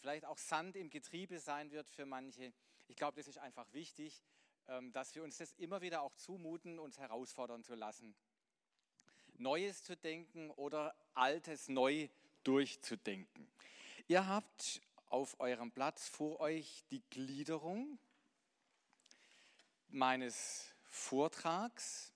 vielleicht auch Sand im Getriebe sein wird für manche. Ich glaube, das ist einfach wichtig, dass wir uns das immer wieder auch zumuten, uns herausfordern zu lassen. Neues zu denken oder Altes neu durchzudenken. Ihr habt auf eurem Platz vor euch die Gliederung meines Vortrags.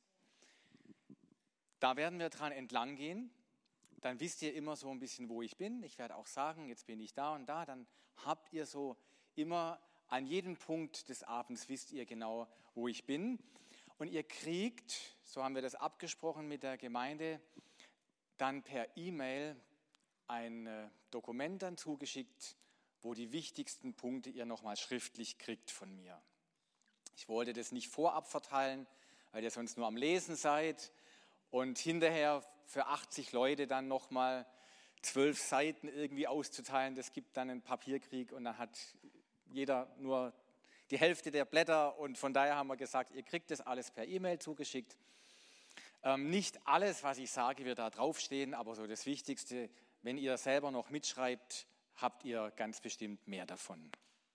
Da werden wir dran entlang gehen. Dann wisst ihr immer so ein bisschen, wo ich bin. Ich werde auch sagen, jetzt bin ich da und da. Dann habt ihr so immer an jedem Punkt des Abends, wisst ihr genau, wo ich bin. Und ihr kriegt, so haben wir das abgesprochen mit der Gemeinde, dann per E-Mail ein Dokument dann zugeschickt, wo die wichtigsten Punkte ihr nochmal schriftlich kriegt von mir. Ich wollte das nicht vorab verteilen, weil ihr sonst nur am Lesen seid und hinterher für 80 Leute dann nochmal 12 Seiten irgendwie auszuteilen, das gibt dann einen Papierkrieg und dann hat jeder nur die Hälfte der Blätter und von daher haben wir gesagt, ihr kriegt das alles per E-Mail zugeschickt. Nicht alles, was ich sage, wird da draufstehen, aber so das Wichtigste, wenn ihr selber noch mitschreibt, habt ihr ganz bestimmt mehr davon.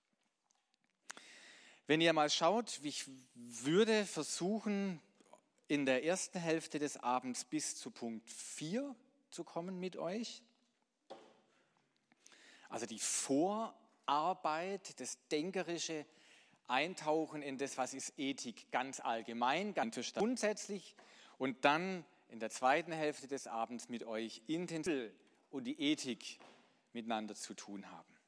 Wenn ihr mal schaut, ich würde versuchen, in der ersten Hälfte des Abends bis zu Punkt 4 zu kommen mit euch. Also die Vorarbeit, das denkerische Eintauchen in das, was ist Ethik ganz allgemein, ganz grundsätzlich und dann in der zweiten Hälfte des Abends mit euch intensiv und die Ethik miteinander zu tun haben.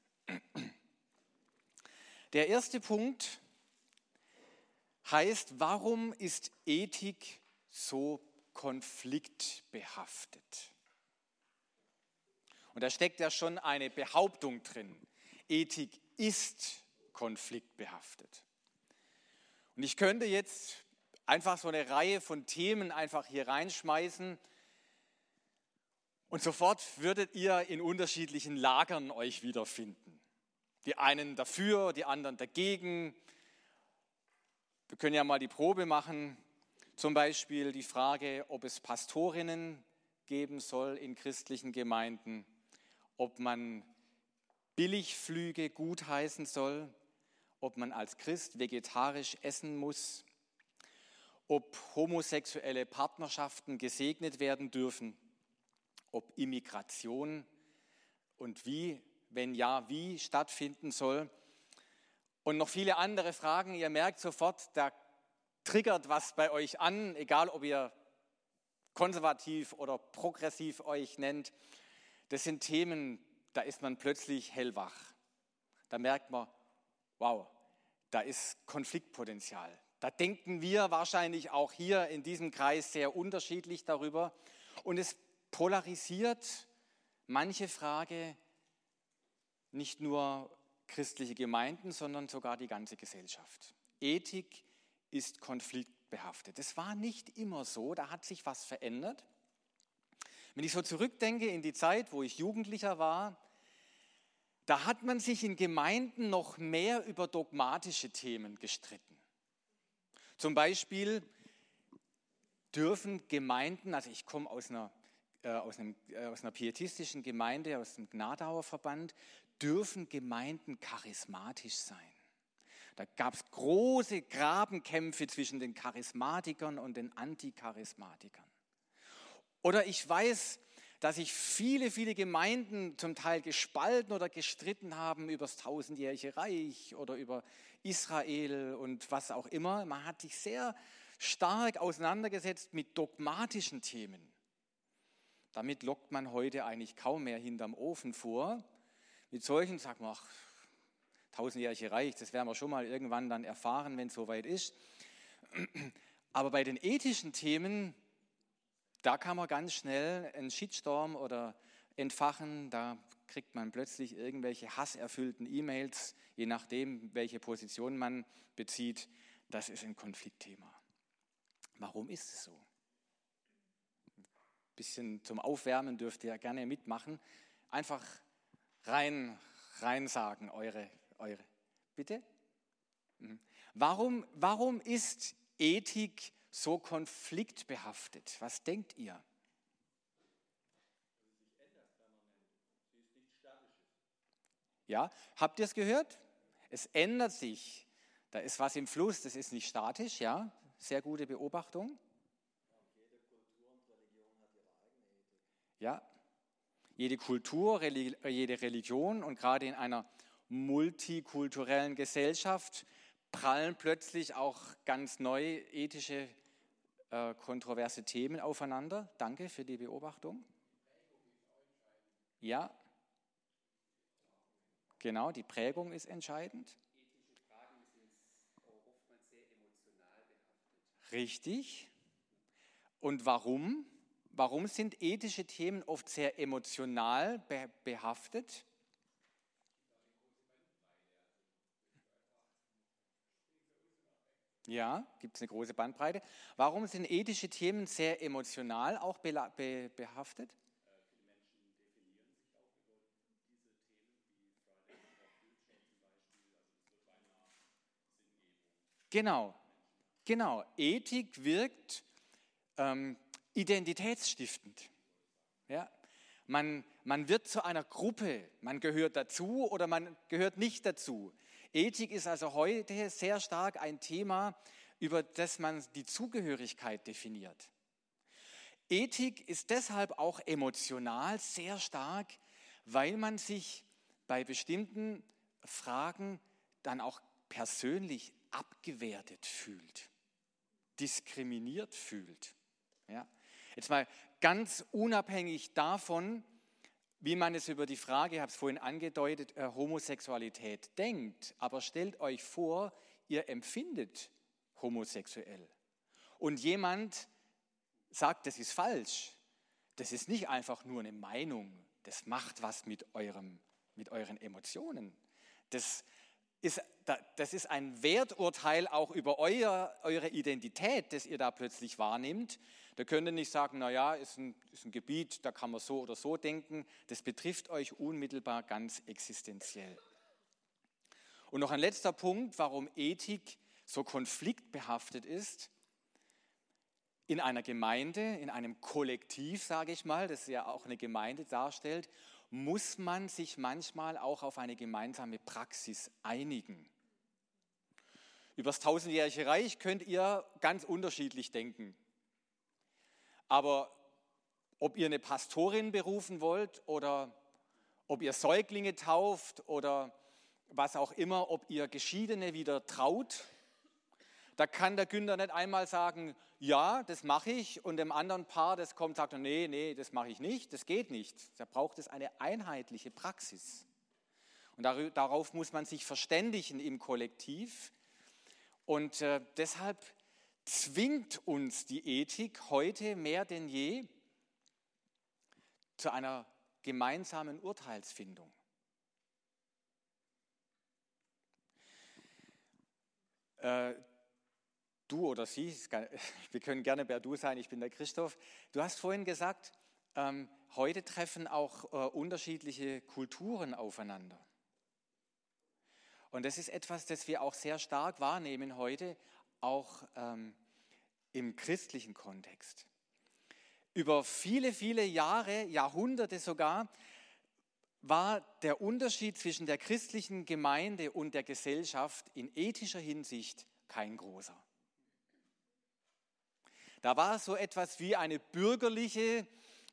Der erste Punkt heißt, warum ist Ethik so konfliktbehaftet? Und da steckt ja schon eine Behauptung drin. Ethik ist konfliktbehaftet. Und ich könnte jetzt einfach so eine Reihe von Themen einfach hier reinschmeißen und sofort würdet ihr in unterschiedlichen Lagern euch wiederfinden. Die einen dafür, die anderen dagegen. Wir können ja mal die Probe machen, zum Beispiel die Frage, ob es Pastorinnen geben soll in christlichen Gemeinden, ob man Billigflüge gutheißen soll, ob man als Christ vegetarisch essen muss, ob homosexuelle Partnerschaften gesegnet werden dürfen, ob Immigration und wie, wenn ja, wie stattfinden soll. Und noch viele andere Fragen. Ihr merkt sofort, da triggert was bei euch an, egal ob ihr konservativ oder progressiv euch nennt. Das sind Themen, da ist man plötzlich hellwach. Da merkt man, wow, da ist Konfliktpotenzial. Da denken wir wahrscheinlich auch hier in diesem Kreis sehr unterschiedlich darüber. Und es polarisiert manche Frage nicht nur christliche Gemeinden, sondern sogar die ganze Gesellschaft. Ethik ist konfliktbehaftet. Das war nicht immer so, da hat sich was verändert. Wenn ich so zurückdenke in die Zeit, wo ich Jugendlicher war, da hat man sich in Gemeinden noch mehr über dogmatische Themen gestritten. Zum Beispiel dürfen Gemeinden, also ich komme aus einer pietistischen Gemeinde, aus dem Gnadauer Verband, dürfen Gemeinden charismatisch sein. Da gab es große Grabenkämpfe zwischen den Charismatikern und den Anticharismatikern. Oder ich weiß, dass sich viele, viele Gemeinden zum Teil gespalten oder gestritten haben über das 1000-jährige Reich oder über Israel und was auch immer. Man hat sich sehr stark auseinandergesetzt mit dogmatischen Themen. Damit lockt man heute eigentlich kaum mehr hinterm Ofen vor. Mit solchen sagt man, ach, 1000-jährige Reich, das werden wir schon mal irgendwann dann erfahren, wenn es soweit ist. Aber bei den ethischen Themen, da kann man ganz schnell einen Shitstorm oder entfachen. Da kriegt man plötzlich irgendwelche hasserfüllten E-Mails, je nachdem, welche Position man bezieht. Das ist ein Konfliktthema. Warum ist es so? Ein bisschen zum Aufwärmen dürft ihr gerne mitmachen. Einfach rein sagen, eure. Bitte? Warum ist Ethik so konfliktbehaftet? Was denkt ihr? Ja, habt ihr es gehört? Es ändert sich. Da ist was im Fluss, das ist nicht statisch, ja. Sehr gute Beobachtung. Ja, jede Kultur, jede Religion und gerade in einer multikulturellen Gesellschaft prallen plötzlich auch ganz neue ethische, kontroverse Themen aufeinander. Danke für die Beobachtung. Ja, genau, die Prägung ist entscheidend. Ethische Fragen sind oftmals sehr emotional behaftet. Richtig. Und warum? Warum sind ethische Themen oft sehr emotional behaftet? Ja, gibt es eine große Bandbreite. Warum sind ethische Themen sehr emotional auch behaftet? Genau, genau. Ethik wirkt identitätsstiftend. Ja? Man wird zu einer Gruppe, man gehört dazu oder man gehört nicht dazu. Ethik ist also heute sehr stark ein Thema, über das man die Zugehörigkeit definiert. Ethik ist deshalb auch emotional sehr stark, weil man sich bei bestimmten Fragen dann auch persönlich abgewertet fühlt, diskriminiert fühlt. Ja? Jetzt mal ganz unabhängig davon, wie man es über die Frage, ich habe es vorhin angedeutet, Homosexualität denkt. Aber stellt euch vor, ihr empfindet homosexuell. Und jemand sagt, das ist falsch. Das ist nicht einfach nur eine Meinung. Das macht was mit euren Emotionen. Das ist ein Werturteil auch über eure Identität, das ihr da plötzlich wahrnimmt. Da könnt ihr nicht sagen, naja, ist ein Gebiet, da kann man so oder so denken. Das betrifft euch unmittelbar ganz existenziell. Und noch ein letzter Punkt, warum Ethik so konfliktbehaftet ist. In einer Gemeinde, in einem Kollektiv, sage ich mal, das ja auch eine Gemeinde darstellt, muss man sich manchmal auch auf eine gemeinsame Praxis einigen. Über das tausendjährige Reich könnt ihr ganz unterschiedlich denken. Aber ob ihr eine Pastorin berufen wollt oder ob ihr Säuglinge tauft oder was auch immer, ob ihr Geschiedene wieder traut, da kann der Günther nicht einmal sagen, ja, das mache ich, und dem anderen Paar, das kommt, sagt er, nee, das mache ich nicht, das geht nicht. Da braucht es eine einheitliche Praxis. Und darauf muss man sich verständigen im Kollektiv. Und deshalb zwingt uns die Ethik heute mehr denn je zu einer gemeinsamen Urteilsfindung. Du oder sie, wir können gerne per Du sein, ich bin der Christoph. Du hast vorhin gesagt, heute treffen auch unterschiedliche Kulturen aufeinander. Und das ist etwas, das wir auch sehr stark wahrnehmen heute, auch im christlichen Kontext. Über viele, viele Jahre, Jahrhunderte sogar, war der Unterschied zwischen der christlichen Gemeinde und der Gesellschaft in ethischer Hinsicht kein großer. Da war so etwas wie ein bürgerlicher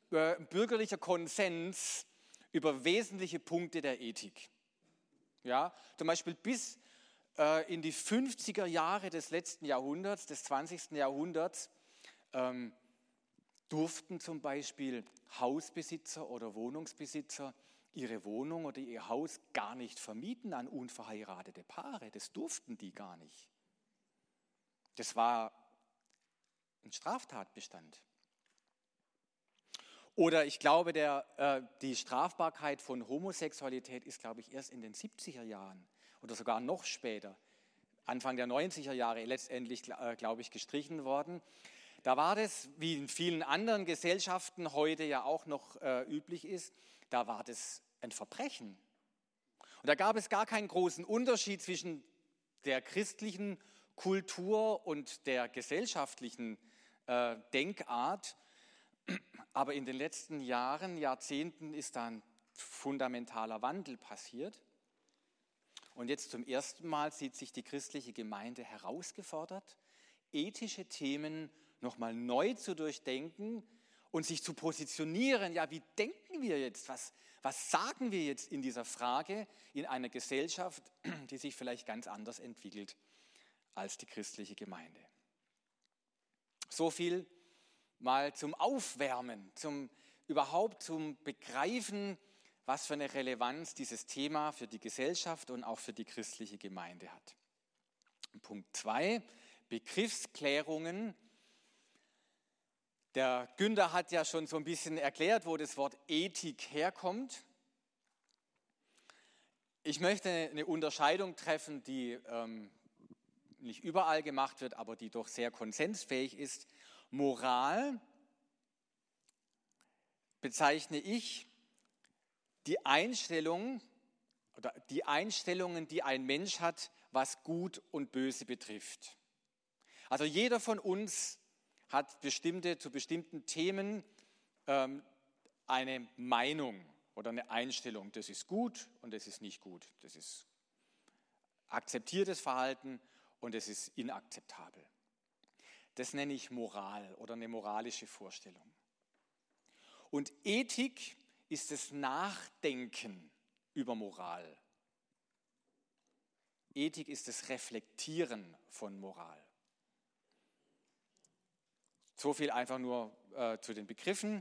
Konsens über wesentliche Punkte der Ethik. Ja, zum Beispiel bis in die 50er Jahre des letzten Jahrhunderts, des 20. Jahrhunderts, durften zum Beispiel Hausbesitzer oder Wohnungsbesitzer ihre Wohnung oder ihr Haus gar nicht vermieten an unverheiratete Paare. Das durften die gar nicht. Das war ein Straftatbestand. Oder ich glaube, die Strafbarkeit von Homosexualität ist, glaube ich, erst in den 70er Jahren oder sogar noch später, Anfang der 90er Jahre letztendlich, glaube ich, gestrichen worden. Da war das, wie in vielen anderen Gesellschaften heute ja auch noch üblich ist, da war das ein Verbrechen. Und da gab es gar keinen großen Unterschied zwischen der christlichen Kultur und der gesellschaftlichen Denkart. Aber in den letzten Jahren, Jahrzehnten ist da ein fundamentaler Wandel passiert. Und jetzt zum ersten Mal sieht sich die christliche Gemeinde herausgefordert, ethische Themen nochmal neu zu durchdenken und sich zu positionieren. Ja, wie denken wir jetzt? Was sagen wir jetzt in dieser Frage in einer Gesellschaft, die sich vielleicht ganz anders entwickelt als die christliche Gemeinde? So viel mal zum Aufwärmen, überhaupt zum Begreifen, was für eine Relevanz dieses Thema für die Gesellschaft und auch für die christliche Gemeinde hat. Punkt 2, Begriffsklärungen. Der Günther hat ja schon so ein bisschen erklärt, wo das Wort Ethik herkommt. Ich möchte eine Unterscheidung treffen, die nicht überall gemacht wird, aber die doch sehr konsensfähig ist. Moral bezeichne ich die Einstellung oder die Einstellungen, die ein Mensch hat, was Gut und Böse betrifft. Also jeder von uns hat zu bestimmten Themen eine Meinung oder eine Einstellung. Das ist gut und das ist nicht gut. Das ist akzeptiertes Verhalten und das ist inakzeptabel. Das nenne ich Moral oder eine moralische Vorstellung. Und Ethik ist das Nachdenken über Moral. Ethik ist das Reflektieren von Moral. So viel einfach nur zu den Begriffen.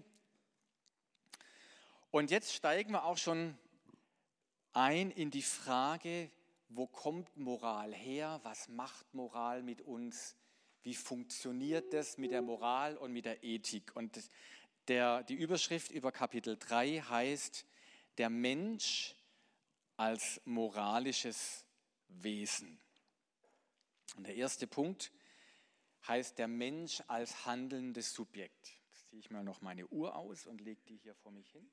Und jetzt steigen wir auch schon ein in die Frage, wo kommt Moral her? Was macht Moral mit uns? Wie funktioniert das mit der Moral und mit der Ethik? Und die Überschrift über Kapitel 3 heißt, der Mensch als moralisches Wesen. Und der erste Punkt heißt der Mensch als handelndes Subjekt. Jetzt ziehe ich mal noch meine Uhr aus und lege die hier vor mich hin.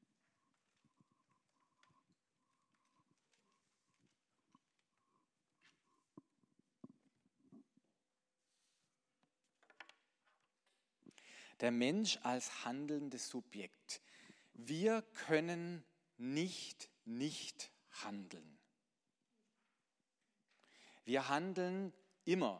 Der Mensch als handelndes Subjekt. Wir können nicht handeln. Wir handeln immer.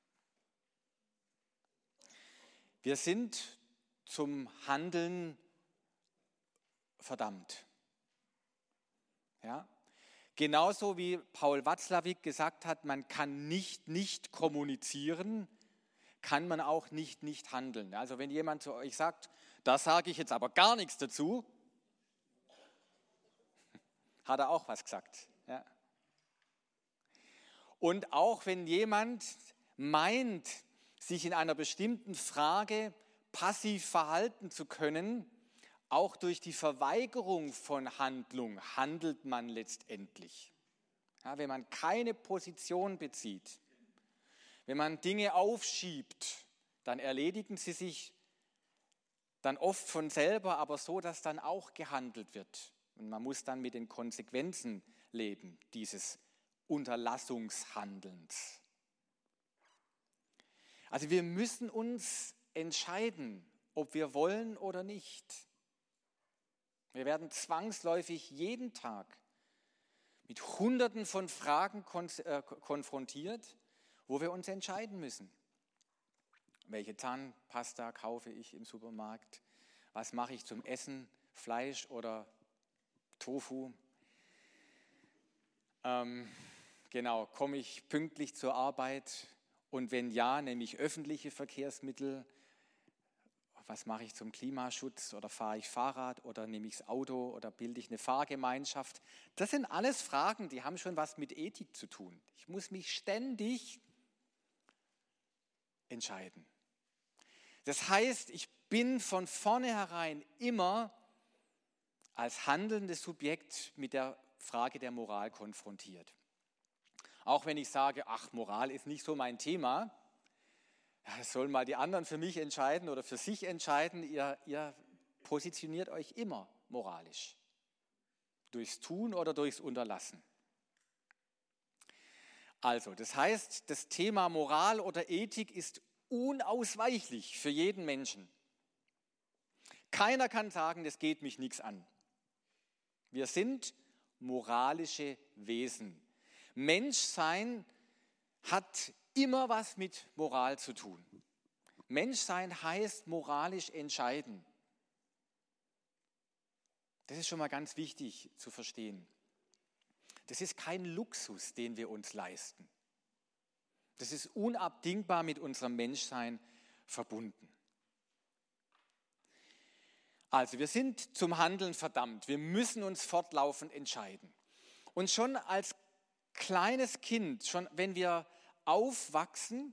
Wir sind zum Handeln verdammt. Ja? Genauso wie Paul Watzlawick gesagt hat, man kann nicht kommunizieren, kann man auch nicht handeln. Also wenn jemand zu euch sagt, da sage ich jetzt aber gar nichts dazu, hat er auch was gesagt. Ja. Und auch wenn jemand meint, sich in einer bestimmten Frage passiv verhalten zu können, auch durch die Verweigerung von Handlung handelt man letztendlich. Ja, wenn man keine Position bezieht, wenn man Dinge aufschiebt, dann erledigen sie sich dann oft von selber, aber so, dass dann auch gehandelt wird. Und man muss dann mit den Konsequenzen leben, dieses Unterlassungshandelns. Also wir müssen uns entscheiden, ob wir wollen oder nicht. Wir werden zwangsläufig jeden Tag mit Hunderten von Fragen konfrontiert, wo wir uns entscheiden müssen. Welche Zahnpasta kaufe ich im Supermarkt? Was mache ich zum Essen? Fleisch oder Tofu? Komme ich pünktlich zur Arbeit? Und wenn ja, nehme ich öffentliche Verkehrsmittel? Was mache ich zum Klimaschutz? Oder fahre ich Fahrrad? Oder nehme ich das Auto? Oder bilde ich eine Fahrgemeinschaft? Das sind alles Fragen, die haben schon was mit Ethik zu tun. Ich muss mich ständig entscheiden. Das heißt, ich bin von vornherein immer als handelndes Subjekt mit der Frage der Moral konfrontiert. Auch wenn ich sage, ach, Moral ist nicht so mein Thema, ja, das sollen mal die anderen für mich entscheiden oder für sich entscheiden. Ihr positioniert euch immer moralisch. Durchs Tun oder durchs Unterlassen. Also, das heißt, das Thema Moral oder Ethik ist unausweichlich für jeden Menschen. Keiner kann sagen, das geht mich nichts an. Wir sind moralische Wesen. Menschsein hat immer was mit Moral zu tun. Menschsein heißt moralisch entscheiden. Das ist schon mal ganz wichtig zu verstehen. Das ist kein Luxus, den wir uns leisten. Das ist unabdingbar mit unserem Menschsein verbunden. Also wir sind zum Handeln verdammt. Wir müssen uns fortlaufend entscheiden. Und schon als kleines Kind, schon wenn wir aufwachsen,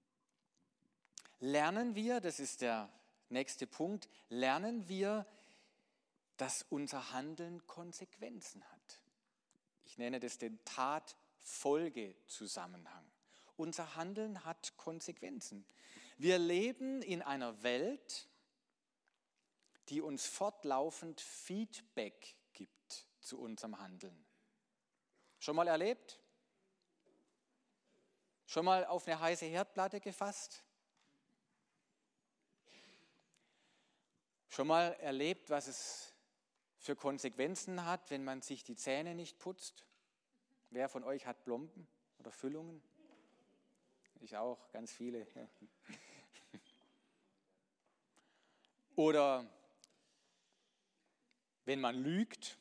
lernen wir, das ist der nächste Punkt, lernen wir, dass unser Handeln Konsequenzen hat. Ich nenne das den Tat-Folge-Zusammenhang. Unser Handeln hat Konsequenzen. Wir leben in einer Welt, die uns fortlaufend Feedback gibt zu unserem Handeln. Schon mal erlebt? Schon mal auf eine heiße Herdplatte gefasst? Schon mal erlebt, was es für Konsequenzen hat, wenn man sich die Zähne nicht putzt? Wer von euch hat Plomben oder Füllungen? Ich auch, ganz viele. Oder wenn man lügt,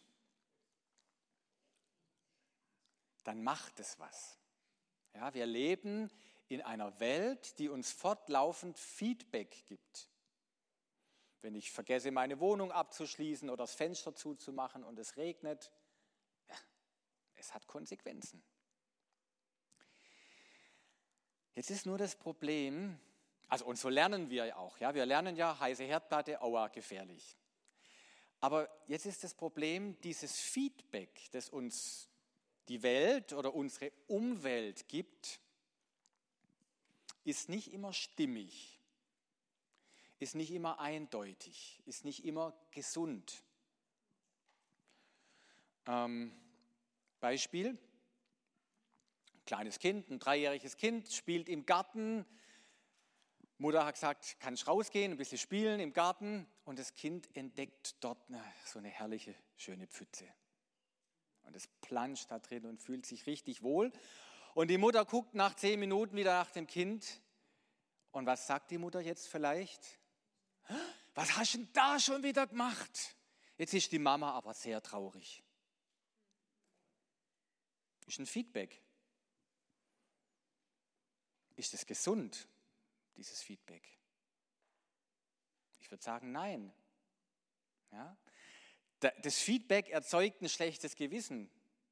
dann macht es was. Ja, wir leben in einer Welt, die uns fortlaufend Feedback gibt. Wenn ich vergesse, meine Wohnung abzuschließen oder das Fenster zuzumachen und es regnet, ja, es hat Konsequenzen. Jetzt ist nur das Problem, also und so lernen wir ja auch. Ja, wir lernen ja, heiße Herdplatte, aua, gefährlich. Aber jetzt ist das Problem, dieses Feedback, das uns die Welt oder unsere Umwelt gibt, ist nicht immer stimmig, ist nicht immer eindeutig, ist nicht immer gesund. Beispiel, ein kleines Kind, ein 3-jähriges Kind spielt im Garten. Mutter hat gesagt, kannst rausgehen, ein bisschen spielen im Garten. Und das Kind entdeckt dort so eine herrliche, schöne Pfütze. Und es planscht da drin und fühlt sich richtig wohl. Und die Mutter guckt nach 10 Minuten wieder nach dem Kind. Und was sagt die Mutter jetzt vielleicht? Was hast du denn da schon wieder gemacht? Jetzt ist die Mama aber sehr traurig. Ist ein Feedback. Ist es gesund, dieses Feedback? Ich würde sagen, nein. Ja? Das Feedback erzeugt ein schlechtes Gewissen.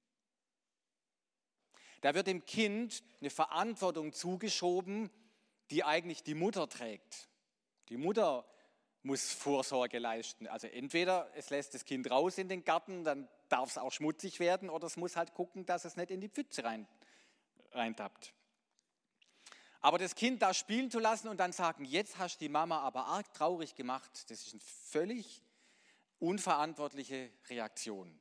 Da wird dem Kind eine Verantwortung zugeschoben, die eigentlich die Mutter trägt. Die Mutter muss Vorsorge leisten. Also entweder es lässt das Kind raus in den Garten, dann darf es auch schmutzig werden, oder es muss halt gucken, dass es nicht in die Pfütze reintappt. Aber das Kind da spielen zu lassen und dann sagen, jetzt hast du die Mama aber arg traurig gemacht, das ist eine völlig unverantwortliche Reaktion.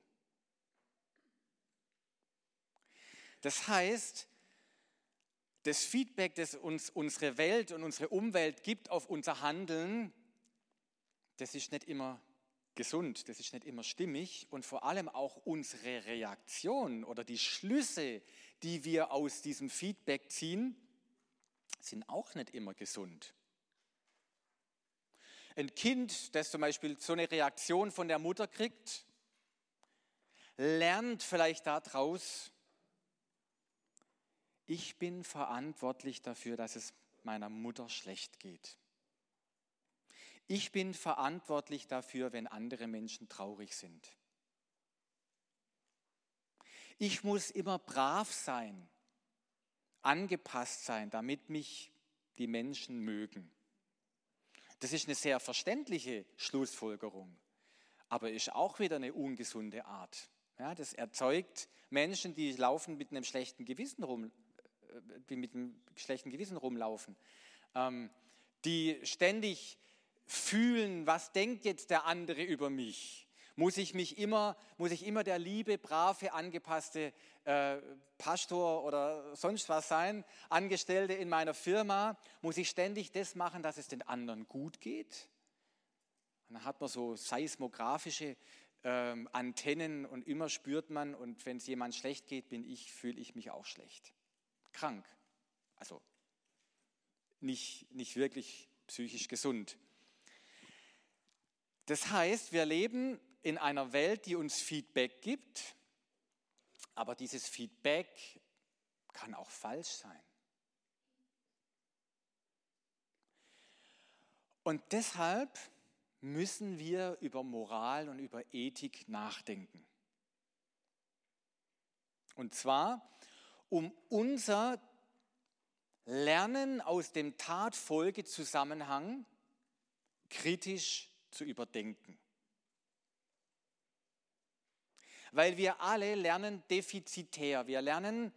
Das heißt, das Feedback, das uns unsere Welt und unsere Umwelt gibt auf unser Handeln, das ist nicht immer gesund, das ist nicht immer stimmig und vor allem auch unsere Reaktion oder die Schlüsse, die wir aus diesem Feedback ziehen, sind auch nicht immer gesund. Ein Kind, das zum Beispiel so eine Reaktion von der Mutter kriegt, lernt vielleicht daraus, ich bin verantwortlich dafür, dass es meiner Mutter schlecht geht. Ich bin verantwortlich dafür, wenn andere Menschen traurig sind. Ich muss immer brav sein, angepasst sein, damit mich die Menschen mögen. Das ist eine sehr verständliche Schlussfolgerung, aber ist auch wieder eine ungesunde Art. Ja, das erzeugt Menschen, die laufen mit einem schlechten Gewissen rumlaufen, die ständig fühlen, was denkt jetzt der andere über mich? Muss ich immer der liebe, brave, angepasste Pastor oder sonst was sein, Angestellte in meiner Firma? Muss ich ständig das machen, dass es den anderen gut geht? Und dann hat man so seismografische Antennen und immer spürt man, und wenn es jemand schlecht geht, fühle ich mich auch schlecht. Krank. Also nicht wirklich psychisch gesund. Das heißt, wir leben in einer Welt, die uns Feedback gibt, aber dieses Feedback kann auch falsch sein. Und deshalb müssen wir über Moral und über Ethik nachdenken. Und zwar, um unser Lernen aus dem Tat-Folge-Zusammenhang kritisch zu überdenken. Weil wir alle lernen defizitär. Wir lernen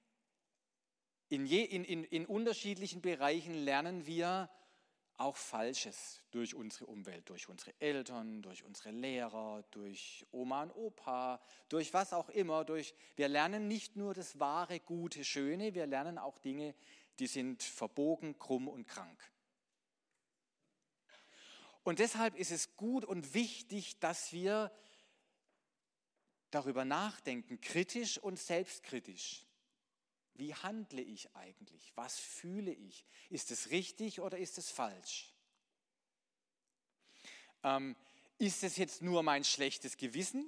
in unterschiedlichen Bereichen lernen wir auch Falsches durch unsere Umwelt, durch unsere Eltern, durch unsere Lehrer, durch Oma und Opa, durch was auch immer. Wir lernen nicht nur das wahre, gute, schöne, wir lernen auch Dinge, die sind verbogen, krumm und krank. Und deshalb ist es gut und wichtig, dass wir darüber nachdenken, kritisch und selbstkritisch. Wie handle ich eigentlich? Was fühle ich? Ist es richtig oder ist es falsch? Ist es jetzt nur mein schlechtes Gewissen?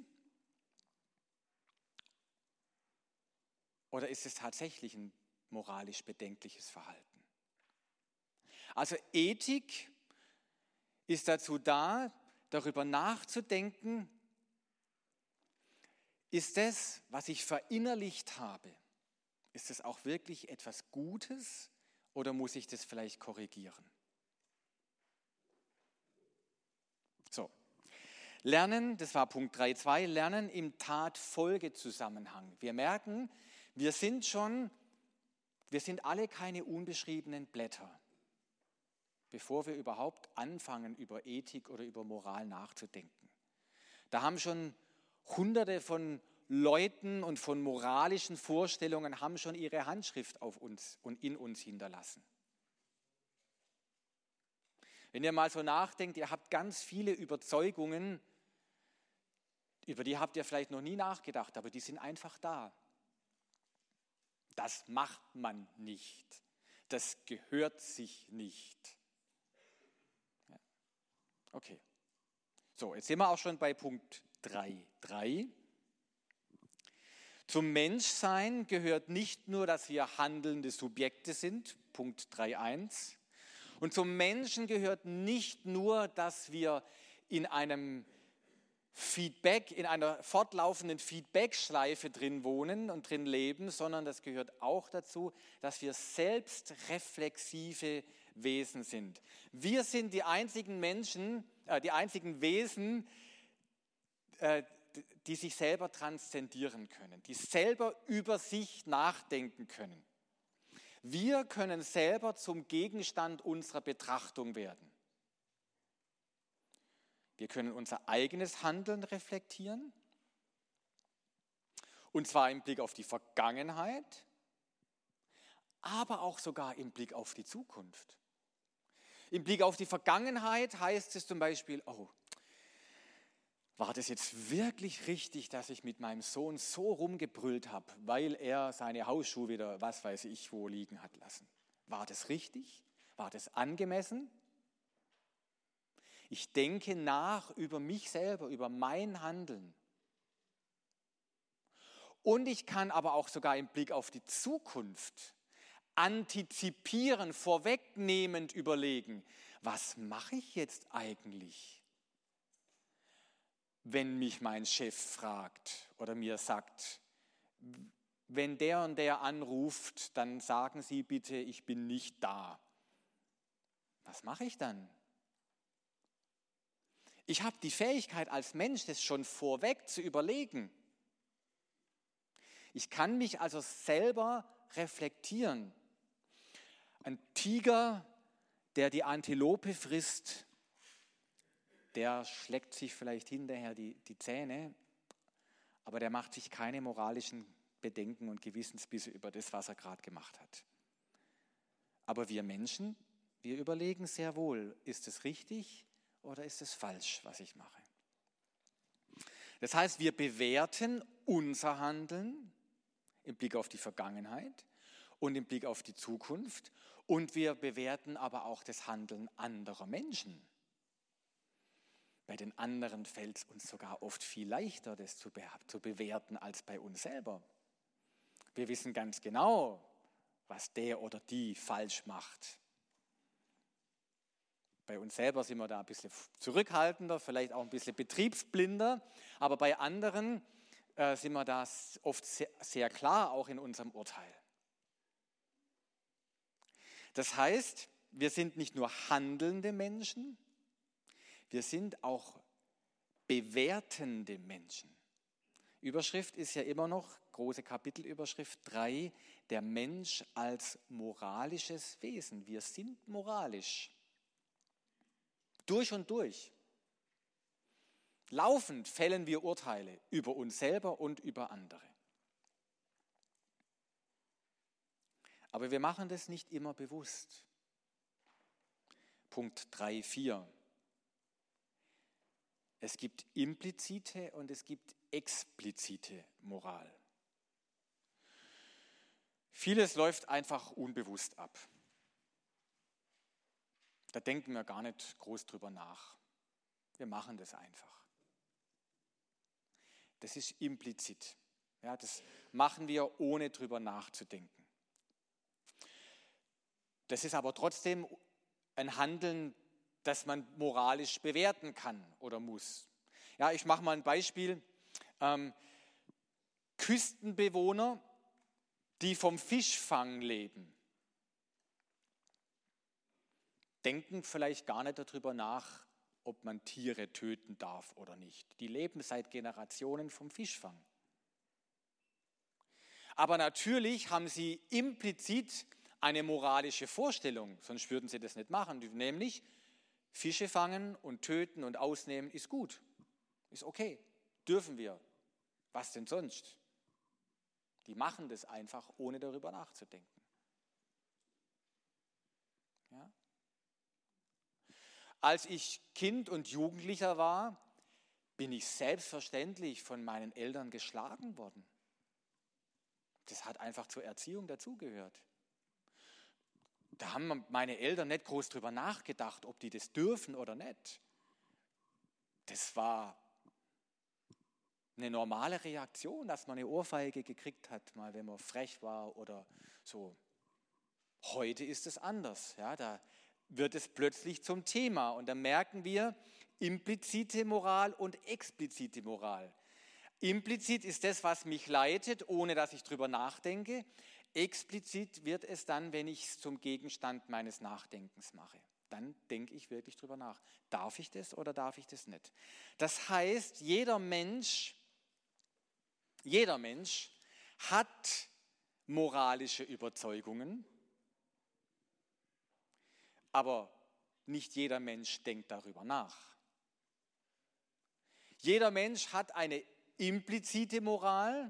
Oder ist es tatsächlich ein moralisch bedenkliches Verhalten? Also Ethik ist dazu da, darüber nachzudenken, ist das, was ich verinnerlicht habe, ist es auch wirklich etwas Gutes oder muss ich das vielleicht korrigieren? So, Lernen, das war Punkt 3.2, Lernen im Tat-Folge-Zusammenhang. Wir merken, wir sind alle keine unbeschriebenen Blätter, bevor wir überhaupt anfangen, über Ethik oder über Moral nachzudenken. Da haben schon Hunderte von Leuten und von moralischen Vorstellungen haben schon ihre Handschrift auf uns und in uns hinterlassen. Wenn ihr mal so nachdenkt, ihr habt ganz viele Überzeugungen, über die habt ihr vielleicht noch nie nachgedacht, aber die sind einfach da. Das macht man nicht. Das gehört sich nicht. Ja. Okay. So, jetzt sind wir auch schon bei Punkt 3.3. Zum Menschsein gehört nicht nur, dass wir handelnde Subjekte sind, Punkt 3.1. Und zum Menschen gehört nicht nur, dass wir in einem Feedback, in einer fortlaufenden Feedback-Schleife drin wohnen und drin leben, sondern das gehört auch dazu, dass wir selbstreflexive Wesen sind. Wir sind die einzigen Menschen, die einzigen Wesen, die sich selber transzendieren können, die selber über sich nachdenken können. Wir können selber zum Gegenstand unserer Betrachtung werden. Wir können unser eigenes Handeln reflektieren, und zwar im Blick auf die Vergangenheit, aber auch sogar im Blick auf die Zukunft. Im Blick auf die Vergangenheit heißt es zum Beispiel, oh, war das jetzt wirklich richtig, dass ich mit meinem Sohn so rumgebrüllt habe, weil er seine Hausschuhe wieder, was weiß ich, wo liegen hat lassen? War das richtig? War das angemessen? Ich denke nach über mich selber, über mein Handeln. Und ich kann aber auch sogar im Blick auf die Zukunft antizipieren, vorwegnehmend überlegen, was mache ich jetzt eigentlich, wenn mich mein Chef fragt oder mir sagt, wenn der und der anruft, dann sagen Sie bitte, ich bin nicht da. Was mache ich dann? Ich habe die Fähigkeit als Mensch, das schon vorweg zu überlegen. Ich kann mich also selber reflektieren. Ein Tiger, der die Antilope frisst, der schlägt sich vielleicht hinterher die Zähne, aber der macht sich keine moralischen Bedenken und Gewissensbisse über das, was er gerade gemacht hat. Aber wir Menschen, wir überlegen sehr wohl, ist es richtig oder ist es falsch, was ich mache? Das heißt, wir bewerten unser Handeln im Blick auf die Vergangenheit und im Blick auf die Zukunft und wir bewerten aber auch das Handeln anderer Menschen. Bei den anderen fällt es uns sogar oft viel leichter, das zu bewerten als bei uns selber. Wir wissen ganz genau, was der oder die falsch macht. Bei uns selber sind wir da ein bisschen zurückhaltender, vielleicht auch ein bisschen betriebsblinder, aber bei anderen sind wir da oft sehr, sehr klar, auch in unserem Urteil. Das heißt, wir sind nicht nur handelnde Menschen, wir sind auch bewertende Menschen. Überschrift ist ja immer noch, große Kapitelüberschrift 3, der Mensch als moralisches Wesen. Wir sind moralisch. Durch und durch. Laufend fällen wir Urteile über uns selber und über andere. Aber wir machen das nicht immer bewusst. Punkt 3, 4. Es gibt implizite und es gibt explizite Moral. Vieles läuft einfach unbewusst ab. Da denken wir gar nicht groß drüber nach. Wir machen das einfach. Das ist implizit. Ja, das machen wir, ohne drüber nachzudenken. Das ist aber trotzdem ein Handeln, das man moralisch bewerten kann oder muss. Ja, ich mache mal ein Beispiel. Küstenbewohner, die vom Fischfang leben, denken vielleicht gar nicht darüber nach, ob man Tiere töten darf oder nicht. Die leben seit Generationen vom Fischfang. Aber natürlich haben sie implizit eine moralische Vorstellung, sonst würden sie das nicht machen, nämlich Fische fangen und töten und ausnehmen ist gut, ist okay, dürfen wir. Was denn sonst? Die machen das einfach, ohne darüber nachzudenken. Ja? Als ich Kind und Jugendlicher war, bin ich selbstverständlich von meinen Eltern geschlagen worden. Das hat einfach zur Erziehung dazugehört. Da haben meine Eltern nicht groß drüber nachgedacht, ob die das dürfen oder nicht. Das war eine normale Reaktion, dass man eine Ohrfeige gekriegt hat, mal wenn man frech war oder so. Heute ist es anders. Ja, da wird es plötzlich zum Thema und da merken wir implizite Moral und explizite Moral. Implizit ist das, was mich leitet, ohne dass ich drüber nachdenke. Explizit wird es dann, wenn ich es zum Gegenstand meines Nachdenkens mache. Dann denke ich wirklich drüber nach. Darf ich das oder darf ich das nicht? Das heißt, jeder Mensch hat moralische Überzeugungen, aber nicht jeder Mensch denkt darüber nach. Jeder Mensch hat eine implizite Moral,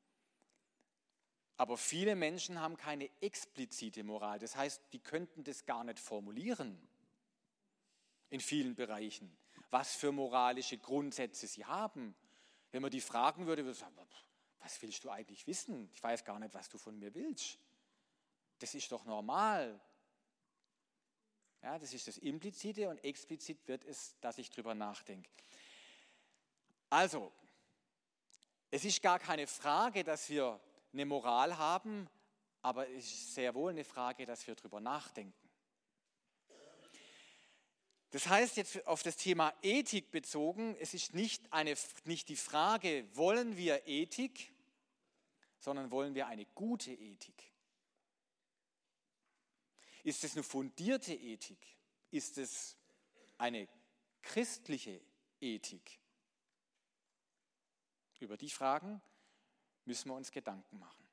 aber viele Menschen haben keine explizite Moral. Das heißt, die könnten das gar nicht formulieren in vielen Bereichen, was für moralische Grundsätze sie haben. Wenn man die fragen würde, würde man sagen, was willst du eigentlich wissen? Ich weiß gar nicht, was du von mir willst. Das ist doch normal. Ja, das ist das Implizite und explizit wird es, dass ich drüber nachdenke. Also, es ist gar keine Frage, dass wir eine Moral haben, aber es ist sehr wohl eine Frage, dass wir drüber nachdenken. Das heißt jetzt auf das Thema Ethik bezogen, es ist nicht die Frage, wollen wir Ethik, sondern wollen wir eine gute Ethik? Ist es eine fundierte Ethik? Ist es eine christliche Ethik? Über die Fragen müssen wir uns Gedanken machen.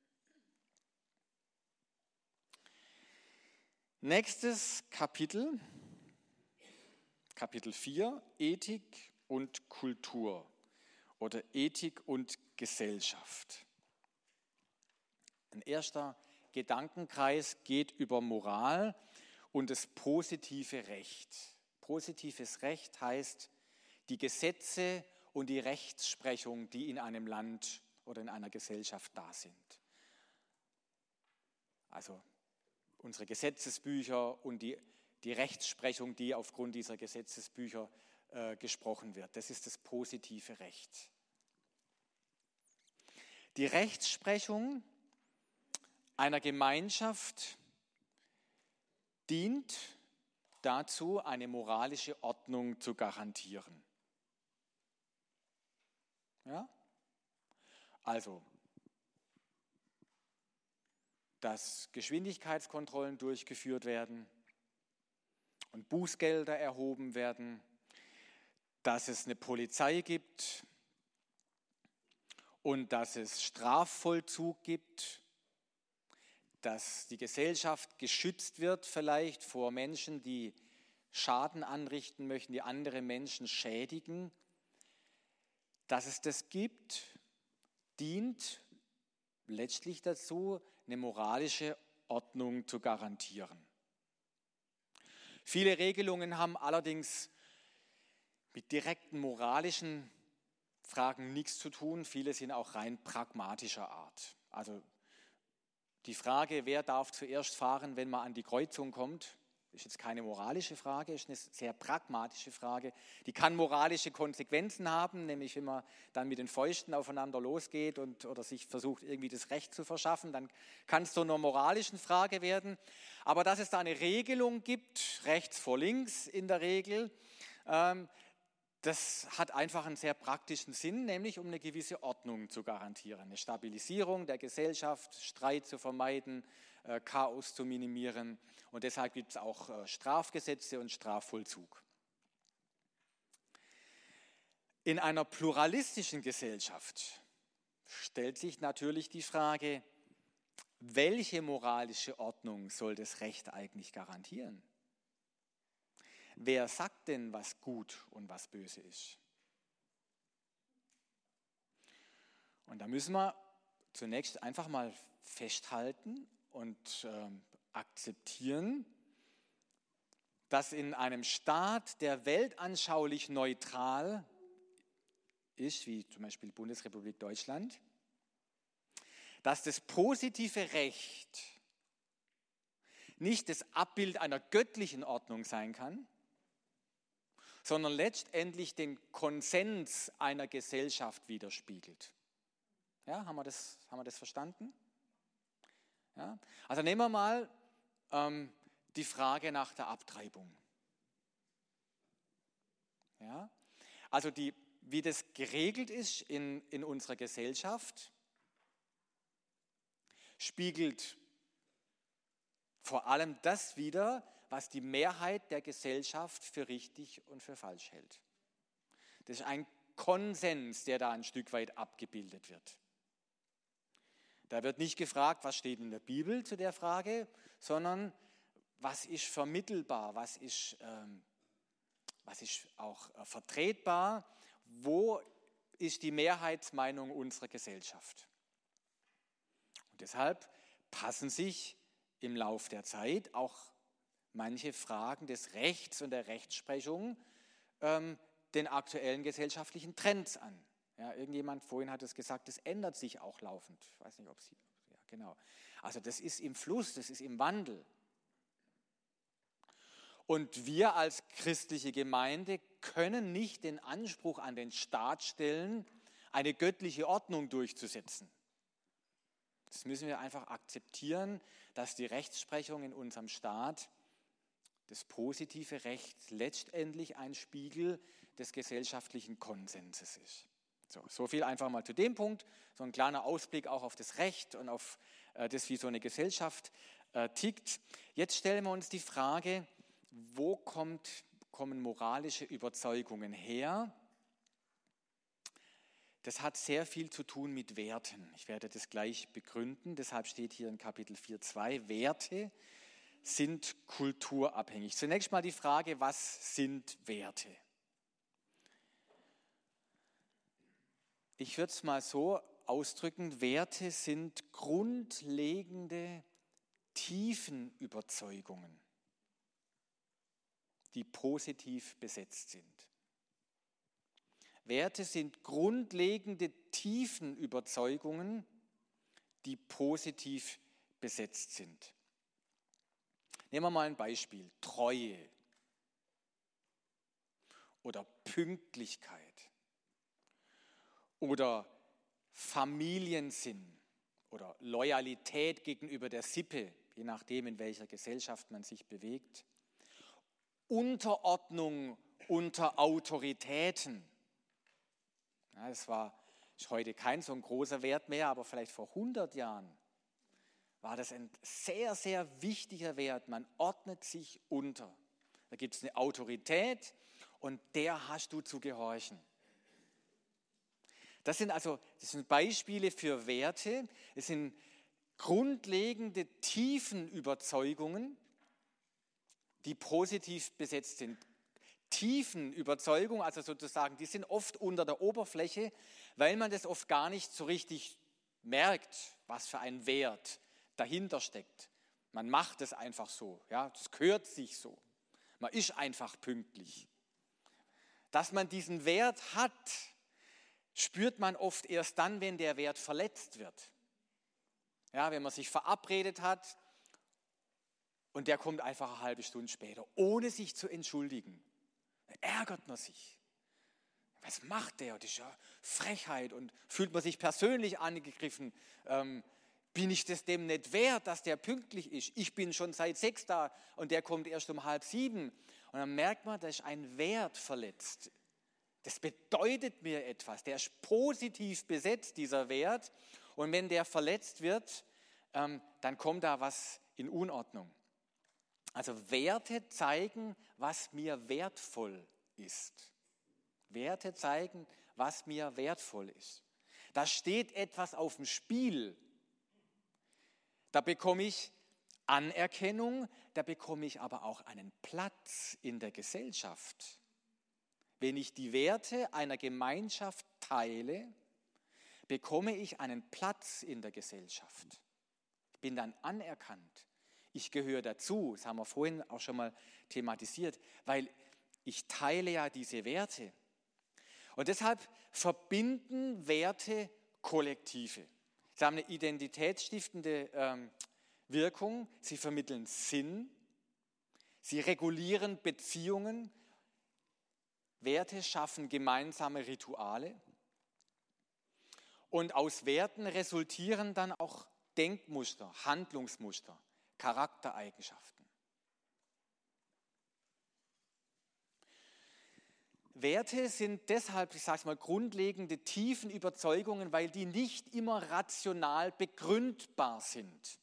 Nächstes Kapitel, Kapitel 4, Ethik und Kultur oder Ethik und Gesellschaft. Ein erster Gedankenkreis geht über Moral und das positive Recht. Positives Recht heißt, die Gesetze und die Rechtsprechung, die in einem Land oder in einer Gesellschaft da sind. Also unsere Gesetzesbücher und die Rechtsprechung, die aufgrund dieser Gesetzesbücher gesprochen wird. Das ist das positive Recht. Die Rechtsprechung einer Gemeinschaft dient dazu, eine moralische Ordnung zu garantieren. Ja? Also, dass Geschwindigkeitskontrollen durchgeführt werden und Bußgelder erhoben werden, dass es eine Polizei gibt und dass es Strafvollzug gibt, dass die Gesellschaft geschützt wird vielleicht vor Menschen, die Schaden anrichten möchten, die andere Menschen schädigen. Dass es das gibt, dient letztlich dazu, eine moralische Ordnung zu garantieren. Viele Regelungen haben allerdings mit direkten moralischen Fragen nichts zu tun. Viele sind auch rein pragmatischer Art. Also die Frage, wer darf zuerst fahren, wenn man an die Kreuzung kommt, ist jetzt keine moralische Frage, ist eine sehr pragmatische Frage. Die kann moralische Konsequenzen haben, nämlich wenn man dann mit den Fäusten aufeinander losgeht oder sich versucht, irgendwie das Recht zu verschaffen, dann kann es zu einer moralischen Frage werden. Aber dass es da eine Regelung gibt, rechts vor links in der Regel, das hat einfach einen sehr praktischen Sinn, nämlich um eine gewisse Ordnung zu garantieren, eine Stabilisierung der Gesellschaft, Streit zu vermeiden, Chaos zu minimieren. Und deshalb gibt es auch Strafgesetze und Strafvollzug. In einer pluralistischen Gesellschaft stellt sich natürlich die Frage, welche moralische Ordnung soll das Recht eigentlich garantieren? Wer sagt denn, was gut und was böse ist? Und da müssen wir zunächst einfach mal festhalten und akzeptieren, dass in einem Staat, der weltanschaulich neutral ist, wie zum Beispiel die Bundesrepublik Deutschland, dass das positive Recht nicht das Abbild einer göttlichen Ordnung sein kann, sondern letztendlich den Konsens einer Gesellschaft widerspiegelt. Ja, haben wir das verstanden? Ja? Also nehmen wir mal die Frage nach der Abtreibung. Ja? Also wie das geregelt ist in unserer Gesellschaft, spiegelt vor allem das wider, was die Mehrheit der Gesellschaft für richtig und für falsch hält. Das ist ein Konsens, der da ein Stück weit abgebildet wird. Da wird nicht gefragt, was steht in der Bibel zu der Frage, sondern was ist vermittelbar, was ist auch vertretbar, wo ist die Mehrheitsmeinung unserer Gesellschaft. Und deshalb passen sich im Lauf der Zeit auch manche Fragen des Rechts und der Rechtsprechung den aktuellen gesellschaftlichen Trends an. Ja, irgendjemand vorhin hat es gesagt, das ändert sich auch laufend. Ich weiß nicht, ob Sie, ja, genau. Also das ist im Fluss, das ist im Wandel. Und wir als christliche Gemeinde können nicht den Anspruch an den Staat stellen, eine göttliche Ordnung durchzusetzen. Das müssen wir einfach akzeptieren, dass die Rechtsprechung in unserem Staat, das positive Recht, letztendlich ein Spiegel des gesellschaftlichen Konsenses ist. So viel einfach mal zu dem Punkt, so ein kleiner Ausblick auch auf das Recht und auf das, wie so eine Gesellschaft tickt. Jetzt stellen wir uns die Frage, wo kommen moralische Überzeugungen her? Das hat sehr viel zu tun mit Werten. Ich werde das gleich begründen, deshalb steht hier in Kapitel 4,2, Werte sind kulturabhängig. Zunächst mal die Frage, was sind Werte? Ich würde es mal so ausdrücken, Werte sind grundlegende, tiefen Überzeugungen, die positiv besetzt sind. Werte sind grundlegende Tiefenüberzeugungen, die positiv besetzt sind. Nehmen wir mal ein Beispiel: Treue oder Pünktlichkeit oder Familiensinn oder Loyalität gegenüber der Sippe, je nachdem, in welcher Gesellschaft man sich bewegt. Unterordnung unter Autoritäten. Ja, ist heute kein so ein großer Wert mehr, aber vielleicht vor 100 Jahren war das ein sehr, sehr wichtiger Wert. Man ordnet sich unter. Da gibt es eine Autorität und der hast du zu gehorchen. Das sind Beispiele für Werte. Es sind grundlegende Tiefenüberzeugungen, die positiv besetzt sind. Tiefenüberzeugungen, also sozusagen, die sind oft unter der Oberfläche, weil man das oft gar nicht so richtig merkt, was für ein Wert dahinter steckt. Man macht es einfach so, ja, das gehört sich so. Man ist einfach pünktlich. Dass man diesen Wert hat, spürt man oft erst dann, wenn der Wert verletzt wird. Ja, wenn man sich verabredet hat und der kommt einfach eine halbe Stunde später, ohne sich zu entschuldigen. Da ärgert man sich. Was macht der? Das ist ja Frechheit und fühlt man sich persönlich angegriffen. Bin ich das dem nicht wert, dass der pünktlich ist? Ich bin schon seit 6 da und der kommt erst um 6:30. Und dann merkt man, da ist ein Wert verletzt. Das bedeutet mir etwas. Der ist positiv besetzt, dieser Wert. Und wenn der verletzt wird, dann kommt da was in Unordnung. Also Werte zeigen, was mir wertvoll ist. Werte zeigen, was mir wertvoll ist. Da steht etwas auf dem Spiel. Da bekomme ich Anerkennung, da bekomme ich aber auch einen Platz in der Gesellschaft. Wenn ich die Werte einer Gemeinschaft teile, bekomme ich einen Platz in der Gesellschaft. Ich bin dann anerkannt. Ich gehöre dazu, das haben wir vorhin auch schon mal thematisiert, weil ich teile ja diese Werte. Und deshalb verbinden Werte Kollektive. Sie haben eine identitätsstiftende Wirkung, sie vermitteln Sinn, sie regulieren Beziehungen, Werte schaffen gemeinsame Rituale und aus Werten resultieren dann auch Denkmuster, Handlungsmuster, Charaktereigenschaften. Werte sind deshalb, ich sage es mal, grundlegende tiefen Überzeugungen, weil die nicht immer rational begründbar sind.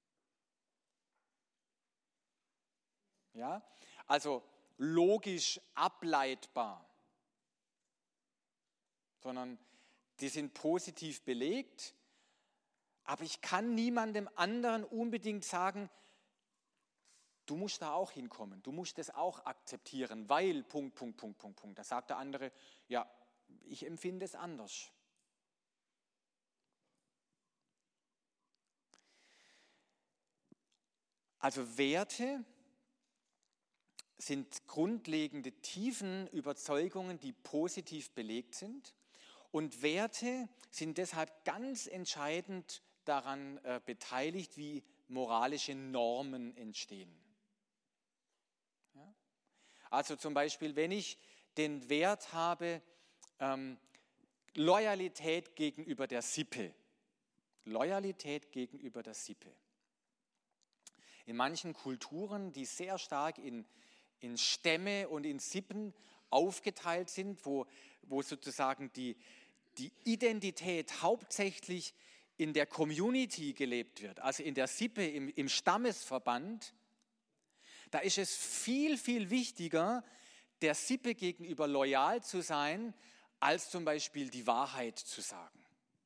Ja? Also logisch ableitbar, sondern die sind positiv belegt, aber ich kann niemandem anderen unbedingt sagen, du musst da auch hinkommen, du musst das auch akzeptieren, weil ... Da sagt der andere, ja, ich empfinde es anders. Also Werte sind grundlegende tiefen Überzeugungen, die positiv belegt sind. Und Werte sind deshalb ganz entscheidend daran beteiligt, wie moralische Normen entstehen. Ja? Also zum Beispiel, wenn ich den Wert habe, Loyalität gegenüber der Sippe. Loyalität gegenüber der Sippe. In manchen Kulturen, die sehr stark in Stämme und in Sippen aufgeteilt sind, wo sozusagen die Identität hauptsächlich in der Community gelebt wird, also in der Sippe, im Stammesverband, da ist es viel, viel wichtiger, der Sippe gegenüber loyal zu sein, als zum Beispiel die Wahrheit zu sagen.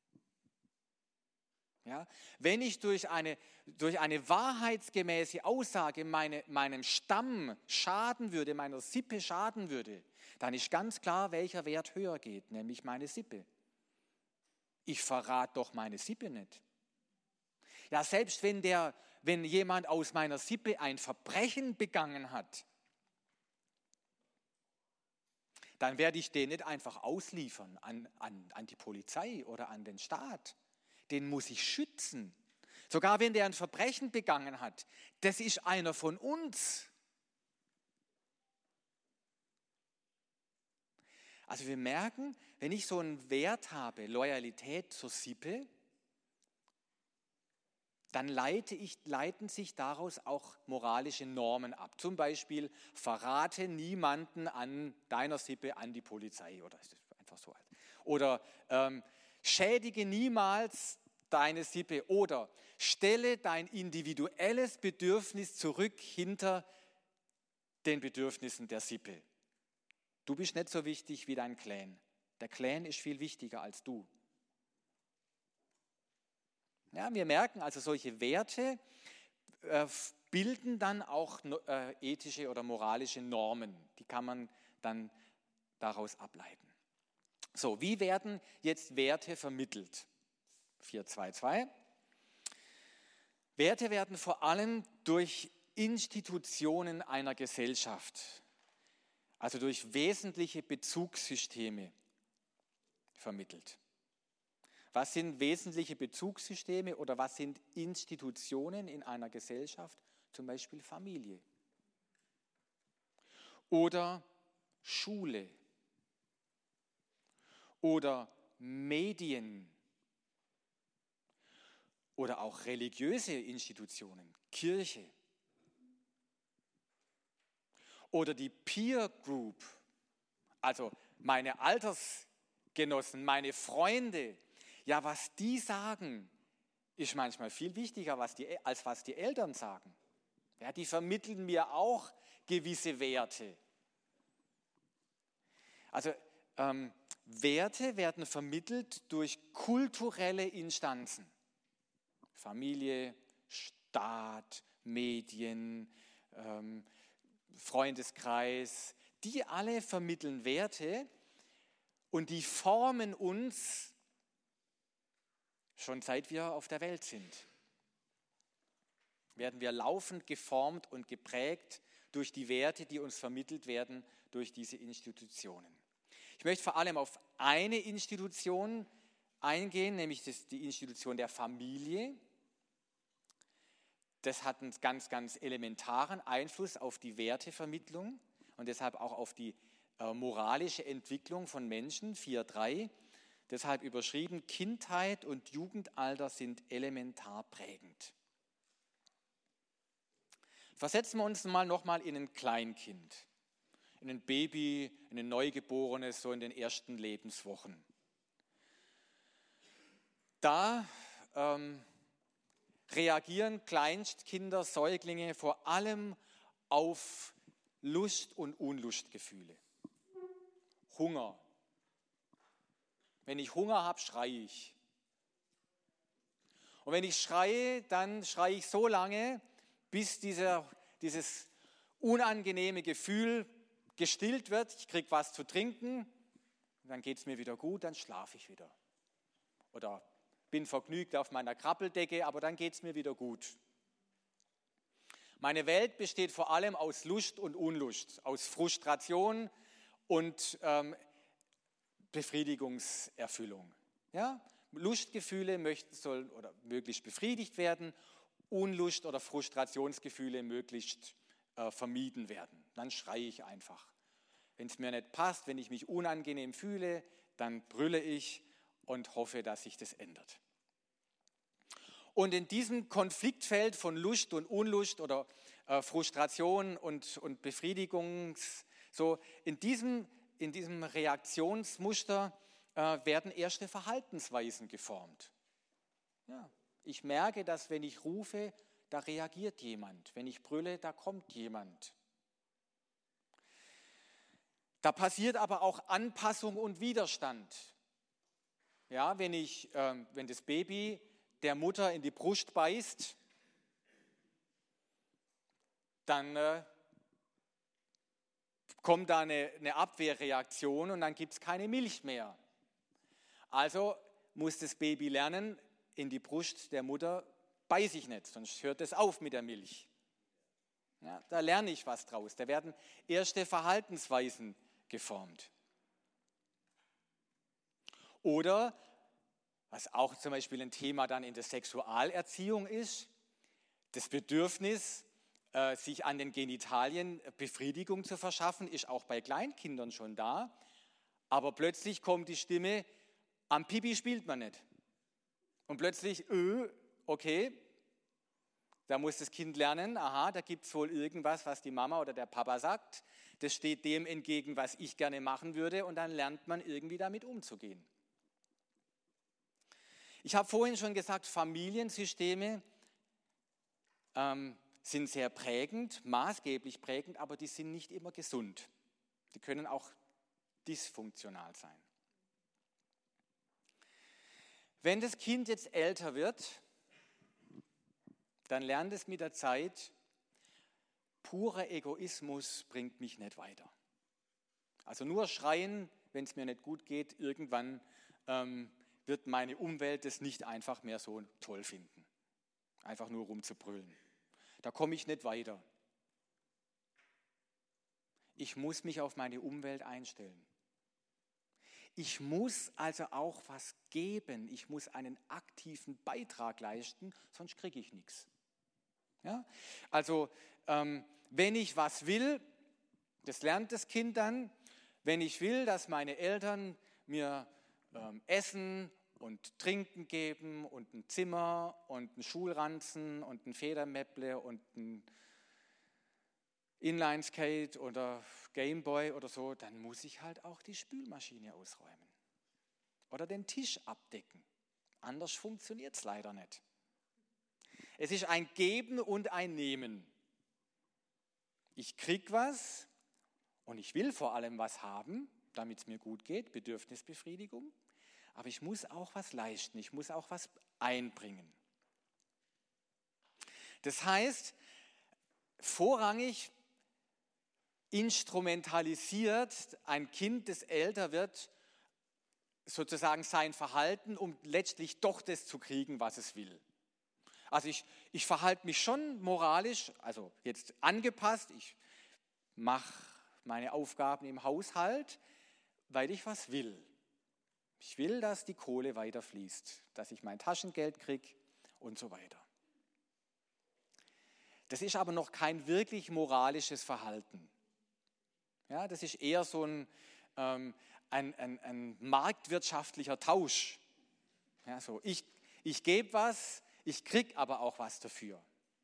Ja? Wenn ich durch eine wahrheitsgemäße Aussage meinem Stamm schaden würde, meiner Sippe schaden würde, dann ist ganz klar, welcher Wert höher geht, nämlich meine Sippe. Ich verrate doch meine Sippe nicht. Ja, selbst wenn jemand aus meiner Sippe ein Verbrechen begangen hat, dann werde ich den nicht einfach ausliefern an die Polizei oder an den Staat. Den muss ich schützen. Sogar wenn der ein Verbrechen begangen hat, das ist einer von uns. Also wir merken, wenn ich so einen Wert habe, Loyalität zur Sippe, dann leiten sich daraus auch moralische Normen ab. Zum Beispiel, verrate niemanden an deiner Sippe an die Polizei. Oder ist das einfach so? Oder schädige niemals deine Sippe. Oder stelle dein individuelles Bedürfnis zurück hinter den Bedürfnissen der Sippe. Du bist nicht so wichtig wie dein Clan. Der Clan ist viel wichtiger als du. Ja, wir merken also, solche Werte bilden dann auch ethische oder moralische Normen. Die kann man dann daraus ableiten. So, wie werden jetzt Werte vermittelt? 4.2.2. Werte werden vor allem durch Institutionen einer Gesellschaft, also durch wesentliche Bezugssysteme vermittelt. Was sind wesentliche Bezugssysteme oder was sind Institutionen in einer Gesellschaft? Zum Beispiel Familie oder Schule oder Medien oder auch religiöse Institutionen, Kirche oder die Peer Group, also meine Altersgenossen, meine Freunde. Ja, was die sagen, ist manchmal viel wichtiger, als was die Eltern sagen. Ja, die vermitteln mir auch gewisse Werte. Also Werte werden vermittelt durch kulturelle Instanzen. Familie, Staat, Medien, Freundeskreis, die alle vermitteln Werte und die formen uns schon seit wir auf der Welt sind. Werden wir laufend geformt und geprägt durch die Werte, die uns vermittelt werden durch diese Institutionen. Ich möchte vor allem auf eine Institution eingehen, nämlich die Institution der Familie. Das hat einen ganz, ganz elementaren Einfluss auf die Wertevermittlung und deshalb auch auf die moralische Entwicklung von Menschen, 4.3. Deshalb überschrieben, Kindheit und Jugendalter sind elementar prägend. Versetzen wir uns nochmal in ein Kleinkind, in ein Baby, in ein Neugeborenes, so in den ersten Lebenswochen. Da reagieren Kleinstkinder, Säuglinge vor allem auf Lust- und Unlustgefühle. Hunger. Wenn ich Hunger habe, schreie ich. Und wenn ich schreie, dann schreie ich so lange, bis dieses unangenehme Gefühl gestillt wird. Ich kriege was zu trinken, dann geht es mir wieder gut, dann schlafe ich wieder. Oder bin vergnügt auf meiner Krabbeldecke, aber dann geht es mir wieder gut. Meine Welt besteht vor allem aus Lust und Unlust, aus Frustration und Befriedigungserfüllung. Ja? Lustgefühle sollen oder möglichst befriedigt werden, Unlust- oder Frustrationsgefühle möglichst vermieden werden. Dann schreie ich einfach. Wenn es mir nicht passt, wenn ich mich unangenehm fühle, dann brülle ich und hoffe, dass sich das ändert. Und in diesem Konfliktfeld von Lust und Unlust oder Frustration und Befriedigung, so in diesem Reaktionsmuster werden erste Verhaltensweisen geformt. Ja, ich merke, dass wenn ich rufe, da reagiert jemand. Wenn ich brülle, da kommt jemand. Da passiert aber auch Anpassung und Widerstand. Ja, wenn das Baby der Mutter in die Brust beißt, dann kommt da eine Abwehrreaktion und dann gibt es keine Milch mehr. Also muss das Baby lernen, in die Brust der Mutter beiße ich nicht, sonst hört es auf mit der Milch. Ja, da lerne ich was draus. Da werden erste Verhaltensweisen geformt. Oder, was auch zum Beispiel ein Thema dann in der Sexualerziehung ist, das Bedürfnis, sich an den Genitalien Befriedigung zu verschaffen, ist auch bei Kleinkindern schon da. Aber plötzlich kommt die Stimme, am Pipi spielt man nicht. Und plötzlich, okay, da muss das Kind lernen, aha, da gibt es wohl irgendwas, was die Mama oder der Papa sagt. Das steht dem entgegen, was ich gerne machen würde. Und dann lernt man irgendwie damit umzugehen. Ich habe vorhin schon gesagt, Familiensysteme sind sehr prägend, maßgeblich prägend, aber die sind nicht immer gesund. Die können auch dysfunktional sein. Wenn das Kind jetzt älter wird, dann lernt es mit der Zeit, purer Egoismus bringt mich nicht weiter. Also nur schreien, wenn es mir nicht gut geht, irgendwann wird meine Umwelt das nicht einfach mehr so toll finden. Einfach nur rumzubrüllen. Da komme ich nicht weiter. Ich muss mich auf meine Umwelt einstellen. Ich muss also auch was geben. Ich muss einen aktiven Beitrag leisten, sonst kriege ich nichts. Ja? Also wenn ich was will, das lernt das Kind dann, wenn ich will, dass meine Eltern mir Essen und Trinken geben und ein Zimmer und einen Schulranzen und ein Federmäpple und ein Inlineskate oder Gameboy oder so, dann muss ich halt auch die Spülmaschine ausräumen oder den Tisch abdecken. Anders funktioniert es leider nicht. Es ist ein Geben und ein Nehmen. Ich kriege was und ich will vor allem was haben, damit es mir gut geht, Bedürfnisbefriedigung. Aber ich muss auch was leisten, ich muss auch was einbringen. Das heißt, vorrangig instrumentalisiert ein Kind, das älter wird, sozusagen sein Verhalten, um letztlich doch das zu kriegen, was es will. Also ich verhalte mich schon moralisch, also jetzt angepasst, ich mache meine Aufgaben im Haushalt, weil ich was will. Ich will, dass die Kohle weiter fließt, dass ich mein Taschengeld kriege und so weiter. Das ist aber noch kein wirklich moralisches Verhalten. Ja, das ist eher so ein marktwirtschaftlicher Tausch. Ja, so ich gebe was, ich kriege aber auch was dafür.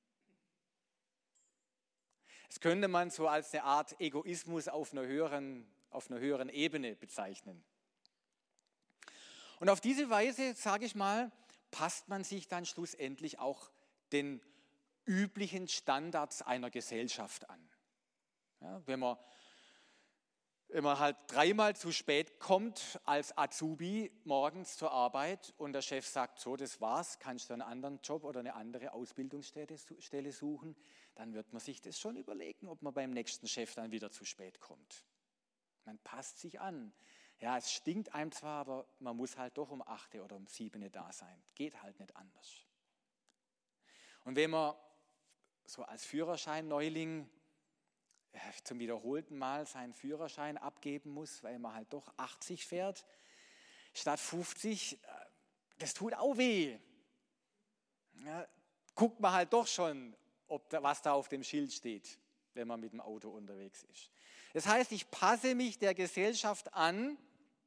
Das könnte man so als eine Art Egoismus auf einer höheren Ebene bezeichnen. Und auf diese Weise, sage ich mal, passt man sich dann schlussendlich auch den üblichen Standards einer Gesellschaft an. Ja, wenn man halt 3-mal zu spät kommt als Azubi morgens zur Arbeit und der Chef sagt, so, das war's, kannst du einen anderen Job oder eine andere Ausbildungsstelle suchen, dann wird man sich das schon überlegen, ob man beim nächsten Chef dann wieder zu spät kommt. Man passt sich an. Ja, es stinkt einem zwar, aber man muss halt doch um 8 oder um 7 da sein. Geht halt nicht anders. Und wenn man so als Führerschein-Neuling zum wiederholten Mal seinen Führerschein abgeben muss, weil man halt doch 80 fährt, statt 50, das tut auch weh. Ja, guckt man halt doch schon, was da auf dem Schild steht, wenn man mit dem Auto unterwegs ist. Das heißt, ich passe mich der Gesellschaft an,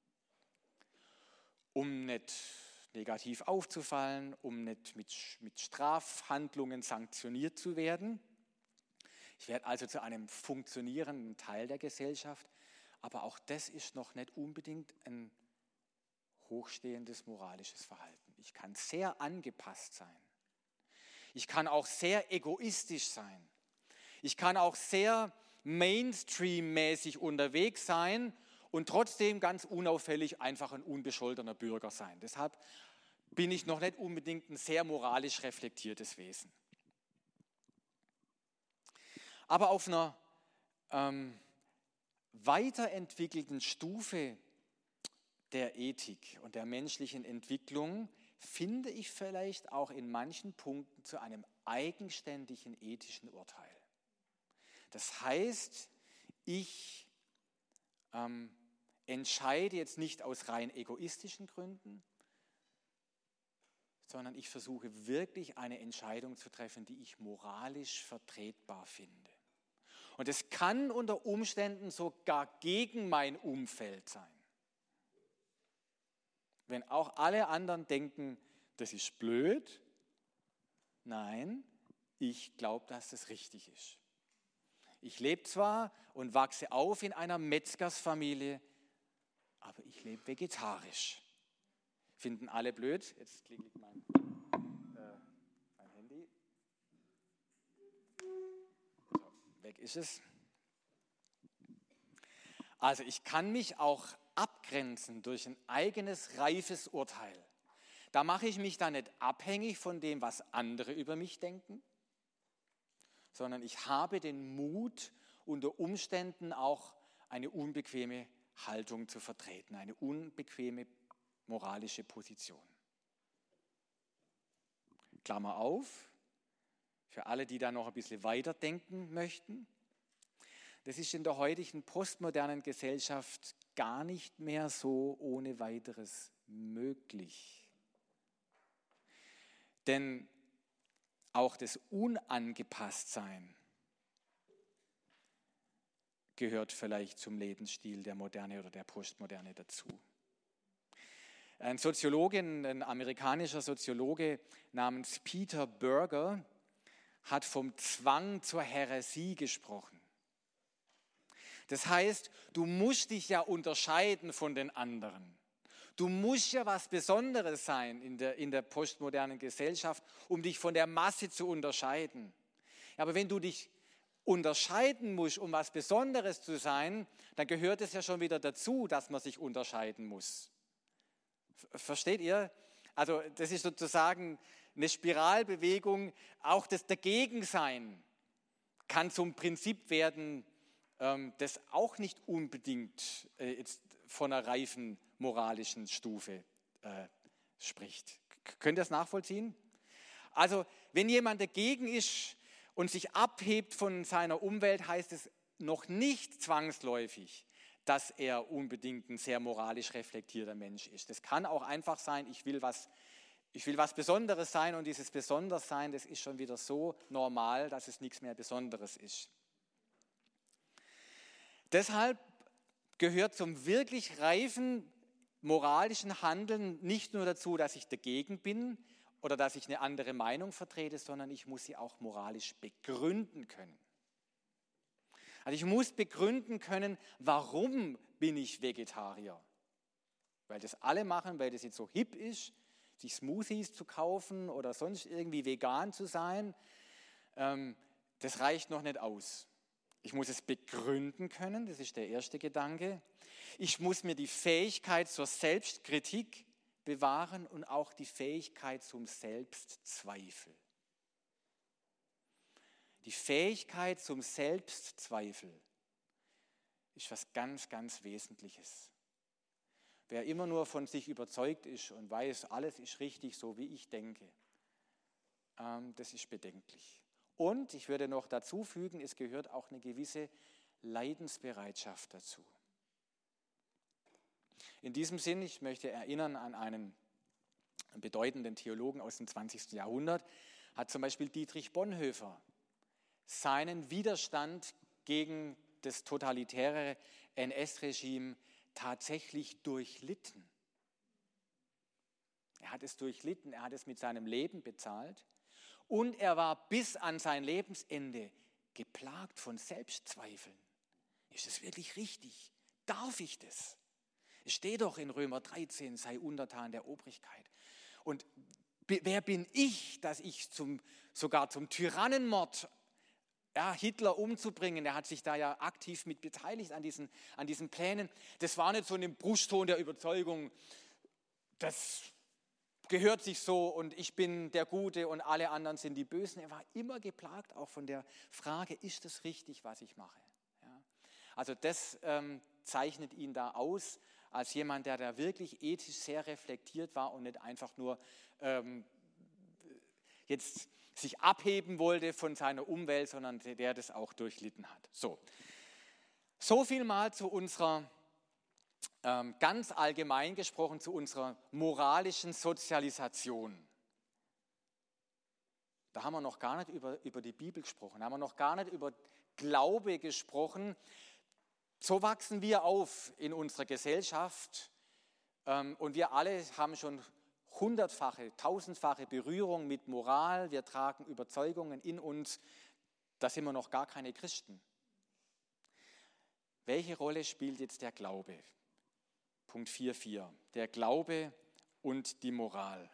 um nicht negativ aufzufallen, um nicht mit Strafhandlungen sanktioniert zu werden. Ich werde also zu einem funktionierenden Teil der Gesellschaft, aber auch das ist noch nicht unbedingt ein hochstehendes moralisches Verhalten. Ich kann sehr angepasst sein. Ich kann auch sehr egoistisch sein. Ich kann auch sehr Mainstream-mäßig unterwegs sein und trotzdem ganz unauffällig einfach ein unbescholtener Bürger sein. Deshalb bin ich noch nicht unbedingt ein sehr moralisch reflektiertes Wesen. Aber auf einer weiterentwickelten Stufe der Ethik und der menschlichen Entwicklung finde ich vielleicht auch in manchen Punkten zu einem eigenständigen ethischen Urteil. Das heißt, ich entscheide jetzt nicht aus rein egoistischen Gründen, sondern ich versuche wirklich eine Entscheidung zu treffen, die ich moralisch vertretbar finde. Und es kann unter Umständen sogar gegen mein Umfeld sein. Wenn auch alle anderen denken, das ist blöd, nein, ich glaube, dass das richtig ist. Ich lebe zwar und wachse auf in einer Metzgersfamilie, aber ich lebe vegetarisch. Finden alle blöd? Jetzt klingelt mein Handy. So, weg ist es. Also ich kann mich auch abgrenzen durch ein eigenes reifes Urteil. Da mache ich mich dann nicht abhängig von dem, was andere über mich denken, sondern ich habe den Mut, unter Umständen auch eine unbequeme Haltung zu vertreten, eine unbequeme moralische Position. Klammer auf, für alle, die da noch ein bisschen weiter denken möchten. Das ist in der heutigen postmodernen Gesellschaft gar nicht mehr so ohne weiteres möglich. Denn auch das Unangepasstsein gehört vielleicht zum Lebensstil der Moderne oder der Postmoderne dazu. Ein Soziologe, ein amerikanischer Soziologe namens Peter Berger hat vom Zwang zur Häresie gesprochen. Das heißt, du musst dich ja unterscheiden von den anderen. Du musst ja was Besonderes sein in der postmodernen Gesellschaft, um dich von der Masse zu unterscheiden. Aber wenn du dich unterscheiden musst, um was Besonderes zu sein, dann gehört es ja schon wieder dazu, dass man sich unterscheiden muss. Versteht ihr? Also das ist sozusagen eine Spiralbewegung. Auch das Dagegensein kann zum Prinzip werden, das auch nicht unbedingt jetzt von einer reifen moralischen Stufe spricht. Könnt ihr das nachvollziehen? Also wenn jemand dagegen ist und sich abhebt von seiner Umwelt, heißt es noch nicht zwangsläufig, dass er unbedingt ein sehr moralisch reflektierter Mensch ist. Das kann auch einfach sein, ich will was Besonderes sein, und dieses Besonderssein, das ist schon wieder so normal, dass es nichts mehr Besonderes ist. Deshalb gehört zum wirklich reifen moralischen Handeln nicht nur dazu, dass ich dagegen bin oder dass ich eine andere Meinung vertrete, sondern ich muss sie auch moralisch begründen können. Also ich muss begründen können, warum bin ich Vegetarier? Weil das alle machen, weil das jetzt so hip ist, sich Smoothies zu kaufen oder sonst irgendwie vegan zu sein. Das reicht noch nicht aus. Ich muss es begründen können, das ist der erste Gedanke. Ich muss mir die Fähigkeit zur Selbstkritik bewahren und auch die Fähigkeit zum Selbstzweifel. Die Fähigkeit zum Selbstzweifel ist was ganz, ganz Wesentliches. Wer immer nur von sich überzeugt ist und weiß, alles ist richtig, so wie ich denke, das ist bedenklich. Und ich würde noch dazu fügen, es gehört auch eine gewisse Leidensbereitschaft dazu. In diesem Sinn, ich möchte erinnern an einen bedeutenden Theologen aus dem 20. Jahrhundert, hat zum Beispiel Dietrich Bonhoeffer seinen Widerstand gegen das totalitäre NS-Regime tatsächlich durchlitten. Er hat es durchlitten, er hat es mit seinem Leben bezahlt. Und er war bis an sein Lebensende geplagt von Selbstzweifeln. Ist es wirklich richtig? Darf ich das? Es steht doch in Römer 13, sei untertan der Obrigkeit. Und wer bin ich, dass ich sogar zum Tyrannenmord, Hitler umzubringen, er hat sich da ja aktiv mit beteiligt an diesen Plänen. Das war nicht so ein Brustton der Überzeugung, das gehört sich so und ich bin der Gute und alle anderen sind die Bösen. Er war immer geplagt auch von der Frage, ist es richtig, was ich mache? Ja. Also das zeichnet ihn da aus als jemand, der da wirklich ethisch sehr reflektiert war und nicht einfach nur jetzt sich abheben wollte von seiner Umwelt, sondern der das auch durchlitten hat. So viel mal zu unserer ganz allgemein gesprochen zu unserer moralischen Sozialisation. Da haben wir noch gar nicht über die Bibel gesprochen, da haben wir noch gar nicht über Glaube gesprochen. So wachsen wir auf in unserer Gesellschaft und wir alle haben schon hundertfache, tausendfache Berührung mit Moral. Wir tragen Überzeugungen in uns, da sind wir noch gar keine Christen. Welche Rolle spielt jetzt der Glaube? Punkt 4.4. Der Glaube und die Moral.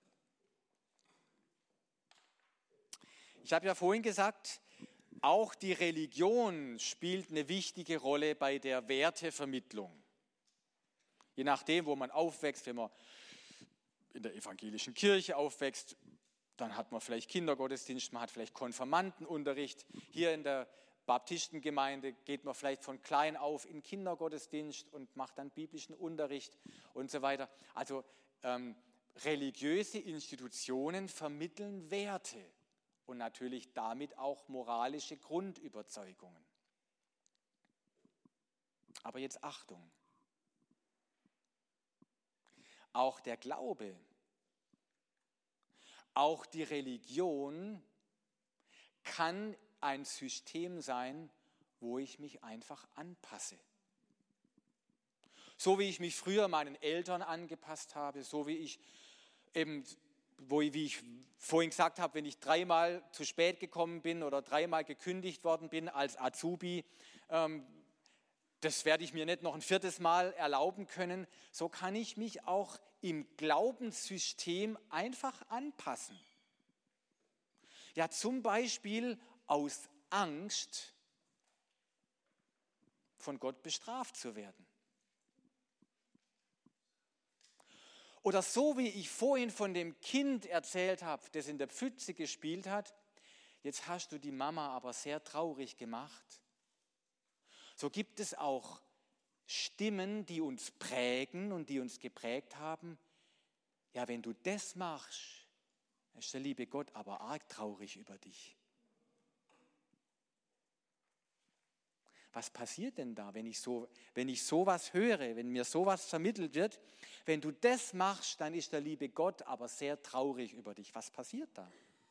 Ich habe ja vorhin gesagt, auch die Religion spielt eine wichtige Rolle bei der Wertevermittlung. Je nachdem, wo man aufwächst, wenn man in der evangelischen Kirche aufwächst, dann hat man vielleicht Kindergottesdienst, man hat vielleicht Konfirmandenunterricht. Hier in der Baptistengemeinde geht man vielleicht von klein auf in Kindergottesdienst und macht dann biblischen Unterricht und so weiter. Also religiöse Institutionen vermitteln Werte und natürlich damit auch moralische Grundüberzeugungen. Aber jetzt Achtung. Auch der Glaube, auch die Religion kann ein System sein, wo ich mich einfach anpasse. So wie ich mich früher meinen Eltern angepasst habe, so wie ich eben, wie ich vorhin gesagt habe, wenn ich 3-mal zu spät gekommen bin oder 3-mal gekündigt worden bin als Azubi, das werde ich mir nicht noch ein 4. Mal erlauben können. So kann ich mich auch im Glaubenssystem einfach anpassen. Ja, zum Beispiel aus Angst, von Gott bestraft zu werden. Oder so wie ich vorhin von dem Kind erzählt habe, das in der Pfütze gespielt hat, jetzt hast du die Mama aber sehr traurig gemacht. So gibt es auch Stimmen, die uns prägen und die uns geprägt haben. Ja, wenn du das machst, ist der liebe Gott aber arg traurig über dich. Was passiert denn da, wenn ich sowas höre, wenn mir sowas vermittelt wird? Wenn du das machst, dann ist der liebe Gott aber sehr traurig über dich. Was passiert da?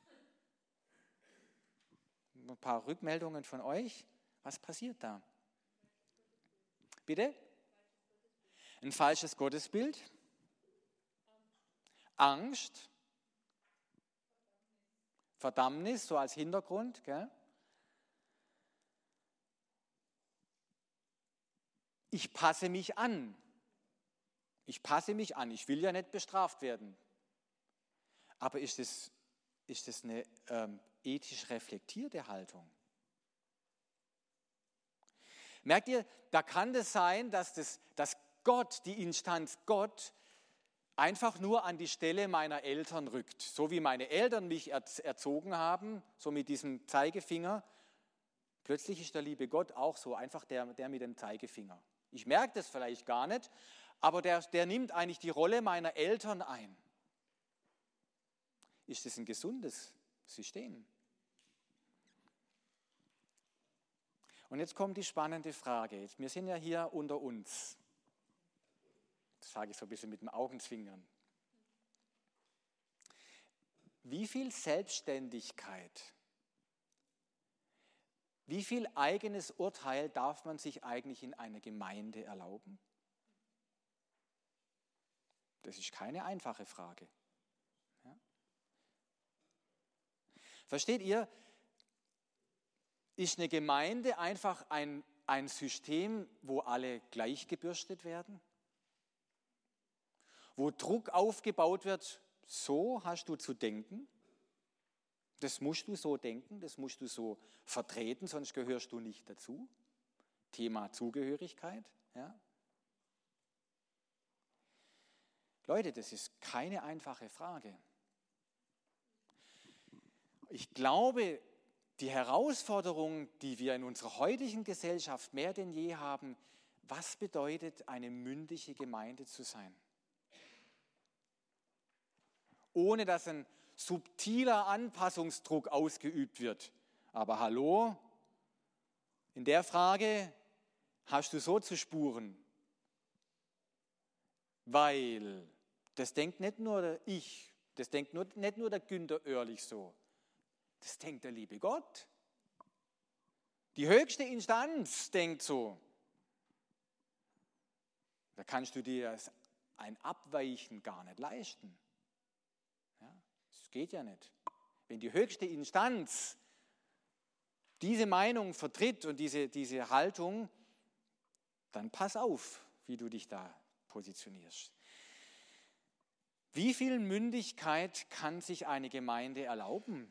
Ein paar Rückmeldungen von euch. Was passiert da? Bitte? Ein falsches Gottesbild? Angst? Verdammnis, so als Hintergrund, gell? Ich passe mich an. Ich passe mich an. Ich will ja nicht bestraft werden. Aber ist das eine ethisch reflektierte Haltung? Merkt ihr, da kann es sein, dass Gott, die Instanz Gott, einfach nur an die Stelle meiner Eltern rückt. So wie meine Eltern mich erzogen haben, so mit diesem Zeigefinger. Plötzlich ist der liebe Gott auch so, einfach der mit dem Zeigefinger. Ich merke das vielleicht gar nicht, aber der nimmt eigentlich die Rolle meiner Eltern ein. Ist das ein gesundes System? Und jetzt kommt die spannende Frage. Wir sind ja hier unter uns. Das sage ich so ein bisschen mit dem Augenzwinkern. Wie viel Selbstständigkeit, wie viel eigenes Urteil darf man sich eigentlich in einer Gemeinde erlauben? Das ist keine einfache Frage. Ja? Versteht ihr? Ist eine Gemeinde einfach ein System, wo alle gleich gebürstet werden? Wo Druck aufgebaut wird, so hast du zu denken? Das musst du so denken, das musst du so vertreten, sonst gehörst du nicht dazu. Thema Zugehörigkeit. Ja. Leute, das ist keine einfache Frage. Ich glaube, die Herausforderung, die wir in unserer heutigen Gesellschaft mehr denn je haben, was bedeutet, eine mündige Gemeinde zu sein? Ohne dass ein subtiler Anpassungsdruck ausgeübt wird. Aber hallo, in der Frage hast du so zu spuren. Weil das denkt nicht nur ich, das denkt nicht nur der Günter Oehrlich so, das denkt der liebe Gott. Die höchste Instanz denkt so. Da kannst du dir ein Abweichen gar nicht leisten. Ja, das geht ja nicht. Wenn die höchste Instanz diese Meinung vertritt und diese Haltung, dann pass auf, wie du dich da positionierst. Wie viel Mündigkeit kann sich eine Gemeinde erlauben?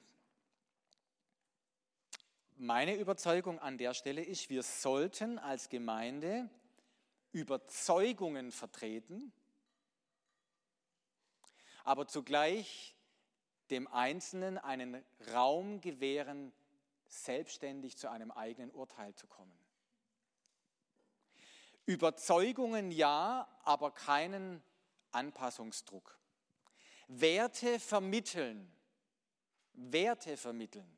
Meine Überzeugung an der Stelle ist, wir sollten als Gemeinde Überzeugungen vertreten, aber zugleich dem Einzelnen einen Raum gewähren, selbstständig zu einem eigenen Urteil zu kommen. Überzeugungen ja, aber keinen Anpassungsdruck. Werte vermitteln. Werte vermitteln.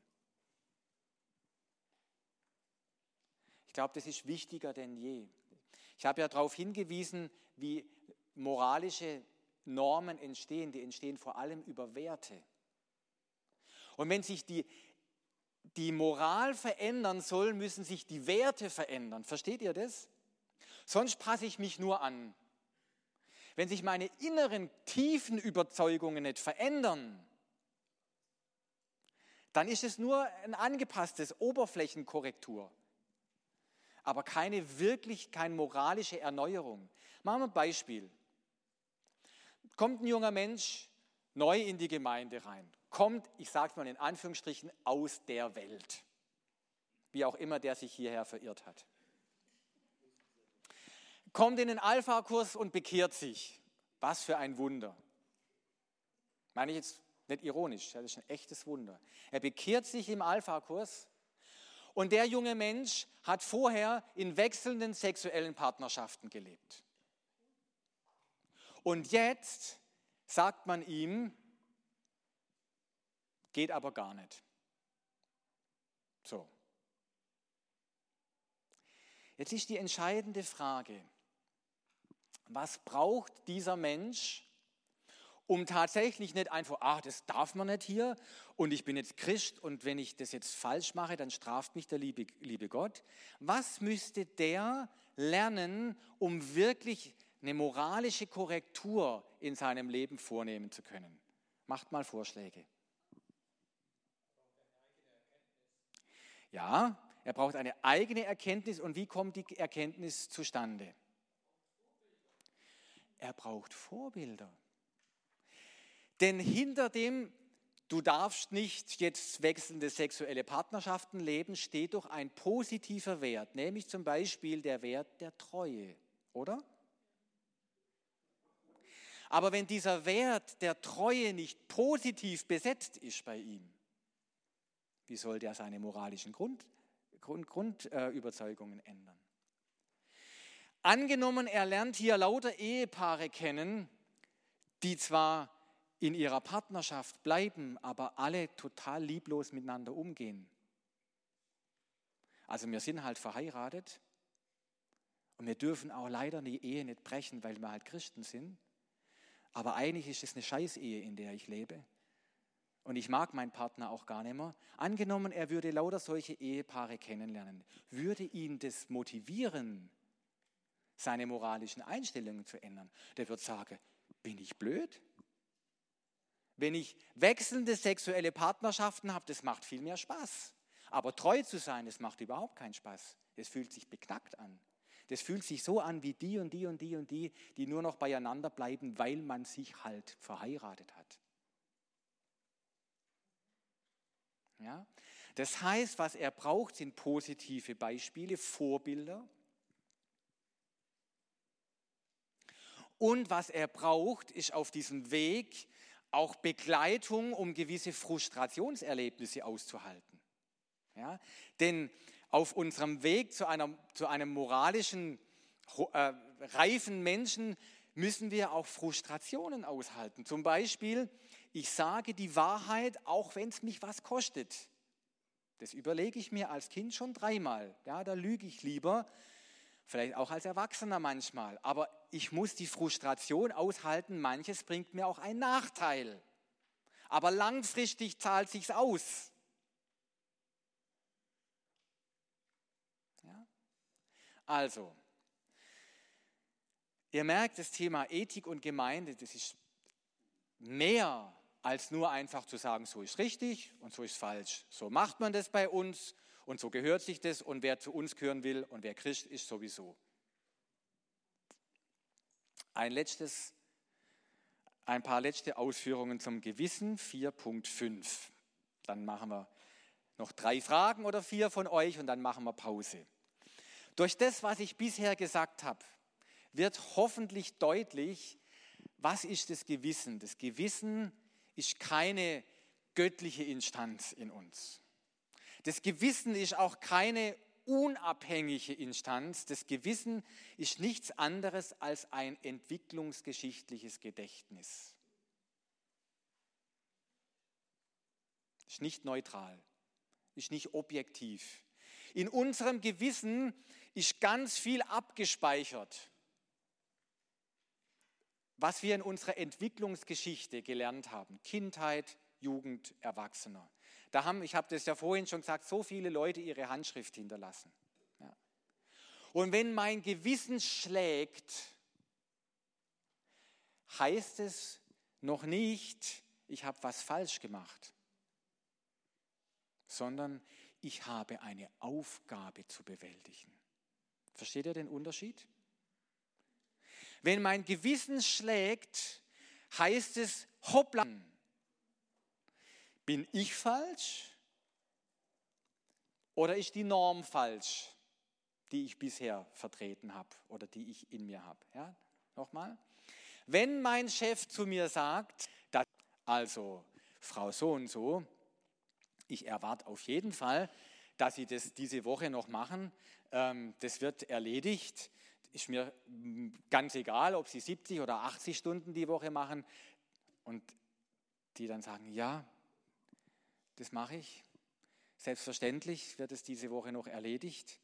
Ich glaube, das ist wichtiger denn je. Ich habe ja darauf hingewiesen, wie moralische Normen entstehen. Die entstehen vor allem über Werte. Und wenn sich die Moral verändern soll, müssen sich die Werte verändern. Versteht ihr das? Sonst passe ich mich nur an. Wenn sich meine inneren tiefen Überzeugungen nicht verändern, dann ist es nur ein angepasstes Oberflächenkorrektur. Aber keine moralische Erneuerung. Machen wir ein Beispiel. Kommt ein junger Mensch neu in die Gemeinde rein. Kommt, ich sage es mal in Anführungsstrichen, aus der Welt. Wie auch immer der sich hierher verirrt hat. Kommt in den Alpha-Kurs und bekehrt sich. Was für ein Wunder. Meine ich jetzt nicht ironisch, das ist ein echtes Wunder. Er bekehrt sich im Alpha-Kurs und der junge Mensch hat vorher in wechselnden sexuellen Partnerschaften gelebt. Und jetzt sagt man ihm, geht aber gar nicht. So. Jetzt ist die entscheidende Frage, was braucht dieser Mensch, um tatsächlich nicht einfach, das darf man nicht hier und ich bin jetzt Christ und wenn ich das jetzt falsch mache, dann straft mich der liebe Gott. Was müsste der lernen, um wirklich eine moralische Korrektur in seinem Leben vornehmen zu können? Macht mal Vorschläge. Ja, er braucht eine eigene Erkenntnis. Und wie kommt die Erkenntnis zustande? Er braucht Vorbilder. Denn hinter dem, du darfst nicht jetzt wechselnde sexuelle Partnerschaften leben, steht doch ein positiver Wert, nämlich zum Beispiel der Wert der Treue, oder? Aber wenn dieser Wert der Treue nicht positiv besetzt ist bei ihm, wie soll der seine moralischen Grundüberzeugungen ändern? Angenommen, er lernt hier lauter Ehepaare kennen, die zwar in ihrer Partnerschaft bleiben, aber alle total lieblos miteinander umgehen. Also wir sind halt verheiratet und wir dürfen auch leider die Ehe nicht brechen, weil wir halt Christen sind. Aber eigentlich ist es eine Scheißehe, in der ich lebe. Und ich mag meinen Partner auch gar nicht mehr. Angenommen, er würde lauter solche Ehepaare kennenlernen. Würde ihn das motivieren, seine moralischen Einstellungen zu ändern? Der wird sagen, bin ich blöd? Wenn ich wechselnde sexuelle Partnerschaften habe, das macht viel mehr Spaß. Aber treu zu sein, das macht überhaupt keinen Spaß. Das fühlt sich beknackt an. Das fühlt sich so an wie die und die und die und die nur noch beieinander bleiben, weil man sich halt verheiratet hat. Ja? Das heißt, was er braucht, sind positive Beispiele, Vorbilder. Und was er braucht, ist auf diesem Weg auch Begleitung, um gewisse Frustrationserlebnisse auszuhalten. Ja? Denn auf unserem Weg zu einem moralischen, reifen Menschen müssen wir auch Frustrationen aushalten. Zum Beispiel, ich sage die Wahrheit, auch wenn es mich was kostet. Das überlege ich mir als Kind schon dreimal. Ja, da lüge ich lieber. Vielleicht auch als Erwachsener manchmal. Aber ich muss die Frustration aushalten, manches bringt mir auch einen Nachteil. Aber langfristig zahlt sich's aus. Ja? Also, ihr merkt, das Thema Ethik und Gemeinde, das ist mehr als nur einfach zu sagen, so ist richtig und so ist falsch. So macht man das bei uns und so gehört sich das und wer zu uns gehören will und wer Christ ist, sowieso. Ein paar letzte Ausführungen zum Gewissen, 4.5. Dann machen wir noch 3 Fragen oder 4 von euch und dann machen wir Pause. Durch das, was ich bisher gesagt habe, wird hoffentlich deutlich, was ist das Gewissen? Das Gewissen ist keine göttliche Instanz in uns. Das Gewissen ist auch keine unabhängige Instanz. Das Gewissen ist nichts anderes als ein entwicklungsgeschichtliches Gedächtnis. Ist nicht neutral, ist nicht objektiv. In unserem Gewissen ist ganz viel abgespeichert, was wir in unserer Entwicklungsgeschichte gelernt haben. Kindheit, Jugend, Erwachsener. Ich habe das ja vorhin schon gesagt, so viele Leute ihre Handschrift hinterlassen. Ja. Und wenn mein Gewissen schlägt, heißt es noch nicht, ich habe was falsch gemacht, sondern ich habe eine Aufgabe zu bewältigen. Versteht ihr den Unterschied? Wenn mein Gewissen schlägt, heißt es, hoppla, bin ich falsch oder ist die Norm falsch, die ich bisher vertreten habe oder die ich in mir habe? Ja, nochmal. Wenn mein Chef zu mir sagt, dass also Frau so und so, ich erwarte auf jeden Fall, dass Sie das diese Woche noch machen, das wird erledigt, ist mir ganz egal, ob Sie 70 oder 80 Stunden die Woche machen und die dann sagen, ja, das mache ich. Selbstverständlich wird es diese Woche noch erledigt.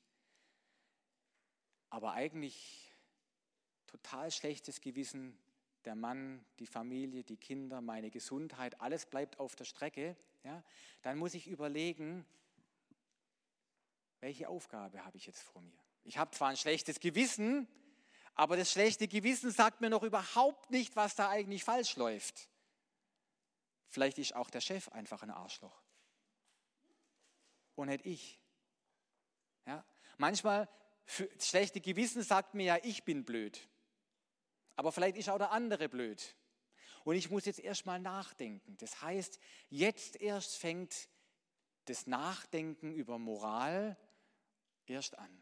Aber eigentlich total schlechtes Gewissen, der Mann, die Familie, die Kinder, meine Gesundheit, alles bleibt auf der Strecke. Ja? Dann muss ich überlegen, welche Aufgabe habe ich jetzt vor mir? Ich habe zwar ein schlechtes Gewissen, aber das schlechte Gewissen sagt mir noch überhaupt nicht, was da eigentlich falsch läuft. Vielleicht ist auch der Chef einfach ein Arschloch. Und nicht ich. Ja? Manchmal, das schlechte Gewissen sagt mir ja, ich bin blöd. Aber vielleicht ist auch der andere blöd. Und ich muss jetzt erst mal nachdenken. Das heißt, jetzt erst fängt das Nachdenken über Moral erst an.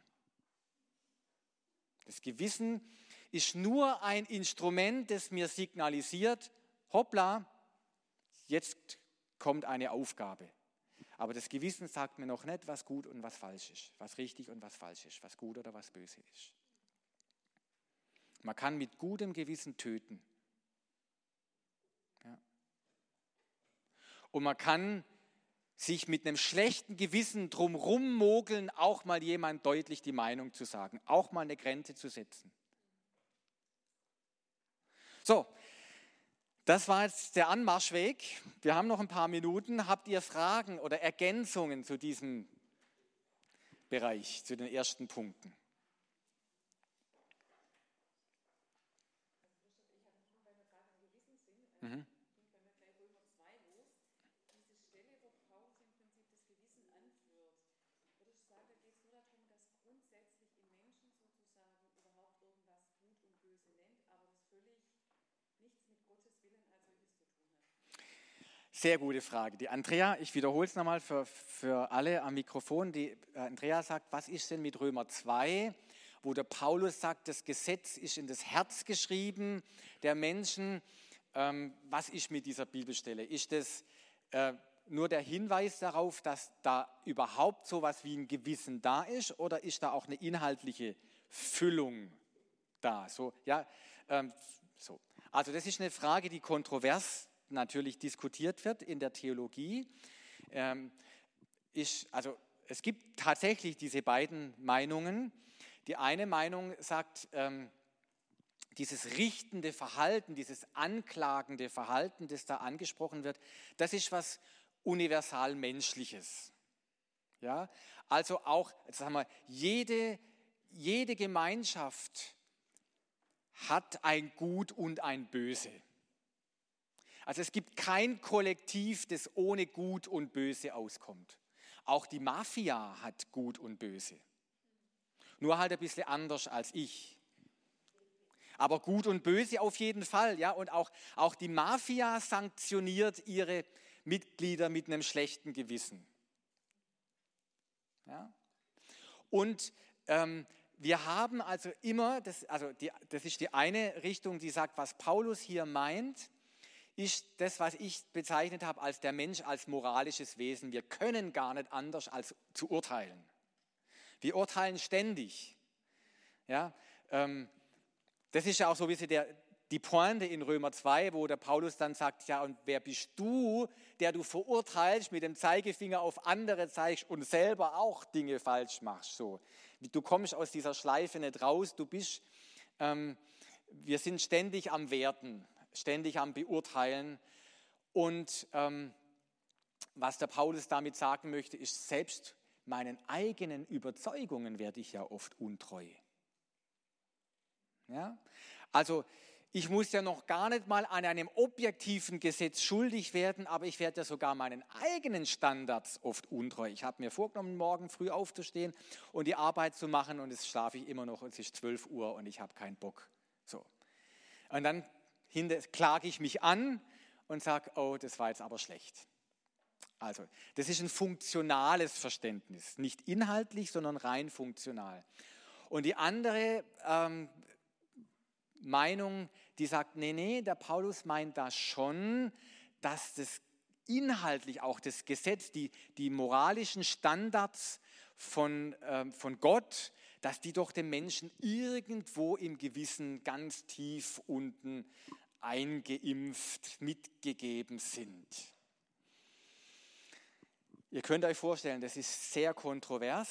Das Gewissen ist nur ein Instrument, das mir signalisiert, hoppla, jetzt kommt eine Aufgabe. Aber das Gewissen sagt mir noch nicht, was gut und was falsch ist, was richtig und was falsch ist, was gut oder was böse ist. Man kann mit gutem Gewissen töten. Ja. Und man kann sich mit einem schlechten Gewissen drumherum mogeln, auch mal jemand deutlich die Meinung zu sagen, auch mal eine Grenze zu setzen. So, das war jetzt der Anmarschweg. Wir haben noch ein paar Minuten. Habt ihr Fragen oder Ergänzungen zu diesem Bereich, zu den ersten Punkten? Mhm. Sehr gute Frage. Die Andrea, ich wiederhole es nochmal für alle am Mikrofon. Die Andrea sagt, was ist denn mit Römer 2, wo der Paulus sagt, das Gesetz ist in das Herz geschrieben der Menschen. Was ist mit dieser Bibelstelle? Ist das nur der Hinweis darauf, dass da überhaupt so etwas wie ein Gewissen da ist oder ist da auch eine inhaltliche Füllung da? So, ja, so. Also das ist eine Frage, die kontrovers natürlich diskutiert wird in der Theologie. Es gibt tatsächlich diese beiden Meinungen. Die eine Meinung sagt, dieses richtende Verhalten, dieses anklagende Verhalten, das da angesprochen wird, das ist was universal Menschliches. Ja? Also auch, sagen wir, jede Gemeinschaft hat ein Gut und ein Böse. Also es gibt kein Kollektiv, das ohne Gut und Böse auskommt. Auch die Mafia hat Gut und Böse. Nur halt ein bisschen anders als ich. Aber Gut und Böse auf jeden Fall. Ja? Und auch die Mafia sanktioniert ihre Mitglieder mit einem schlechten Gewissen. Ja? Und wir haben also immer, das ist die eine Richtung, die sagt, was Paulus hier meint, ist das, was ich bezeichnet habe als der Mensch als moralisches Wesen. Wir können gar nicht anders als zu urteilen. Wir urteilen ständig. Ja, das ist ja auch so ein bisschen die Pointe in Römer 2, wo der Paulus dann sagt, ja, und wer bist du, der du verurteilst, mit dem Zeigefinger auf andere zeigst und selber auch Dinge falsch machst. So. Du kommst aus dieser Schleife nicht raus, wir sind ständig am Werten, ständig am Beurteilen. Und was der Paulus damit sagen möchte, ist, selbst meinen eigenen Überzeugungen werde ich ja oft untreu. Ja? Also ich muss ja noch gar nicht mal an einem objektiven Gesetz schuldig werden, aber ich werde ja sogar meinen eigenen Standards oft untreu. Ich habe mir vorgenommen, morgen früh aufzustehen und die Arbeit zu machen und jetzt schlafe ich immer noch, es ist 12 Uhr und ich habe keinen Bock. So. Und dann klage ich mich an und sage, oh, das war jetzt aber schlecht. Also, das ist ein funktionales Verständnis, nicht inhaltlich, sondern rein funktional. Und die andere Meinung, die sagt, nee, der Paulus meint da schon, dass das inhaltlich auch das Gesetz, die moralischen Standards von Gott, dass die doch dem Menschen irgendwo im Gewissen ganz tief unten eingeimpft, mitgegeben sind. Ihr könnt euch vorstellen, das ist sehr kontrovers.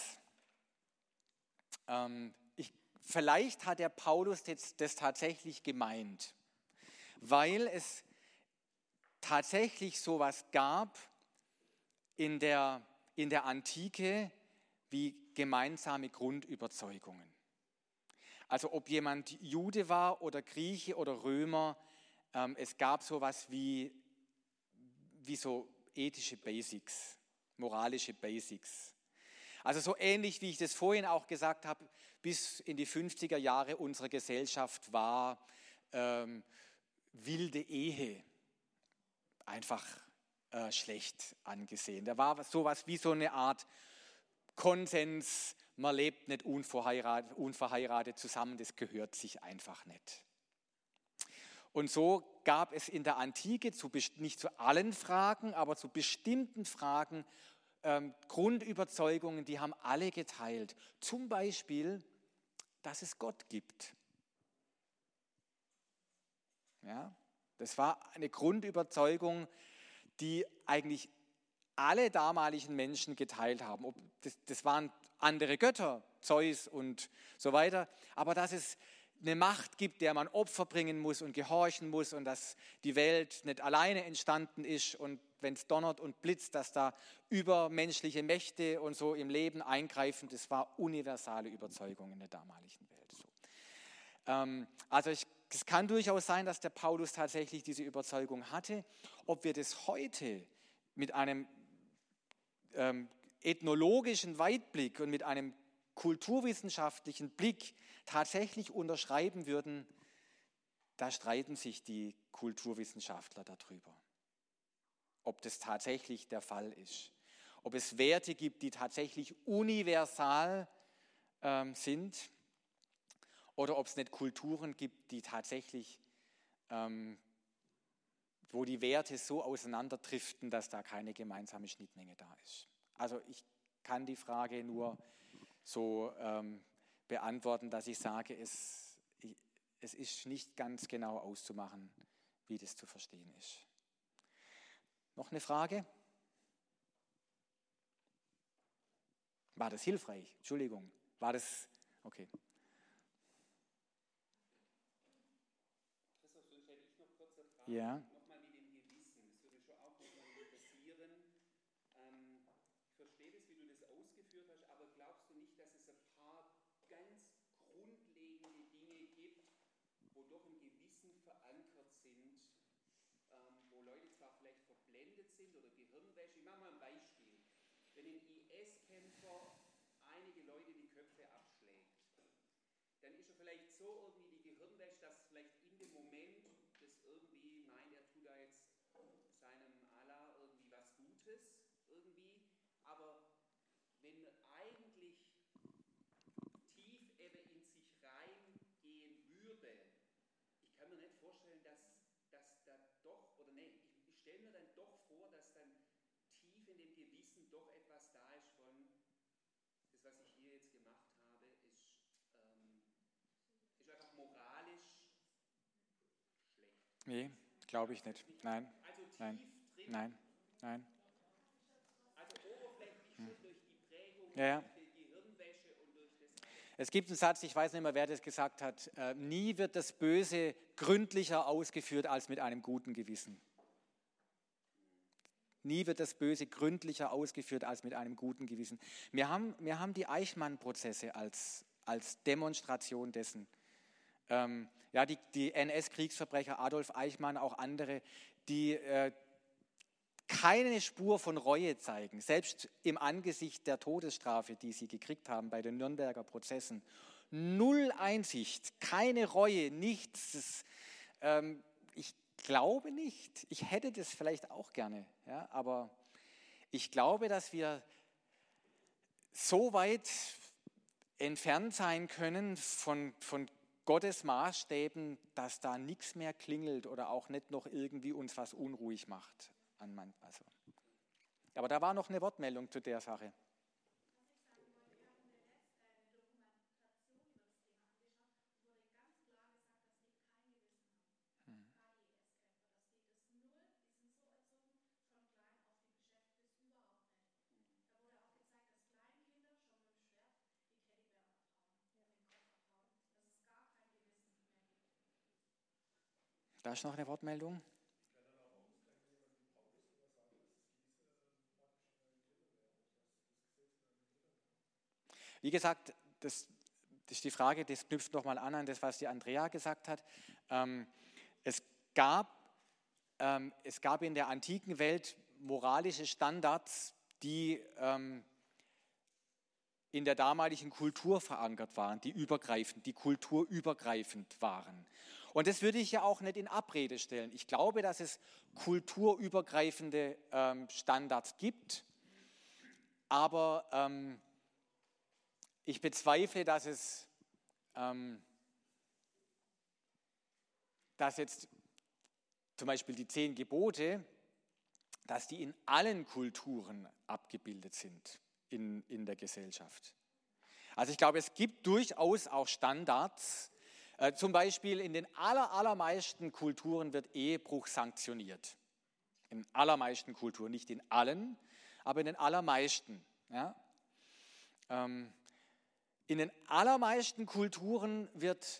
Vielleicht hat der Paulus das tatsächlich gemeint, weil es tatsächlich sowas gab in der Antike wie gemeinsame Grundüberzeugungen. Also ob jemand Jude war oder Grieche oder Römer, es gab sowas wie so ethische Basics, moralische Basics. Also so ähnlich, wie ich das vorhin auch gesagt habe, bis in die 50er Jahre unserer Gesellschaft war wilde Ehe einfach schlecht angesehen. Da war sowas wie so eine Art Konsens, man lebt nicht unverheiratet zusammen, das gehört sich einfach nicht. Und so gab es in der Antike, nicht zu allen Fragen, aber zu bestimmten Fragen, Grundüberzeugungen, die haben alle geteilt. Zum Beispiel, dass es Gott gibt. Ja, das war eine Grundüberzeugung, die eigentlich alle damaligen Menschen geteilt haben. Das waren andere Götter, Zeus und so weiter, aber dass es eine Macht gibt, der man Opfer bringen muss und gehorchen muss und dass die Welt nicht alleine entstanden ist und wenn es donnert und blitzt, dass da übermenschliche Mächte und so im Leben eingreifen, das war universale Überzeugung in der damaligen Welt. So. Also es kann durchaus sein, dass der Paulus tatsächlich diese Überzeugung hatte. Ob wir das heute mit einem ethnologischen Weitblick und mit einem kulturwissenschaftlichen Blick tatsächlich unterschreiben würden, da streiten sich die Kulturwissenschaftler darüber, ob das tatsächlich der Fall ist, ob es Werte gibt, die tatsächlich universal sind oder ob es nicht Kulturen gibt, die tatsächlich, wo die Werte so auseinanderdriften, dass da keine gemeinsame Schnittmenge da ist. Also ich kann die Frage nur so beantworten, dass ich sage, es ist nicht ganz genau auszumachen, wie das zu verstehen ist. Noch eine Frage? War das hilfreich? Entschuldigung. War das Okay. Christoph, sonst hätte ich noch kurz eine Frage. Ja. Nochmal mit dem Gewissen. Das würde mich schon auch nochmal interessieren. Ich verstehe das, wie du das ausgeführt hast, aber glaubst du nicht, dass es ein paar ganz grundlegende Dinge gibt, wo doch im Gewissen verankert sind, wo Leute zwar vielleicht verblendet sind oder Gehirnwäsche? Ich mache mal ein Beispiel. Wenn ein IS-Kämpfer einige Leute die Köpfe abschlägt, dann ist er vielleicht so irgendwie die Gehirnwäsche, dass vielleicht in dem Moment das irgendwie meint, er tut da jetzt seinem Allah irgendwie was Gutes irgendwie, aber wenn man eigentlich tief eben in sich reingehen würde, ich kann mir nicht vorstellen, dass da doch, oder nee, ich stelle mir dann doch vor, dass dann tief in dem Gewissen doch etwas da ist von, das was ich hier jetzt gemacht habe, ist einfach moralisch schlecht. Nee, glaube ich nicht. Nein, Also tief nein, drin, nein, nein. also oberflächlich schon durch die Prägung, Ja, ja. durch die Gehirnwäsche und durch das alles. Es gibt einen Satz, ich weiß nicht mehr, wer das gesagt hat, nie wird das Böse gründlicher ausgeführt als mit einem guten Gewissen. Nie wird das Böse gründlicher ausgeführt als mit einem guten Gewissen. Wir haben die Eichmann-Prozesse als Demonstration dessen. Die NS-Kriegsverbrecher, Adolf Eichmann, auch andere, die keine Spur von Reue zeigen, selbst im Angesicht der Todesstrafe, die sie gekriegt haben bei den Nürnberger Prozessen. Null Einsicht, keine Reue, nichts. Ich glaube nicht. Ich hätte das vielleicht auch gerne, ja, aber ich glaube, dass wir so weit entfernt sein können von Gottes Maßstäben, dass da nichts mehr klingelt oder auch nicht noch irgendwie uns was unruhig macht. Aber da war noch eine Wortmeldung zu der Sache. Da ist noch eine Wortmeldung. Wie gesagt, das ist die Frage, das knüpft nochmal an das, was die Andrea gesagt hat. Es gab in der antiken Welt moralische Standards, die in der damaligen Kultur verankert waren, die kulturübergreifend waren. Und das würde ich ja auch nicht in Abrede stellen. Ich glaube, dass es kulturübergreifende Standards gibt, aber ich bezweifle, dass jetzt zum Beispiel die 10 Gebote, dass die in allen Kulturen abgebildet sind in der Gesellschaft. Also ich glaube, es gibt durchaus auch Standards. Zum Beispiel in den allermeisten Kulturen wird Ehebruch sanktioniert. In allermeisten Kulturen, nicht in allen, aber in den allermeisten. Ja? In den allermeisten Kulturen wird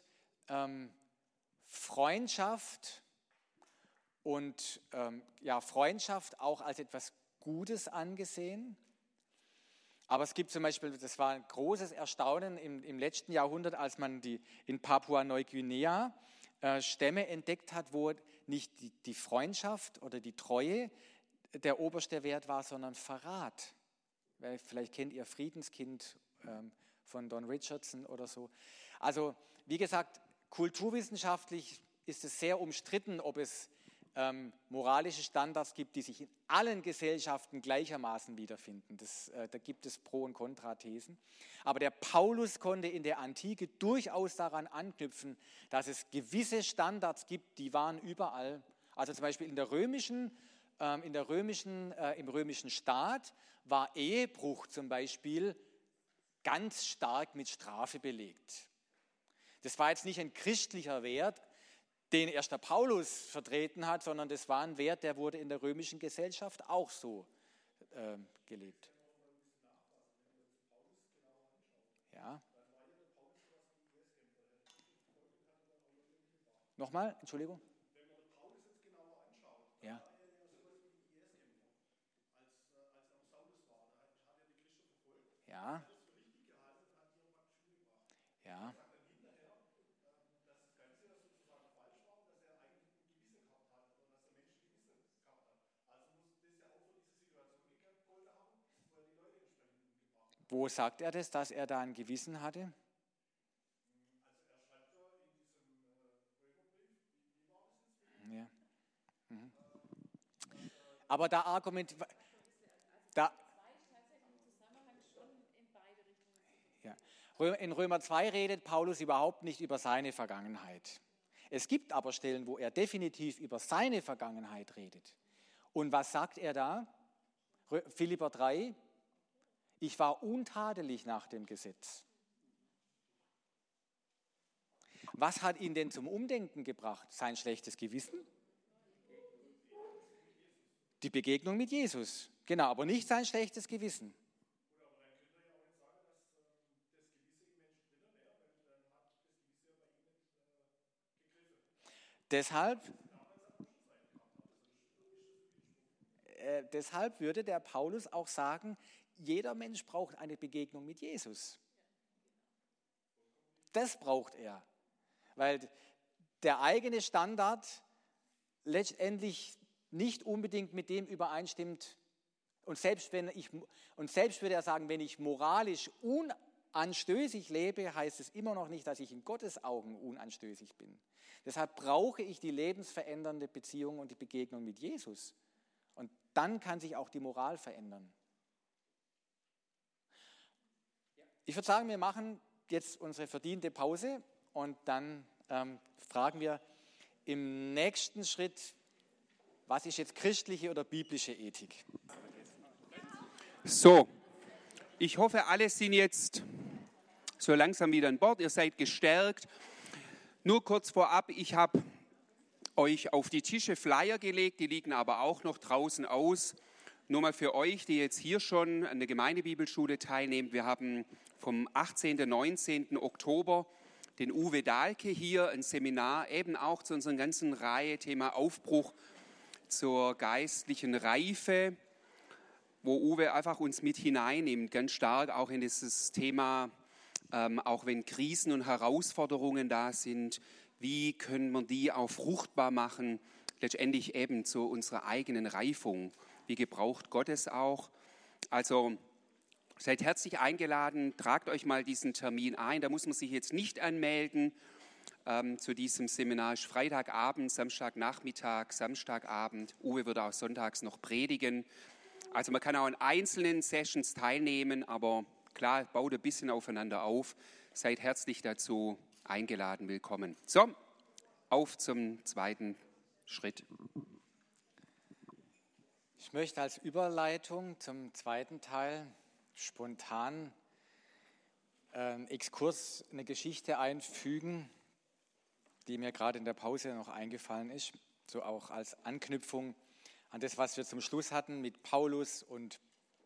Freundschaft und Freundschaft auch als etwas Gutes angesehen. Aber es gibt zum Beispiel, das war ein großes Erstaunen im letzten Jahrhundert, als man in Papua-Neuguinea Stämme entdeckt hat, wo nicht die Freundschaft oder die Treue der oberste Wert war, sondern Verrat. Vielleicht kennt ihr Friedenskind von Don Richardson oder so. Also wie gesagt, kulturwissenschaftlich ist es sehr umstritten, ob es moralische Standards gibt, die sich in allen Gesellschaften gleichermaßen wiederfinden. Da gibt es Pro- und Kontrathesen. Aber der Paulus konnte in der Antike durchaus daran anknüpfen, dass es gewisse Standards gibt, die waren überall. Also zum Beispiel im römischen Staat war Ehebruch zum Beispiel ganz stark mit Strafe belegt. Das war jetzt nicht ein christlicher Wert, den erst der Paulus vertreten hat, sondern das war ein Wert, der wurde in der römischen Gesellschaft auch so gelebt. Ja. Nochmal, Entschuldigung. Wenn man den Paulus jetzt genauer anschaut, Ja. war er ja sowas wie die IS-Kämpfer. Als er noch Saulus war, da hat er die Christen verfolgt, Ja, hat das für richtig gehalten und hat die auch praktisch umgebracht. ja. Er sagt dann hinterher, dass das Ganze ja sozusagen falsch war und dass er eigentlich ein Gewissen gehabt hat oder dass der Mensch ein Gewissen gehabt hat. Also muss das ja auch für diese Situation gegolten haben, wo er die Leute entsprechend umgebracht hat. Wo sagt er das, dass er da ein Gewissen hatte? Also er schreibt ja in diesem Römerbrief, wie war das jetzt? Ja. Mhm. Aber da argumentiert, da, ja. In Römer 2 redet Paulus überhaupt nicht über seine Vergangenheit. Es gibt aber Stellen, wo er definitiv über seine Vergangenheit redet. Und was sagt er da? Philipper 3, ich war untadelig nach dem Gesetz. Was hat ihn denn zum Umdenken gebracht? Sein schlechtes Gewissen? Die Begegnung mit Jesus. Genau, aber nicht sein schlechtes Gewissen. Aber dann könnte er ja auch nicht sagen, dass das Gewisse im Menschen drin wäre, weil dann hat das Gewisse ja bei ihm nicht gegriffen. Deshalb würde der Paulus auch sagen, jeder Mensch braucht eine Begegnung mit Jesus. Das braucht er, weil der eigene Standard letztendlich nicht unbedingt mit dem übereinstimmt. Und selbst würde er sagen, wenn ich moralisch unanstößig lebe, heißt es immer noch nicht, dass ich in Gottes Augen unanstößig bin. Deshalb brauche ich die lebensverändernde Beziehung und die Begegnung mit Jesus. Und dann kann sich auch die Moral verändern. Ich würde sagen, wir machen jetzt unsere verdiente Pause und dann fragen wir im nächsten Schritt, was ist jetzt christliche oder biblische Ethik? So, ich hoffe, alle sind jetzt so langsam wieder an Bord. Ihr seid gestärkt. Nur kurz vorab, ich habe euch auf die Tische Flyer gelegt, die liegen aber auch noch draußen aus. Nur mal für euch, die jetzt hier schon an der Gemeindebibelschule teilnehmen. Wir haben vom 18. und 19. Oktober den Uwe Dahlke hier, ein Seminar eben auch zu unserer ganzen Reihe Thema Aufbruch zur geistlichen Reife, wo Uwe einfach uns mit hineinnimmt, ganz stark auch in dieses Thema, auch wenn Krisen und Herausforderungen da sind, wie können wir die auch fruchtbar machen, letztendlich eben zu unserer eigenen Reifung. Wie gebraucht Gott es auch? Also seid herzlich eingeladen, tragt euch mal diesen Termin ein, da muss man sich jetzt nicht anmelden. Zu diesem Seminar ist Freitagabend, Samstagnachmittag, Samstagabend. Uwe wird auch sonntags noch predigen. Also man kann auch an einzelnen Sessions teilnehmen, aber klar, baut ein bisschen aufeinander auf. Seid herzlich dazu eingeladen, willkommen. So, auf zum zweiten Schritt. Ich möchte als Überleitung zum zweiten Teil spontan Exkurs, eine Geschichte einfügen, die mir gerade in der Pause noch eingefallen ist, so auch als Anknüpfung an das, was wir zum Schluss hatten mit Paulus und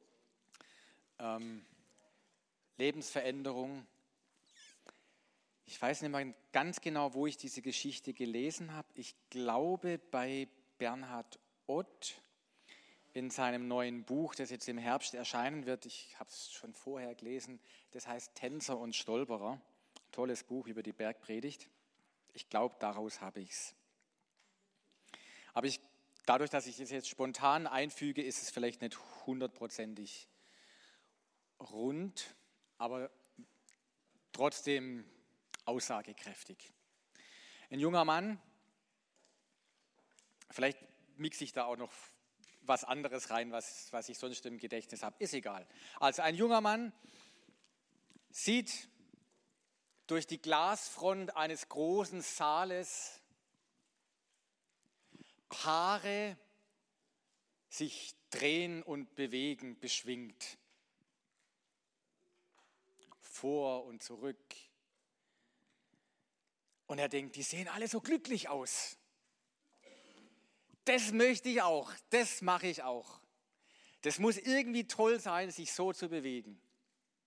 Lebensveränderung. Ich weiß nicht mehr ganz genau, wo ich diese Geschichte gelesen habe. Ich glaube bei Bernhard Ott in seinem neuen Buch, das jetzt im Herbst erscheinen wird. Ich habe es schon vorher gelesen. Das heißt Tänzer und Stolperer. Tolles Buch über die Bergpredigt. Ich glaube, daraus habe ich es. Aber dadurch, dass ich es jetzt spontan einfüge, ist es vielleicht nicht 100%ig rund, aber trotzdem aussagekräftig. Ein junger Mann, vielleicht mixe ich da auch noch was anderes rein, was ich sonst im Gedächtnis habe, ist egal. Also ein junger Mann sieht durch die Glasfront eines großen Saales Paare sich drehen und bewegen, beschwingt. Vor und zurück. Und er denkt, die sehen alle so glücklich aus. Das möchte ich auch, das mache ich auch. Das muss irgendwie toll sein, sich so zu bewegen.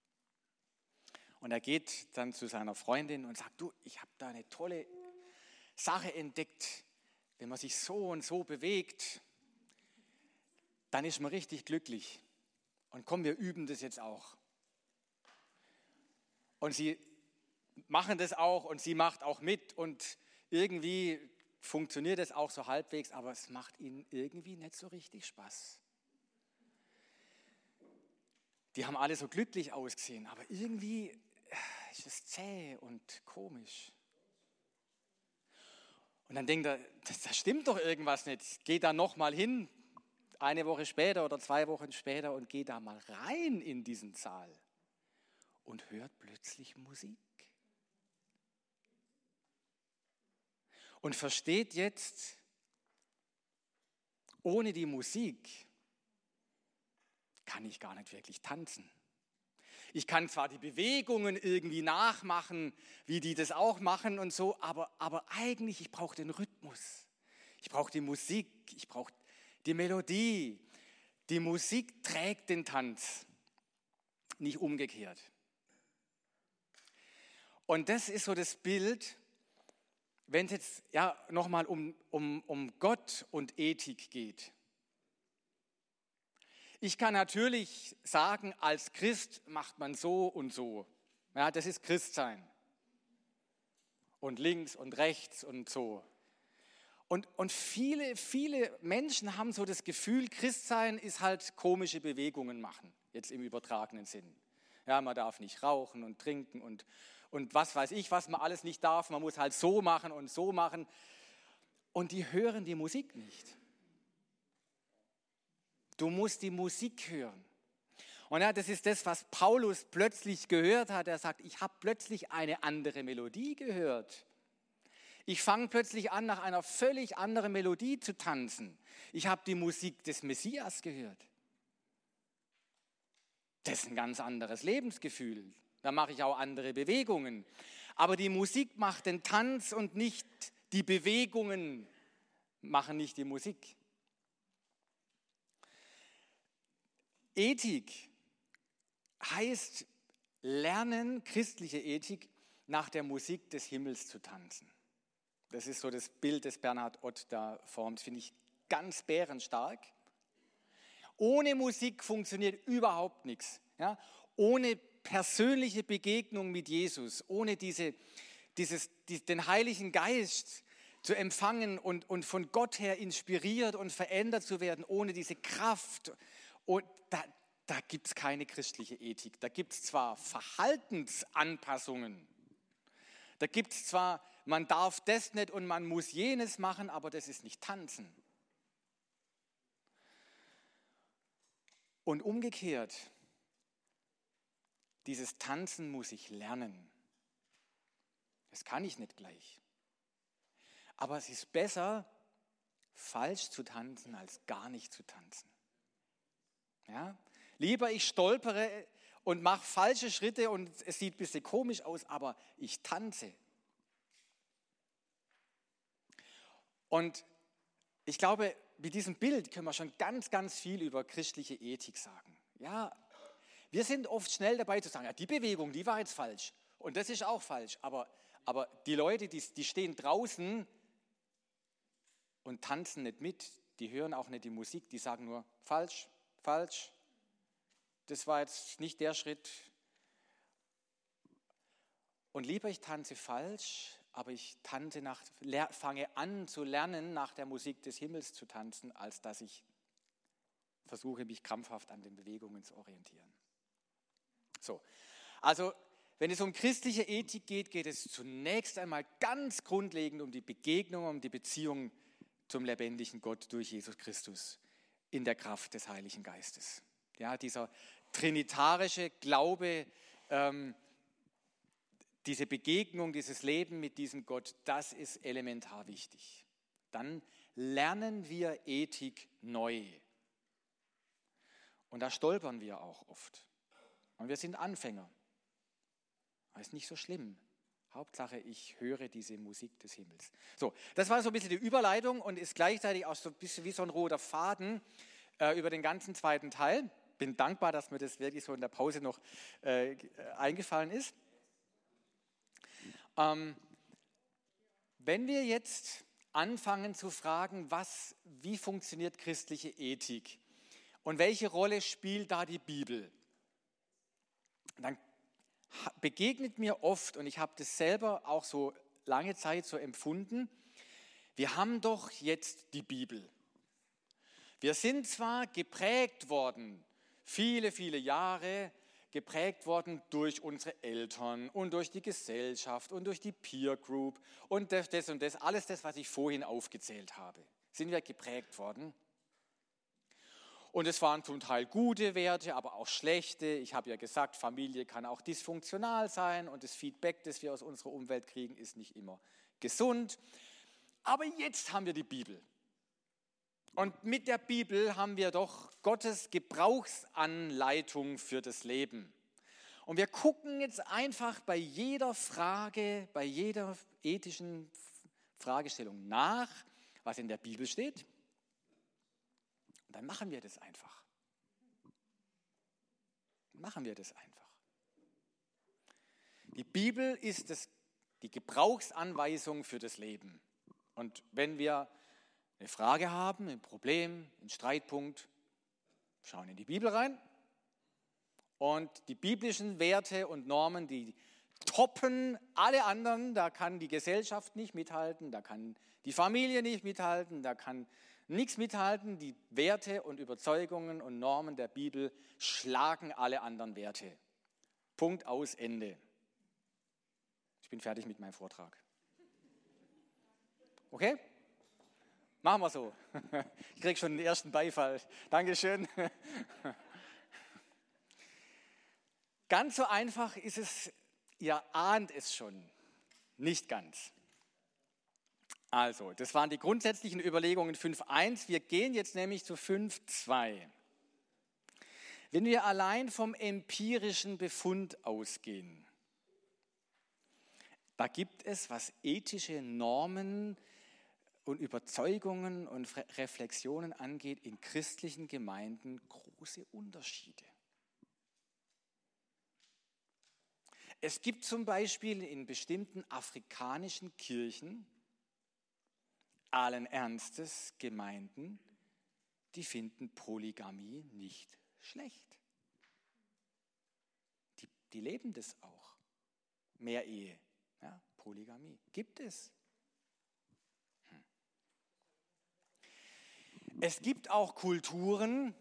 Und er geht dann zu seiner Freundin und sagt, du, ich habe da eine tolle Sache entdeckt, wenn man sich so und so bewegt, dann ist man richtig glücklich. Und komm, wir üben das jetzt auch. Und sie machen das auch und sie macht auch mit und irgendwie funktioniert es auch so halbwegs, aber es macht ihnen irgendwie nicht so richtig Spaß. Die haben alle so glücklich ausgesehen, aber irgendwie ist es zäh und komisch. Und dann denkt er, das stimmt doch irgendwas nicht. Geh da nochmal hin, eine Woche später oder 2 Wochen später und geh da mal rein in diesen Saal und hört plötzlich Musik. Und versteht jetzt, ohne die Musik kann ich gar nicht wirklich tanzen. Ich kann zwar die Bewegungen irgendwie nachmachen, wie die das auch machen und so, aber eigentlich, ich brauche den Rhythmus. Ich brauche die Musik, ich brauche die Melodie. Die Musik trägt den Tanz, nicht umgekehrt. Und das ist so das Bild, wenn es jetzt nochmal um Gott und Ethik geht. Ich kann natürlich sagen, als Christ macht man so und so. Ja, das ist Christsein. Und links und rechts und so. Und viele Menschen haben so das Gefühl, Christsein ist halt komische Bewegungen machen, jetzt im übertragenen Sinn. Ja, man darf nicht rauchen und trinken und was weiß ich, was man alles nicht darf. Man muss halt so machen und so machen. Und die hören die Musik nicht. Du musst die Musik hören. Und ja, das ist das, was Paulus plötzlich gehört hat. Er sagt, ich habe plötzlich eine andere Melodie gehört. Ich fange plötzlich an, nach einer völlig anderen Melodie zu tanzen. Ich habe die Musik des Messias gehört. Das ist ein ganz anderes Lebensgefühl. Da mache ich auch andere Bewegungen. Aber die Musik macht den Tanz und nicht die Bewegungen machen nicht die Musik. Ethik heißt lernen, christliche Ethik, nach der Musik des Himmels zu tanzen. Das ist so das Bild, das Bernhard Ott da formt, finde ich ganz bärenstark. Ohne Musik funktioniert überhaupt nichts. Ja? Ohne persönliche Begegnung mit Jesus, ohne den Heiligen Geist zu empfangen und von Gott her inspiriert und verändert zu werden, ohne diese Kraft. Und da gibt es keine christliche Ethik. Da gibt es zwar Verhaltensanpassungen, da gibt es zwar, man darf das nicht und man muss jenes machen, aber das ist nicht tanzen. Und umgekehrt, dieses Tanzen muss ich lernen. Das kann ich nicht gleich. Aber es ist besser, falsch zu tanzen, als gar nicht zu tanzen. Ja? Lieber ich stolpere und mache falsche Schritte und es sieht ein bisschen komisch aus, aber ich tanze. Und ich glaube, mit diesem Bild können wir schon ganz, ganz viel über christliche Ethik sagen. Ja, wir sind oft schnell dabei zu sagen, ja, die Bewegung, die war jetzt falsch und das ist auch falsch. Aber die Leute, die stehen draußen und tanzen nicht mit, die hören auch nicht die Musik, die sagen nur, falsch, falsch, das war jetzt nicht der Schritt. Und lieber ich tanze falsch, aber ich fange an zu lernen, nach der Musik des Himmels zu tanzen, als dass ich versuche, mich krampfhaft an den Bewegungen zu orientieren. So, also wenn es um christliche Ethik geht, geht es zunächst einmal ganz grundlegend um die Begegnung, um die Beziehung zum lebendigen Gott durch Jesus Christus in der Kraft des Heiligen Geistes. Ja, dieser trinitarische Glaube, diese Begegnung, dieses Leben mit diesem Gott, das ist elementar wichtig. Dann lernen wir Ethik neu. Und da stolpern wir auch oft. Und wir sind Anfänger. Das ist nicht so schlimm. Hauptsache, ich höre diese Musik des Himmels. So, das war so ein bisschen die Überleitung und ist gleichzeitig auch so ein bisschen wie so ein roter Faden über den ganzen zweiten Teil. Bin dankbar, dass mir das wirklich so in der Pause noch eingefallen ist. Wenn wir jetzt anfangen zu fragen, wie funktioniert christliche Ethik und welche Rolle spielt da die Bibel, dann begegnet mir oft, und ich habe das selber auch so lange Zeit so empfunden, wir haben doch jetzt die Bibel. Wir sind zwar geprägt worden, viele, viele Jahre geprägt worden durch unsere Eltern und durch die Gesellschaft und durch die Peer Group und das und das, alles das, was ich vorhin aufgezählt habe, sind wir geprägt worden. Und es waren zum Teil gute Werte, aber auch schlechte. Ich habe ja gesagt, Familie kann auch dysfunktional sein und das Feedback, das wir aus unserer Umwelt kriegen, ist nicht immer gesund. Aber jetzt haben wir die Bibel. Und mit der Bibel haben wir doch Gottes Gebrauchsanleitung für das Leben. Und wir gucken jetzt einfach bei jeder Frage, bei jeder ethischen Fragestellung nach, was in der Bibel steht. Und dann machen wir das einfach. Machen wir das einfach. Die Bibel ist die Gebrauchsanweisung für das Leben. Und wenn wir eine Frage haben, ein Problem, einen Streitpunkt, schauen in die Bibel rein und die biblischen Werte und Normen, die toppen alle anderen, da kann die Gesellschaft nicht mithalten, da kann die Familie nicht mithalten, da kann nichts mithalten, die Werte und Überzeugungen und Normen der Bibel schlagen alle anderen Werte. Punkt, aus, Ende. Ich bin fertig mit meinem Vortrag. Okay? Machen wir so. Ich kriege schon den ersten Beifall. Dankeschön. Ganz so einfach ist es, ihr ahnt es schon, nicht ganz. Also, das waren die grundsätzlichen Überlegungen 5.1. Wir gehen jetzt nämlich zu 5.2. Wenn wir allein vom empirischen Befund ausgehen, da gibt es, was ethische Normen und Überzeugungen und Reflexionen angeht, in christlichen Gemeinden große Unterschiede. Es gibt zum Beispiel in bestimmten afrikanischen Kirchen allen Ernstes Gemeinden, die finden Polygamie nicht schlecht. Die leben das auch. Mehrehe, ja, Polygamie gibt es. Es gibt auch Kulturen,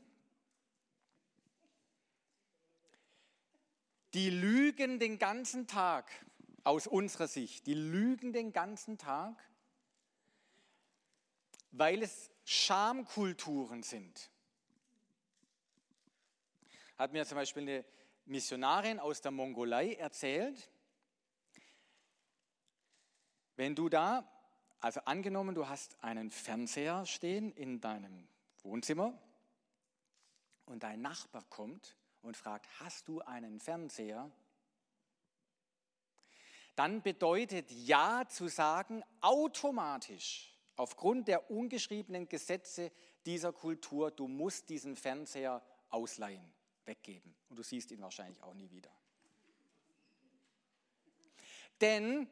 die lügen den ganzen Tag, aus unserer Sicht, die lügen den ganzen Tag, weil es Schamkulturen sind. Hat mir zum Beispiel eine Missionarin aus der Mongolei erzählt, wenn du da, also angenommen, du hast einen Fernseher stehen in deinem Wohnzimmer und dein Nachbar kommt und fragt, hast du einen Fernseher? Dann bedeutet Ja zu sagen automatisch, aufgrund der ungeschriebenen Gesetze dieser Kultur, du musst diesen Fernseher ausleihen, weggeben. Und du siehst ihn wahrscheinlich auch nie wieder. Denn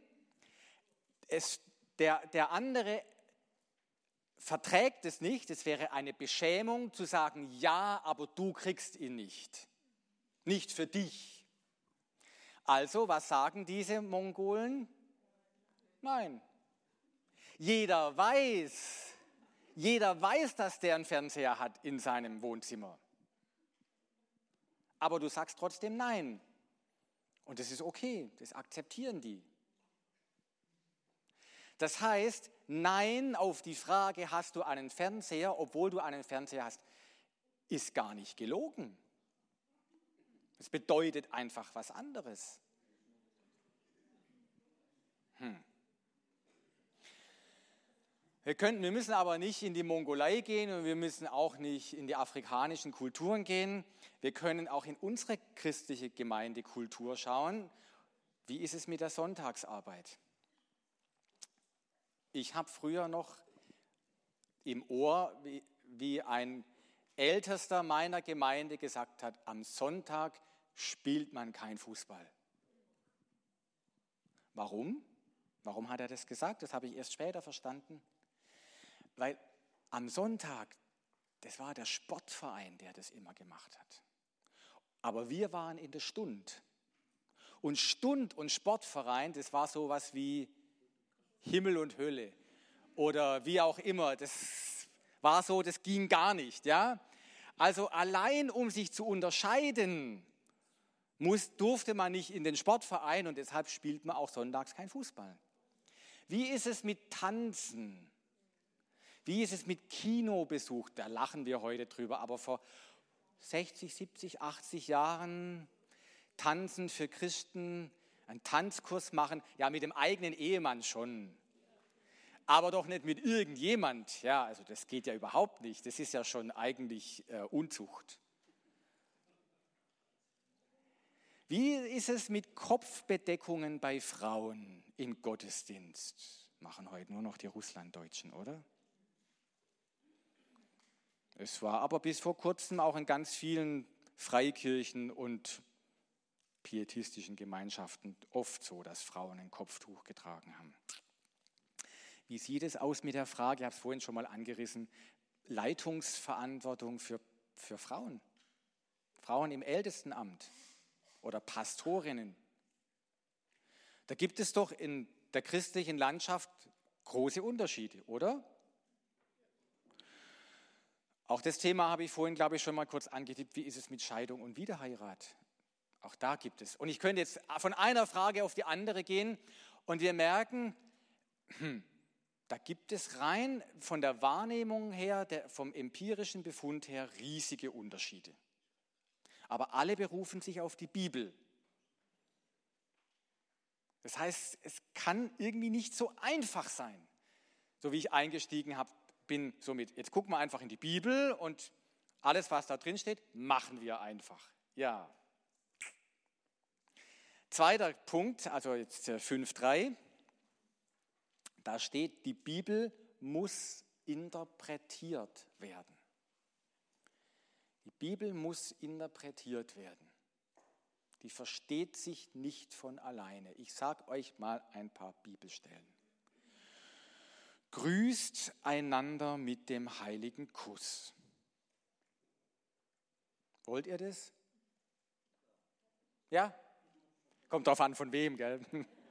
der andere verträgt es nicht, es wäre eine Beschämung zu sagen, ja, aber du kriegst ihn nicht. Nicht für dich. Also, was sagen diese Mongolen? Nein. Jeder weiß, dass der einen Fernseher hat in seinem Wohnzimmer. Aber du sagst trotzdem nein. Und das ist okay, das akzeptieren die. Das heißt, nein auf die Frage, hast du einen Fernseher, obwohl du einen Fernseher hast, ist gar nicht gelogen. Es bedeutet einfach was anderes. Wir müssen aber nicht in die Mongolei gehen und wir müssen auch nicht in die afrikanischen Kulturen gehen. Wir können auch in unsere christliche Gemeindekultur schauen. Wie ist es mit der Sonntagsarbeit? Ich habe früher noch im Ohr, wie ein Ältester meiner Gemeinde gesagt hat, am Sonntag spielt man kein Fußball. Warum? Warum hat er das gesagt? Das habe ich erst später verstanden. Weil am Sonntag, das war der Sportverein, der das immer gemacht hat. Aber wir waren in der Stund. Und Stund und Sportverein, das war sowas wie Himmel und Hölle. Oder wie auch immer. Das war so, das ging gar nicht. Ja? Also allein um sich zu unterscheiden, durfte man nicht in den Sportverein und deshalb spielt man auch sonntags kein Fußball. Wie ist es mit Tanzen? Wie ist es mit Kinobesuch? Da lachen wir heute drüber, aber vor 60, 70, 80 Jahren Tanzen für Christen, einen Tanzkurs machen, ja mit dem eigenen Ehemann schon, aber doch nicht mit irgendjemand. Ja, also das geht ja überhaupt nicht, das ist ja schon eigentlich Unzucht. Wie ist es mit Kopfbedeckungen bei Frauen im Gottesdienst? Machen heute nur noch die Russlanddeutschen, oder? Es war aber bis vor kurzem auch in ganz vielen Freikirchen und pietistischen Gemeinschaften oft so, dass Frauen ein Kopftuch getragen haben. Wie sieht es aus mit der Frage, ich habe es vorhin schon mal angerissen, Leitungsverantwortung für Frauen? Frauen im Ältestenamt oder Pastorinnen. Da gibt es doch in der christlichen Landschaft große Unterschiede, oder? Auch das Thema habe ich vorhin, glaube ich, schon mal kurz angetippt. Wie ist es mit Scheidung und Wiederheirat? Auch da gibt es. Und ich könnte jetzt von einer Frage auf die andere gehen und wir merken, da gibt es rein von der Wahrnehmung her, vom empirischen Befund her riesige Unterschiede. Aber alle berufen sich auf die Bibel. Das heißt, es kann irgendwie nicht so einfach sein. So wie ich eingestiegen bin, somit, jetzt gucken wir einfach in die Bibel und alles, was da drin steht, machen wir einfach. Ja. Zweiter Punkt, also jetzt 5.3, da steht, die Bibel muss interpretiert werden. Die Bibel muss interpretiert werden. Die versteht sich nicht von alleine. Ich sage euch mal ein paar Bibelstellen. Grüßt einander mit dem heiligen Kuss. Wollt ihr das? Ja? Kommt drauf an, von wem, gell?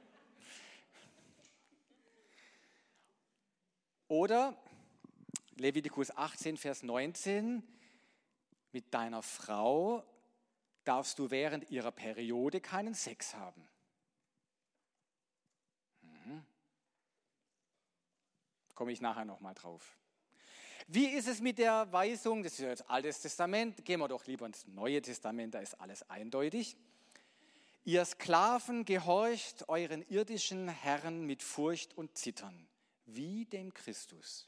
Oder Levitikus 18, Vers 19, mit deiner Frau darfst du während ihrer Periode keinen Sex haben. Komme ich nachher nochmal drauf. Wie ist es mit der Weisung, das ist ja jetzt Altes Testament, gehen wir doch lieber ins Neue Testament, da ist alles eindeutig. Ihr Sklaven, gehorcht euren irdischen Herren mit Furcht und Zittern, wie dem Christus.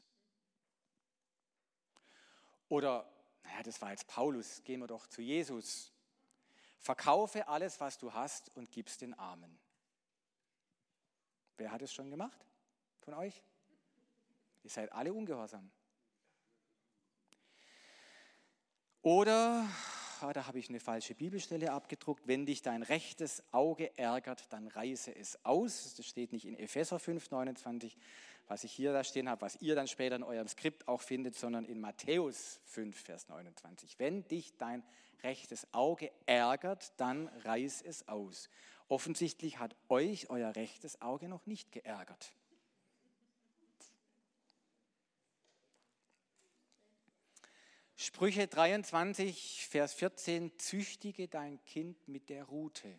Oder, das war jetzt Paulus, gehen wir doch zu Jesus. Verkaufe alles, was du hast und gib's den Armen. Wer hat es schon gemacht von euch? Ihr seid alle ungehorsam. Oder, da habe ich eine falsche Bibelstelle abgedruckt, wenn dich dein rechtes Auge ärgert, dann reiße es aus. Das steht nicht in Epheser 5, 29, was ich hier da stehen habe, was ihr dann später in eurem Skript auch findet, sondern in Matthäus 5, Vers 29. Wenn dich dein rechtes Auge ärgert, dann reiß es aus. Offensichtlich hat euch euer rechtes Auge noch nicht geärgert. Sprüche 23, Vers 14, züchtige dein Kind mit der Rute.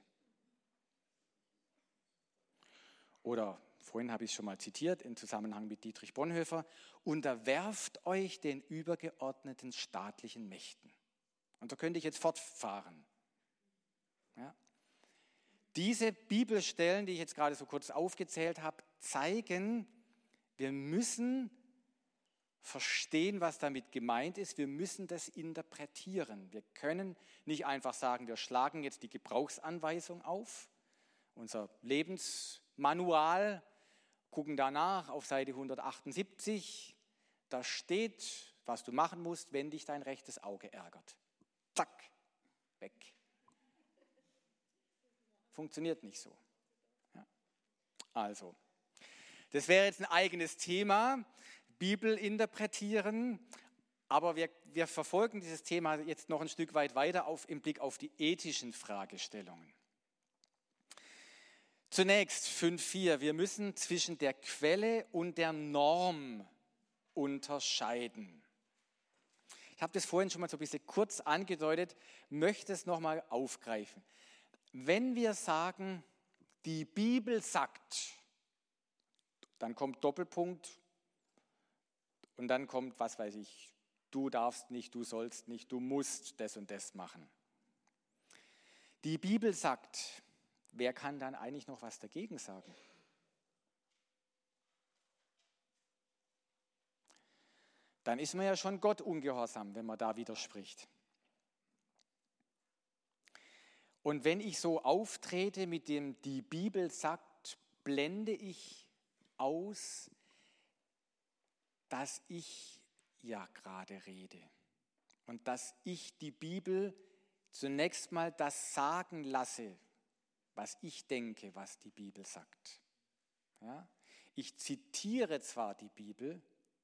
Oder, vorhin habe ich es schon mal zitiert, im Zusammenhang mit Dietrich Bonhoeffer, unterwerft euch den übergeordneten staatlichen Mächten. Und so könnte ich jetzt fortfahren. Ja. Diese Bibelstellen, die ich jetzt gerade so kurz aufgezählt habe, zeigen, wir müssen verstehen, was damit gemeint ist. Wir müssen das interpretieren. Wir können nicht einfach sagen, wir schlagen jetzt die Gebrauchsanweisung auf, unser Lebensmanual, gucken danach auf Seite 178. Da steht, was du machen musst, wenn dich dein rechtes Auge ärgert. Zack, weg. Funktioniert nicht so. Ja. Also, Das wäre jetzt ein eigenes Thema, Bibel interpretieren, aber wir verfolgen dieses Thema jetzt noch ein Stück weit weiter im Blick auf die ethischen Fragestellungen. Zunächst 5.4. Wir müssen zwischen der Quelle und der Norm unterscheiden. Ich habe das vorhin schon mal so ein bisschen kurz angedeutet, möchte es nochmal aufgreifen. Wenn wir sagen, die Bibel sagt, dann kommt Doppelpunkt und dann kommt, was weiß ich, du darfst nicht, du sollst nicht, du musst das und das machen. Die Bibel sagt, wer kann dann eigentlich noch was dagegen sagen? Dann ist man ja schon Gott ungehorsam, wenn man da widerspricht. Und wenn ich so auftrete mit dem, die Bibel sagt, blende ich aus, dass ich ja gerade rede und dass ich die Bibel zunächst mal das sagen lasse, was ich denke, was die Bibel sagt. Ja? Ich zitiere zwar die Bibel,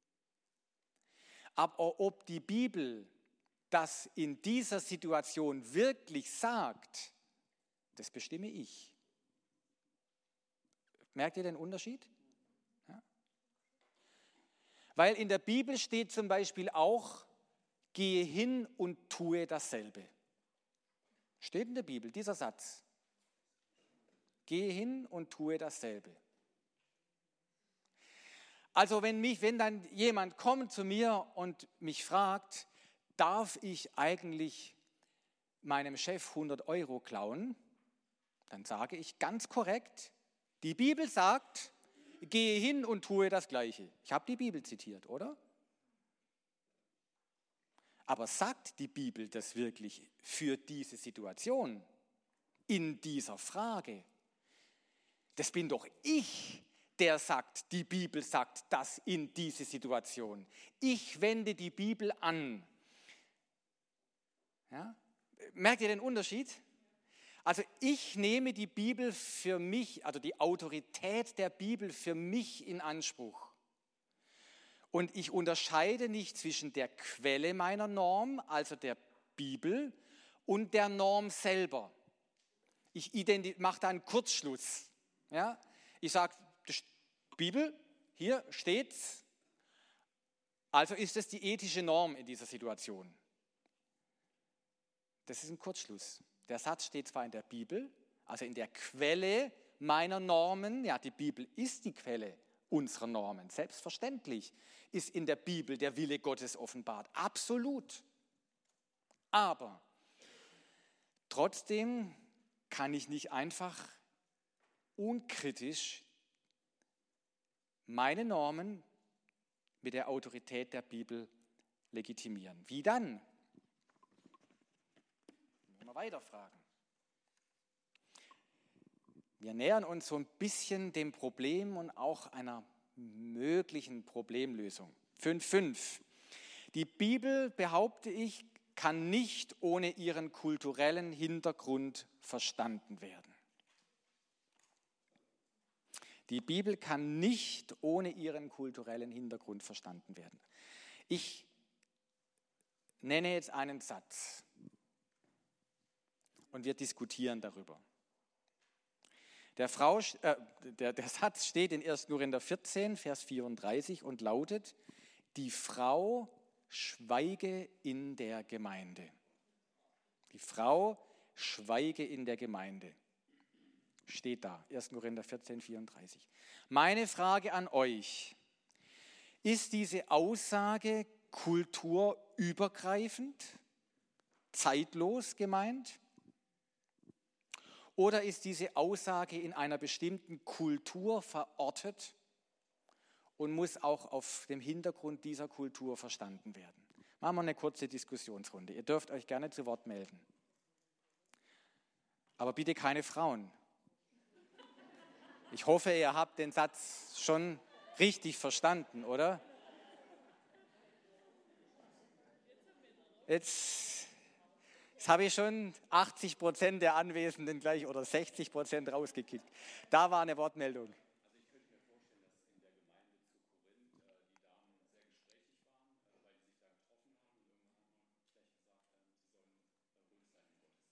aber ob die Bibel das in dieser Situation wirklich sagt, das bestimme ich. Merkt ihr den Unterschied? Ja. Weil in der Bibel steht zum Beispiel auch, gehe hin und tue dasselbe. Steht in der Bibel, dieser Satz. Gehe hin und tue dasselbe. Also wenn dann jemand kommt zu mir und mich fragt, darf ich eigentlich meinem Chef 100 € klauen, dann sage ich ganz korrekt, die Bibel sagt, gehe hin und tue das Gleiche. Ich habe die Bibel zitiert, oder? Aber sagt die Bibel das wirklich für diese Situation, in dieser Frage? Das bin doch ich, der sagt, die Bibel sagt das in diese Situation. Ich wende die Bibel an. Ja? Merkt ihr den Unterschied? Also ich nehme die Bibel für mich, also die Autorität der Bibel für mich in Anspruch. Und ich unterscheide nicht zwischen der Quelle meiner Norm, also der Bibel, und der Norm selber. Ich mache da einen Kurzschluss. Ja? Ich sage, Bibel, hier steht's, also ist es die ethische Norm in dieser Situation. Das ist ein Kurzschluss. Der Satz steht zwar in der Bibel, also in der Quelle meiner Normen, ja, die Bibel ist die Quelle unserer Normen, selbstverständlich ist in der Bibel der Wille Gottes offenbart, absolut. Aber trotzdem kann ich nicht einfach unkritisch meine Normen mit der Autorität der Bibel legitimieren. Wie dann? Müssen wir weiter fragen. Wir nähern uns so ein bisschen dem Problem und auch einer möglichen Problemlösung. 5.5. Die Bibel, behaupte ich, kann nicht ohne ihren kulturellen Hintergrund verstanden werden. Die Bibel kann nicht ohne ihren kulturellen Hintergrund verstanden werden. Ich nenne jetzt einen Satz und wir diskutieren darüber. Der Satz steht in 1. Korinther 14, Vers 34 und lautet, die Frau schweige in der Gemeinde. Die Frau schweige in der Gemeinde. Steht da, 1. Korinther 14, 34. Meine Frage an euch, ist diese Aussage kulturübergreifend, zeitlos gemeint? Oder ist diese Aussage in einer bestimmten Kultur verortet und muss auch auf dem Hintergrund dieser Kultur verstanden werden? Machen wir eine kurze Diskussionsrunde. Ihr dürft euch gerne zu Wort melden. Aber bitte keine Frauen. Ich hoffe, ihr habt den Satz schon richtig verstanden, oder? Jetzt habe ich schon 80% der Anwesenden gleich oder 60% rausgekickt. Da war eine Wortmeldung. Also ich könnte mir vorstellen, dass es in der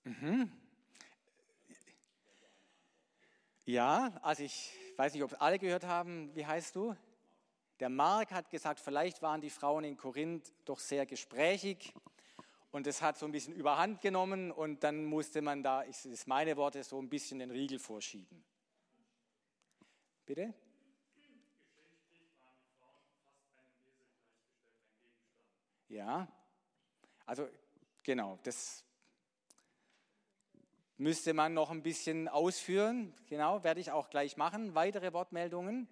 Ja, also ich weiß nicht, ob es alle gehört haben. Wie heißt du? Der Mark hat gesagt, vielleicht waren die Frauen in Korinth doch sehr gesprächig und es hat so ein bisschen überhand genommen und dann musste man da, das ist meine Worte, so ein bisschen den Riegel vorschieben. Bitte? Geschlechtlich waren die Frauen fast einem Esel gleichgestellt, ein Gegenstand. Ja, also genau, das müsste man noch ein bisschen ausführen. Genau, werde ich auch gleich machen. Weitere Wortmeldungen?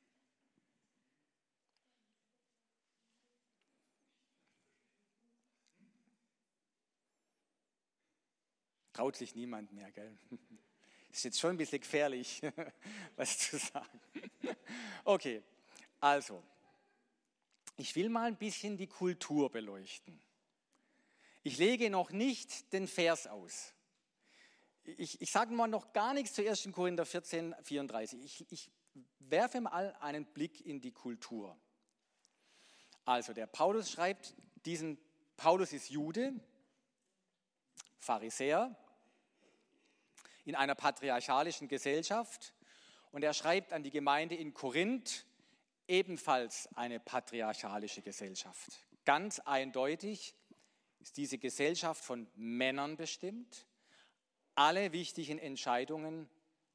Traut sich niemand mehr, gell? Ist jetzt schon ein bisschen gefährlich, was zu sagen. Okay, also, ich will mal ein bisschen die Kultur beleuchten. Ich lege noch nicht den Vers aus. Ich sage mal noch gar nichts zu 1. Korinther 14, 34. Ich werfe mal einen Blick in die Kultur. Also, der Paulus schreibt, Paulus ist Jude, Pharisäer, in einer patriarchalischen Gesellschaft und er schreibt an die Gemeinde in Korinth, ebenfalls eine patriarchalische Gesellschaft. Ganz eindeutig ist diese Gesellschaft von Männern bestimmt. Alle wichtigen Entscheidungen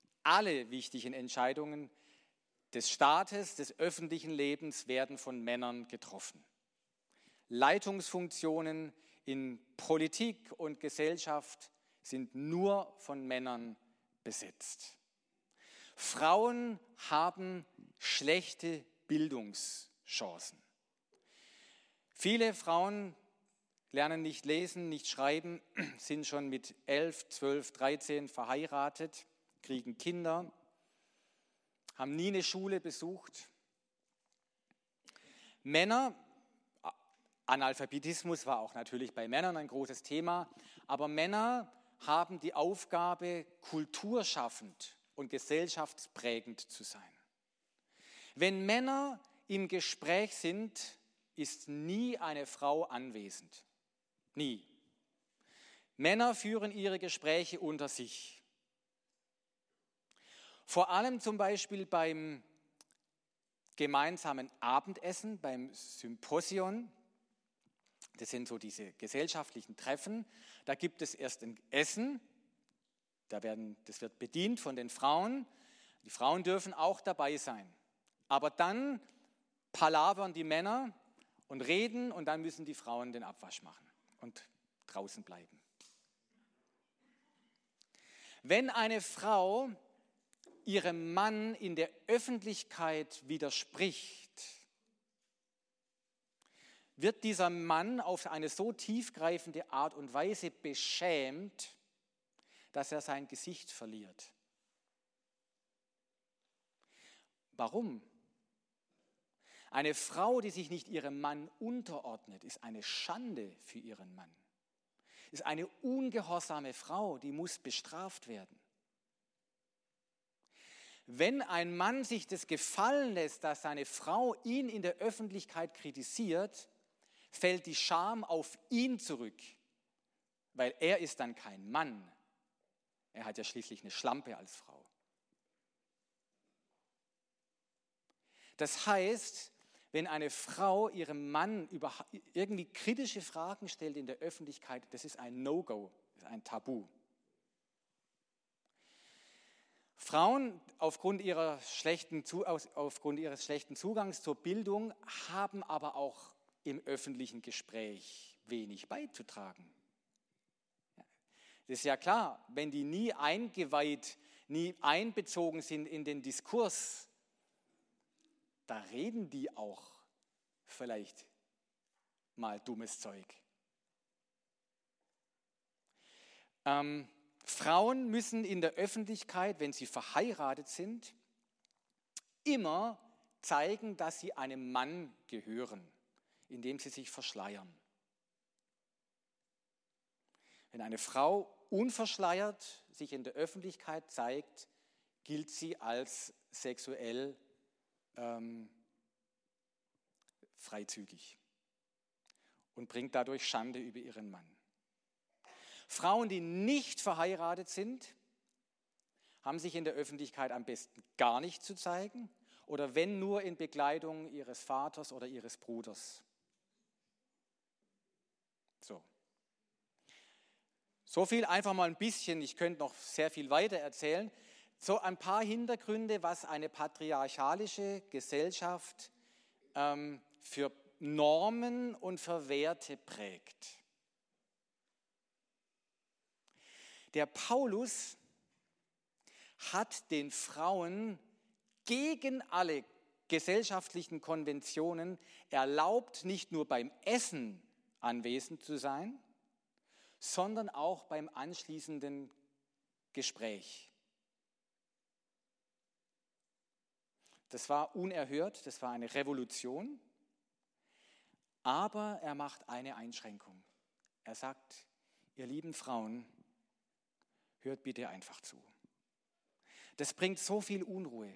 des Staates, des öffentlichen Lebens werden von Männern getroffen. Leitungsfunktionen in Politik und Gesellschaft sind nur von Männern besetzt. Frauen haben schlechte Bildungschancen. Viele Frauen lernen nicht lesen, nicht schreiben, sind schon mit 11, 12, 13 verheiratet, kriegen Kinder, haben nie eine Schule besucht. Männer, Analphabetismus war auch natürlich bei Männern ein großes Thema, aber Männer haben die Aufgabe, kulturschaffend und gesellschaftsprägend zu sein. Wenn Männer im Gespräch sind, ist nie eine Frau anwesend. Nie. Männer führen ihre Gespräche unter sich. Vor allem zum Beispiel beim gemeinsamen Abendessen, beim Symposion. Das sind so diese gesellschaftlichen Treffen. Da gibt es erst ein Essen, das wird bedient von den Frauen. Die Frauen dürfen auch dabei sein. Aber dann palavern die Männer und reden und dann müssen die Frauen den Abwasch machen und draußen bleiben. Wenn eine Frau ihrem Mann in der Öffentlichkeit widerspricht, wird dieser Mann auf eine so tiefgreifende Art und Weise beschämt, dass er sein Gesicht verliert. Warum? Eine Frau, die sich nicht ihrem Mann unterordnet, ist eine Schande für ihren Mann. Ist eine ungehorsame Frau, die muss bestraft werden. Wenn ein Mann sich das gefallen lässt, dass seine Frau ihn in der Öffentlichkeit kritisiert, fällt die Scham auf ihn zurück, weil er ist dann kein Mann. Er hat ja schließlich eine Schlampe als Frau. Das heißt, wenn eine Frau ihrem Mann irgendwie kritische Fragen stellt in der Öffentlichkeit, das ist ein No-Go, das ist ein Tabu. Frauen aufgrund ihres schlechten Zugangs zur Bildung haben aber auch im öffentlichen Gespräch wenig beizutragen. Das ist ja klar, wenn die nie eingeweiht, nie einbezogen sind in den Diskurs, da reden die auch vielleicht mal dummes Zeug. Frauen müssen in der Öffentlichkeit, wenn sie verheiratet sind, immer zeigen, dass sie einem Mann gehören, indem sie sich verschleiern. Wenn eine Frau unverschleiert sich in der Öffentlichkeit zeigt, gilt sie als sexuell freizügig und bringt dadurch Schande über ihren Mann. Frauen, die nicht verheiratet sind, haben sich in der Öffentlichkeit am besten gar nicht zu zeigen oder wenn nur in Begleitung ihres Vaters oder ihres Bruders. So viel einfach mal ein bisschen, ich könnte noch sehr viel weiter erzählen, so ein paar Hintergründe, was eine patriarchalische Gesellschaft für Normen und für Werte prägt. Der Paulus hat den Frauen gegen alle gesellschaftlichen Konventionen erlaubt, nicht nur beim Essen anwesend zu sein, sondern auch beim anschließenden Gespräch. Das war unerhört, das war eine Revolution, aber er macht eine Einschränkung. Er sagt, ihr lieben Frauen, hört bitte einfach zu. Das bringt so viel Unruhe.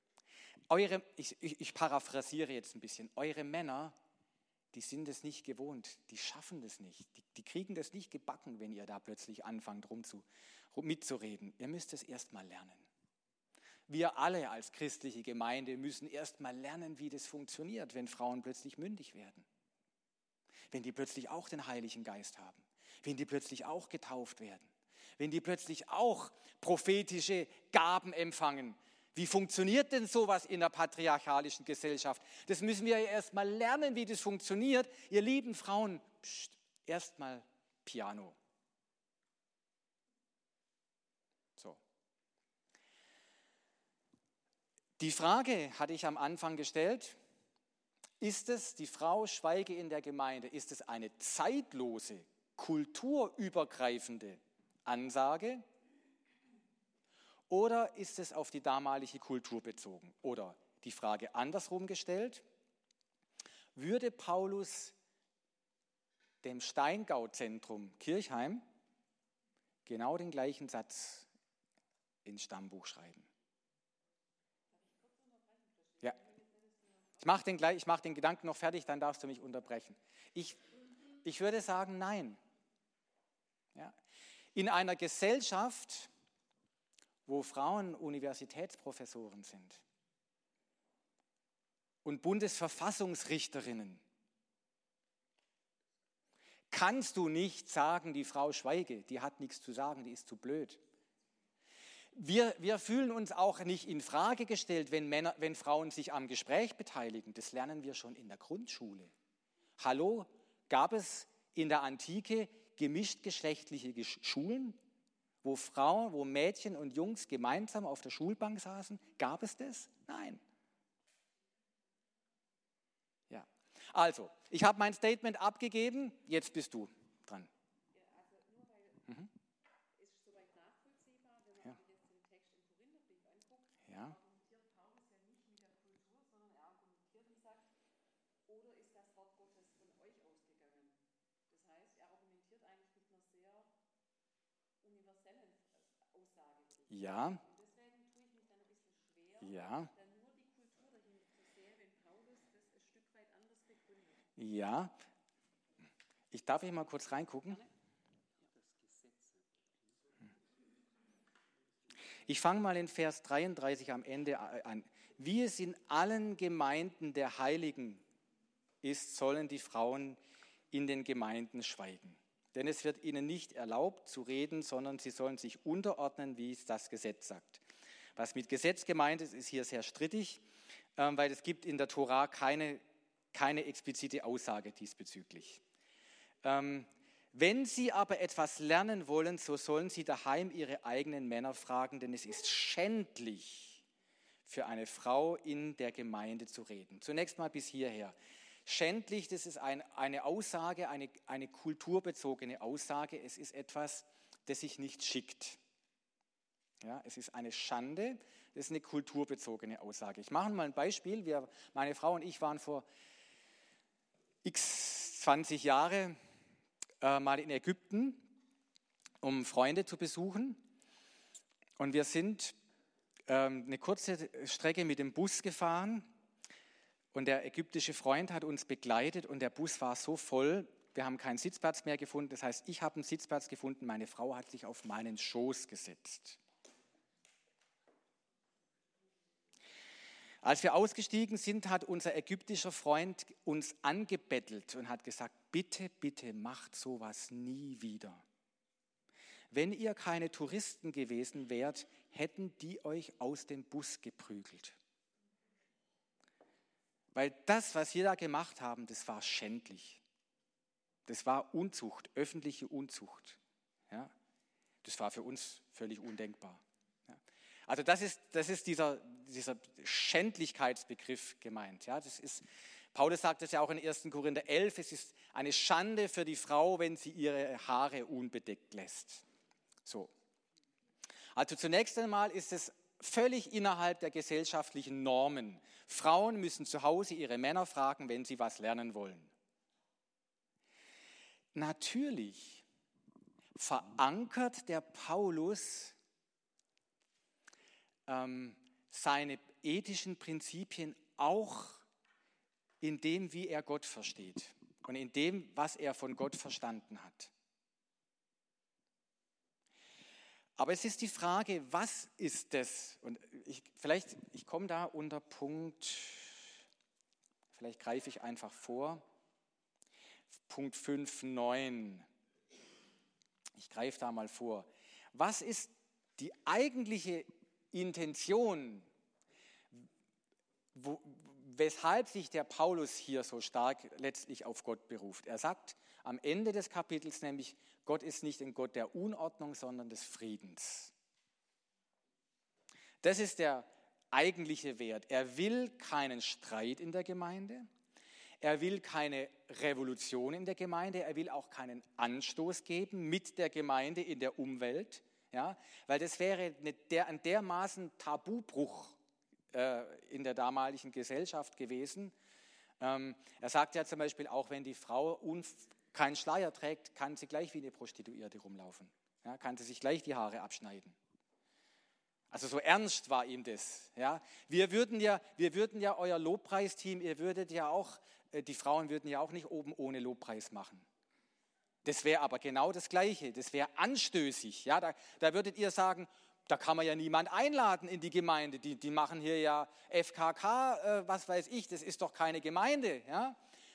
Ich paraphrasiere jetzt ein bisschen, eure Männer, die sind es nicht gewohnt, die schaffen das nicht, die kriegen das nicht gebacken, wenn ihr da plötzlich anfangt mitzureden. Ihr müsst es erst mal lernen. Wir alle als christliche Gemeinde müssen erst mal lernen, wie das funktioniert, wenn Frauen plötzlich mündig werden. Wenn die plötzlich auch den Heiligen Geist haben. Wenn die plötzlich auch getauft werden. Wenn die plötzlich auch prophetische Gaben empfangen. Wie funktioniert denn sowas in der patriarchalischen Gesellschaft? Das müssen wir ja erst mal lernen, wie das funktioniert. Ihr lieben Frauen, erst mal Piano. So. Die Frage hatte ich am Anfang gestellt, ist es, die Frau schweige in der Gemeinde, ist es eine zeitlose, kulturübergreifende Ansage oder ist es auf die damalige Kultur bezogen? Oder die Frage andersrum gestellt, würde Paulus dem Steingauzentrum Kirchheim genau den gleichen Satz ins Stammbuch schreiben? Ja. Ich mache den Gedanken noch fertig, dann darfst du mich unterbrechen. Ich würde sagen, nein. Ja. In einer Gesellschaft, wo Frauen Universitätsprofessoren sind und Bundesverfassungsrichterinnen, kannst du nicht sagen, die Frau schweige, die hat nichts zu sagen, die ist zu blöd. Wir fühlen uns auch nicht in Frage gestellt, wenn Frauen sich am Gespräch beteiligen. Das lernen wir schon in der Grundschule. Hallo, gab es in der Antike gemischtgeschlechtliche Schulen, wo Mädchen und Jungs gemeinsam auf der Schulbank saßen? Gab es das? Nein. Ja. Also, ich habe mein Statement abgegeben, jetzt bist du dran. Ja. Argumentiert Paulus ja nicht mit der Kultur, sondern er argumentiert und sagt, oder ist das Wort Gottes von euch ausgegangen? Das heißt, er argumentiert eigentlich mit einer sehr universellen Aussage. Ja. Und deswegen tue ich mich dann ein bisschen schwer, Ja. dann nur die Kultur dahinter zu sehen, wenn Paulus das ein Stück weit anders begründet. Ja. Darf ich mal kurz reingucken? Ich fange mal in Vers 33 am Ende an. Wie es in allen Gemeinden der Heiligen ist, sollen die Frauen in den Gemeinden schweigen. Denn es wird ihnen nicht erlaubt zu reden, sondern sie sollen sich unterordnen, wie es das Gesetz sagt. Was mit Gesetz gemeint ist, ist hier sehr strittig, weil es gibt in der Tora keine explizite Aussage diesbezüglich. Wenn sie aber etwas lernen wollen, so sollen sie daheim ihre eigenen Männer fragen, denn es ist schändlich für eine Frau in der Gemeinde zu reden. Zunächst mal bis hierher. Schändlich, das ist eine Aussage, eine kulturbezogene Aussage. Es ist etwas, das sich nicht schickt. Ja, es ist eine Schande, das ist eine kulturbezogene Aussage. Ich mache mal ein Beispiel. Meine Frau und ich waren vor x 20 Jahren mal in Ägypten, um Freunde zu besuchen. Und wir sind eine kurze Strecke mit dem Bus gefahren und der ägyptische Freund hat uns begleitet und der Bus war so voll, wir haben keinen Sitzplatz mehr gefunden. Das heißt, ich habe einen Sitzplatz gefunden, meine Frau hat sich auf meinen Schoß gesetzt. Als wir ausgestiegen sind, hat unser ägyptischer Freund uns angebettelt und hat gesagt, bitte, bitte macht sowas nie wieder. Wenn ihr keine Touristen gewesen wärt, hätten die euch aus dem Bus geprügelt. Weil das, was wir da gemacht haben, das war schändlich. Das war Unzucht, öffentliche Unzucht. Ja? Das war für uns völlig undenkbar. Ja? Also das ist dieser Schändlichkeitsbegriff gemeint. Ja? Paulus sagt es ja auch in 1. Korinther 11, es ist eine Schande für die Frau, wenn sie ihre Haare unbedeckt lässt. So. Also zunächst einmal ist es völlig innerhalb der gesellschaftlichen Normen. Frauen müssen zu Hause ihre Männer fragen, wenn sie was lernen wollen. Natürlich verankert der Paulus seine ethischen Prinzipien auch in dem, wie er Gott versteht und in dem, was er von Gott verstanden hat. Aber es ist die Frage, was ist das? Und ich komme da unter Punkt, vielleicht greife ich einfach vor, Punkt 5,9. Ich greife da mal vor. Was ist die eigentliche Intention, weshalb sich der Paulus hier so stark letztlich auf Gott beruft? Er sagt am Ende des Kapitels nämlich, Gott ist nicht ein Gott der Unordnung, sondern des Friedens. Das ist der eigentliche Wert. Er will keinen Streit in der Gemeinde. Er will keine Revolution in der Gemeinde. Er will auch keinen Anstoß geben mit der Gemeinde in der Umwelt. Ja, weil das wäre ein dermaßen Tabubruch in der damaligen Gesellschaft gewesen. Er sagt ja zum Beispiel auch, wenn die Frau keinen Schleier trägt, kann sie gleich wie eine Prostituierte rumlaufen. Ja, kann sie sich gleich die Haare abschneiden. Also so ernst war ihm das. Ja. Wir würden ja euer Lobpreisteam, die Frauen würden ja auch nicht oben ohne Lobpreis machen. Das wäre aber genau das Gleiche. Das wäre anstößig. Ja. Da würdet ihr sagen, da kann man ja niemand einladen in die Gemeinde. Die machen hier ja FKK, was weiß ich, das ist doch keine Gemeinde. Ja.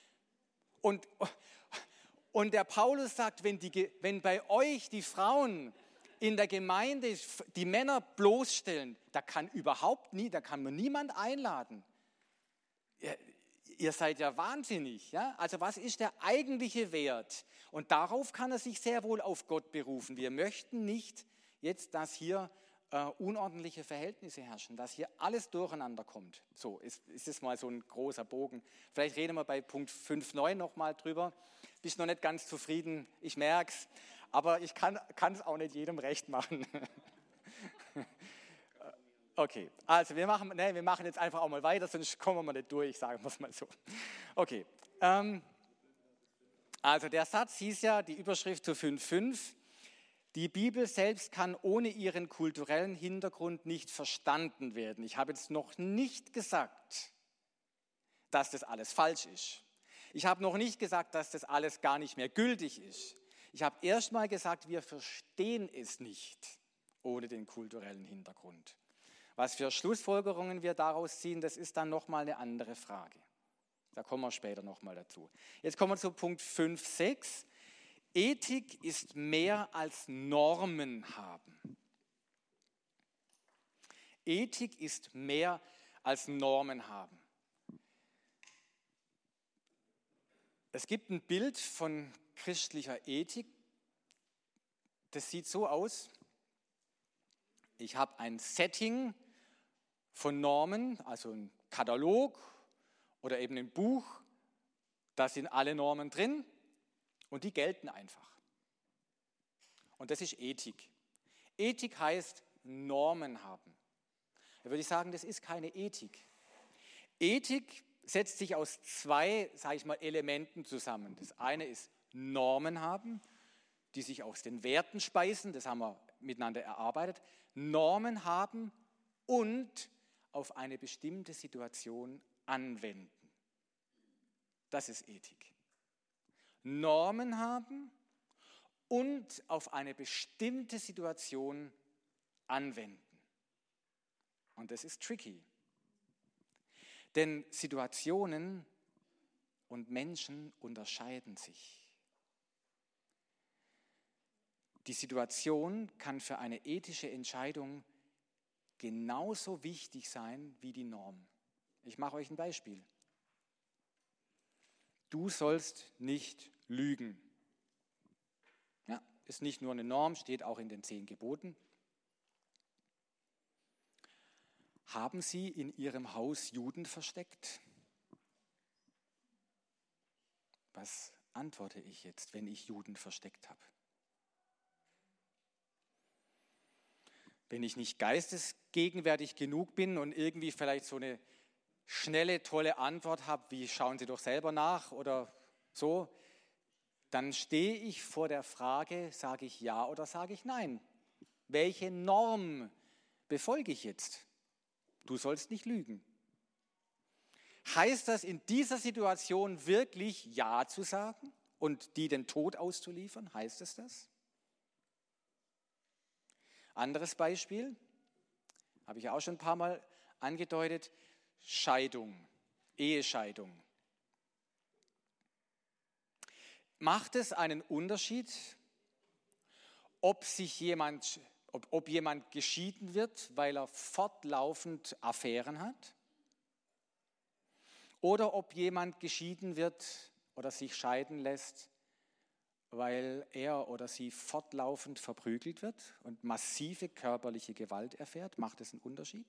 Und der Paulus sagt, wenn bei euch die Frauen in der Gemeinde die Männer bloßstellen, da kann man niemand einladen. Ihr seid ja wahnsinnig. Ja? Also was ist der eigentliche Wert? Und darauf kann er sich sehr wohl auf Gott berufen. Wir möchten nicht jetzt, dass hier unordentliche Verhältnisse herrschen, dass hier alles durcheinander kommt. So, ist das mal so ein großer Bogen. Vielleicht reden wir bei Punkt 5,9 nochmal drüber. Bist noch nicht ganz zufrieden, ich merke es, aber ich kann es auch nicht jedem recht machen. Okay, also wir machen jetzt einfach auch mal weiter, sonst kommen wir nicht durch, sagen wir es mal so. Okay, also der Satz hieß ja, die Überschrift zu 5,5, die Bibel selbst kann ohne ihren kulturellen Hintergrund nicht verstanden werden. Ich habe jetzt noch nicht gesagt, dass das alles falsch ist. Ich habe noch nicht gesagt, dass das alles gar nicht mehr gültig ist. Ich habe erst mal gesagt, wir verstehen es nicht ohne den kulturellen Hintergrund. Was für Schlussfolgerungen wir daraus ziehen, das ist dann nochmal eine andere Frage. Da kommen wir später nochmal dazu. Jetzt kommen wir zu Punkt 5,6. Ethik ist mehr als Normen haben. Ethik ist mehr als Normen haben. Es gibt ein Bild von christlicher Ethik, das sieht so aus. Ich habe ein Setting von Normen, also ein Katalog oder eben ein Buch, da sind alle Normen drin und die gelten einfach. Und das ist Ethik. Ethik heißt Normen haben. Da würde ich sagen, das ist keine Ethik. Ethik setzt sich aus zwei, sage ich mal, Elementen zusammen. Das eine ist Normen haben, die sich aus den Werten speisen, das haben wir miteinander erarbeitet. Normen haben und auf eine bestimmte Situation anwenden. Das ist Ethik. Normen haben und auf eine bestimmte Situation anwenden. Und das ist tricky. Denn Situationen und Menschen unterscheiden sich. Die Situation kann für eine ethische Entscheidung genauso wichtig sein wie die Norm. Ich mache euch ein Beispiel. Du sollst nicht lügen. Ja, ist nicht nur eine Norm, steht auch in den 10 Geboten. Haben Sie in Ihrem Haus Juden versteckt? Was antworte ich jetzt, wenn ich Juden versteckt habe? Wenn ich nicht geistesgegenwärtig genug bin und irgendwie vielleicht so eine schnelle, tolle Antwort habe, wie schauen Sie doch selber nach oder so, dann stehe ich vor der Frage, sage ich ja oder sage ich nein? Welche Norm befolge ich jetzt? Du sollst nicht lügen. Heißt das in dieser Situation wirklich Ja zu sagen und die den Tod auszuliefern? Heißt es das? Anderes Beispiel, habe ich auch schon ein paar Mal angedeutet, Scheidung, Ehescheidung. Macht es einen Unterschied, ob jemand geschieden wird, weil er fortlaufend Affären hat? Oder ob jemand geschieden wird oder sich scheiden lässt, weil er oder sie fortlaufend verprügelt wird und massive körperliche Gewalt erfährt? Macht es einen Unterschied?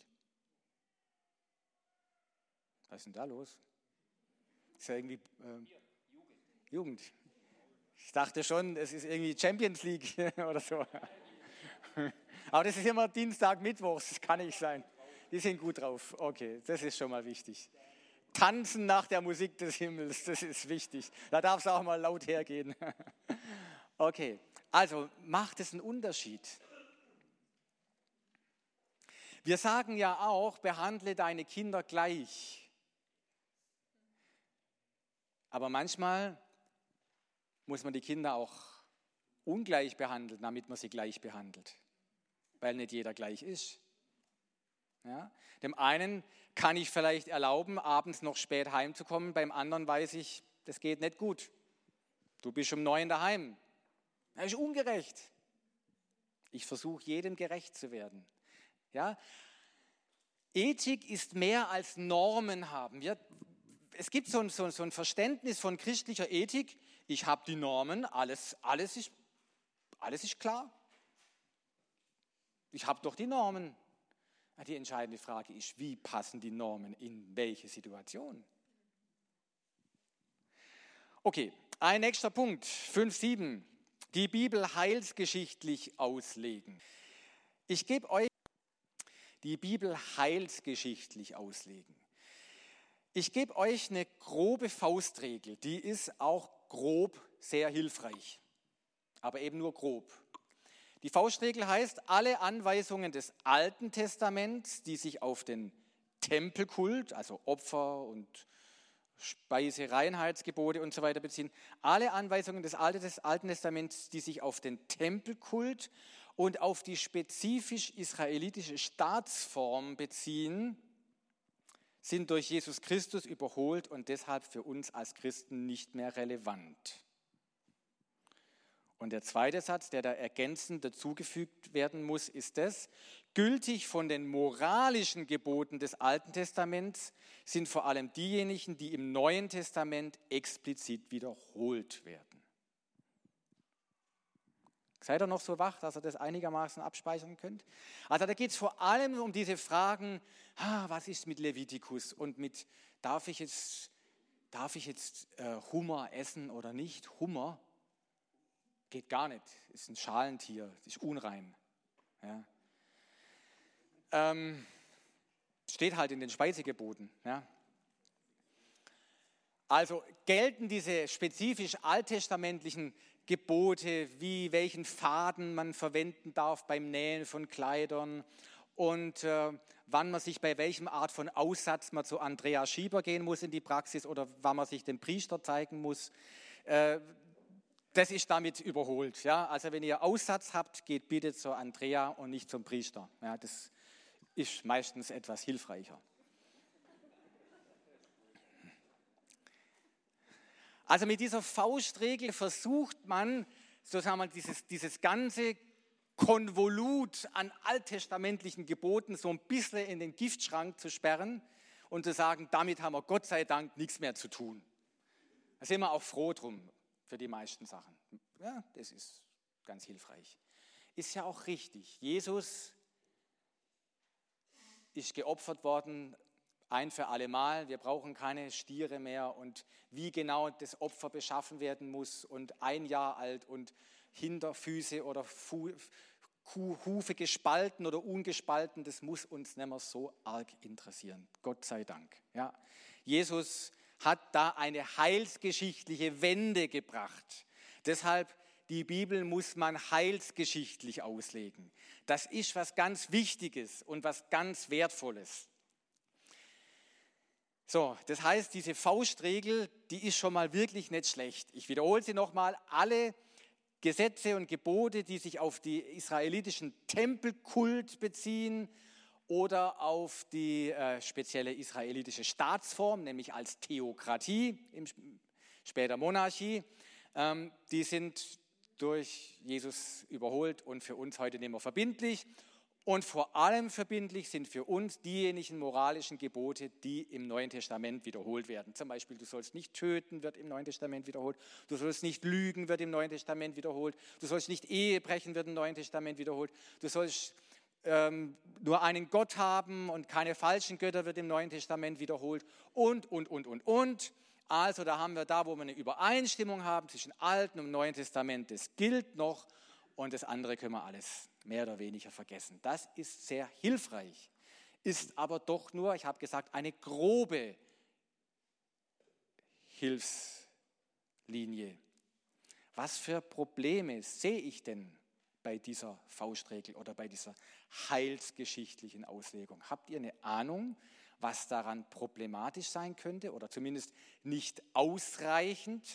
Was ist denn da los? Ist ja irgendwie Jugend. Ich dachte schon, es ist irgendwie Champions League oder so. Aber das ist immer Dienstag, Mittwochs, das kann nicht sein. Die sind gut drauf. Okay, das ist schon mal wichtig. Tanzen nach der Musik des Himmels, das ist wichtig. Da darf es auch mal laut hergehen. Okay, also macht es einen Unterschied. Wir sagen ja auch, behandle deine Kinder gleich. Aber manchmal muss man die Kinder auch ungleich behandeln, damit man sie gleich behandelt. Weil nicht jeder gleich ist. Ja? Dem einen kann ich vielleicht erlauben, abends noch spät heimzukommen, beim anderen weiß ich, das geht nicht gut. Du bist um 9 daheim. Das ist ungerecht. Ich versuche, jedem gerecht zu werden. Ja? Ethik ist mehr als Normen haben. Es gibt so ein Verständnis von christlicher Ethik. Ich habe die Normen, alles ist klar. Ich habe doch die Normen. Die entscheidende Frage ist, wie passen die Normen in welche Situation? Okay, ein nächster Punkt, 5.7. Die Bibel heilsgeschichtlich auslegen. Ich gebe euch die Bibel heilsgeschichtlich auslegen. Ich gebe euch eine grobe Faustregel, die ist auch grob sehr hilfreich, aber eben nur grob. Die Faustregel heißt, alle Anweisungen des Alten Testaments, die sich auf den Tempelkult, also Opfer und Speisereinheitsgebote und so weiter beziehen, alle Anweisungen des Alten Testaments, die sich auf den Tempelkult und auf die spezifisch israelitische Staatsform beziehen, sind durch Jesus Christus überholt und deshalb für uns als Christen nicht mehr relevant. Und der zweite Satz, der da ergänzend dazugefügt werden muss, ist das: Gültig von den moralischen Geboten des Alten Testaments sind vor allem diejenigen, die im Neuen Testament explizit wiederholt werden. Seid ihr noch so wach, dass ihr das einigermaßen abspeichern könnt? Also da geht es vor allem um diese Fragen, was ist mit Levitikus und mit, darf ich jetzt Hummer essen oder nicht? Hummer geht gar nicht, ist ein Schalentier, ist unrein. Ja. Steht halt in den Speisegeboten. Ja. Also gelten diese spezifisch alttestamentlichen Gebote, wie welchen Faden man verwenden darf beim Nähen von Kleidern und wann man sich bei welchem Art von Aussatz man zu Andrea Schieber gehen muss in die Praxis oder wann man sich dem Priester zeigen muss. das ist damit überholt. Ja? Also wenn ihr Aussatz habt, geht bitte zur Andrea und nicht zum Priester. Ja, das ist meistens etwas hilfreicher. Also mit dieser Faustregel versucht man, sozusagen dieses ganze Konvolut an alttestamentlichen Geboten so ein bisschen in den Giftschrank zu sperren und zu sagen, damit haben wir Gott sei Dank nichts mehr zu tun. Da sind wir auch froh drum für die meisten Sachen. Ja, das ist ganz hilfreich. Ist ja auch richtig. Jesus ist geopfert worden, ein für alle Mal. Wir brauchen keine Stiere mehr und wie genau das Opfer beschaffen werden muss und 1 Jahr alt und Hinterfüße oder Hufe gespalten oder ungespalten, das muss uns nicht mehr so arg interessieren. Gott sei Dank. Ja. Jesus hat da eine heilsgeschichtliche Wende gebracht. Deshalb, die Bibel muss man heilsgeschichtlich auslegen. Das ist was ganz Wichtiges und was ganz Wertvolles. So, das heißt, diese Faustregel, die ist schon mal wirklich nicht schlecht. Ich wiederhole sie nochmal, alle Gesetze und Gebote, die sich auf die israelitischen Tempelkult beziehen oder auf die spezielle israelitische Staatsform, nämlich als Theokratie, später Monarchie, die sind durch Jesus überholt und für uns heute nicht mehr verbindlich. Und vor allem verbindlich sind für uns diejenigen moralischen Gebote, die im Neuen Testament wiederholt werden. Zum Beispiel, du sollst nicht töten, wird im Neuen Testament wiederholt. Du sollst nicht lügen, wird im Neuen Testament wiederholt. Du sollst nicht Ehe brechen, wird im Neuen Testament wiederholt. Du sollst nur einen Gott haben und keine falschen Götter, wird im Neuen Testament wiederholt. Und. Also da haben wir da, wo wir eine Übereinstimmung haben zwischen Alten und Neuen Testament, das gilt noch und das andere können wir alles mehr oder weniger vergessen. Das ist sehr hilfreich, ist aber doch nur, ich habe gesagt, eine grobe Hilfslinie. Was für Probleme sehe ich denn bei dieser Faustregel oder bei dieser heilsgeschichtlichen Auslegung? Habt ihr eine Ahnung, was daran problematisch sein könnte oder zumindest nicht ausreichend?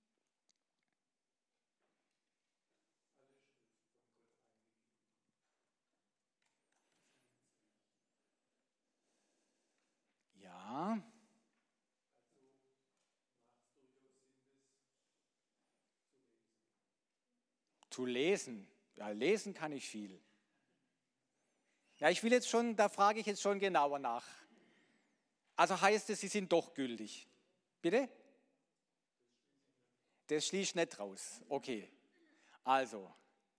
Ja. Zu lesen. Ja, lesen kann ich viel. Ja, ich will jetzt schon, da frage ich jetzt schon genauer nach. Also heißt es, sie sind doch gültig. Bitte? Das schließt nicht raus. Okay. Also,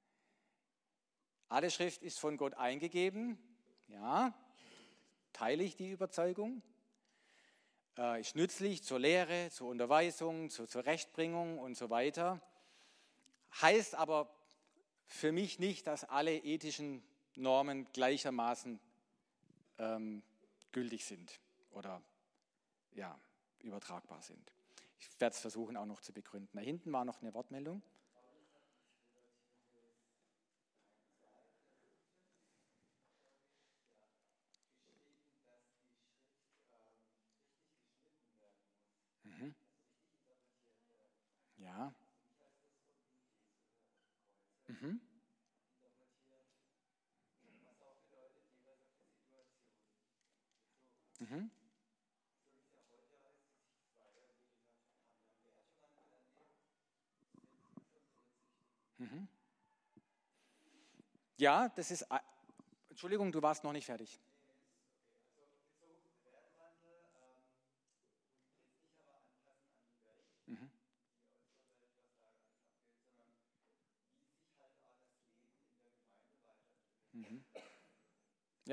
alle Schrift ist von Gott eingegeben. Ja, teile ich die Überzeugung. Ist nützlich zur Lehre, zur Unterweisung, zur Rechtbringung und so weiter. Heißt aber für mich nicht, dass alle ethischen Normen gleichermaßen gültig sind oder ja, übertragbar sind. Ich werde es versuchen auch noch zu begründen. Da hinten war noch eine Wortmeldung. Mhm. Ja. Mhm. Mhm. Mhm. Ja, das ist. Entschuldigung, du warst noch nicht fertig. Mhm. Mhm. Ja.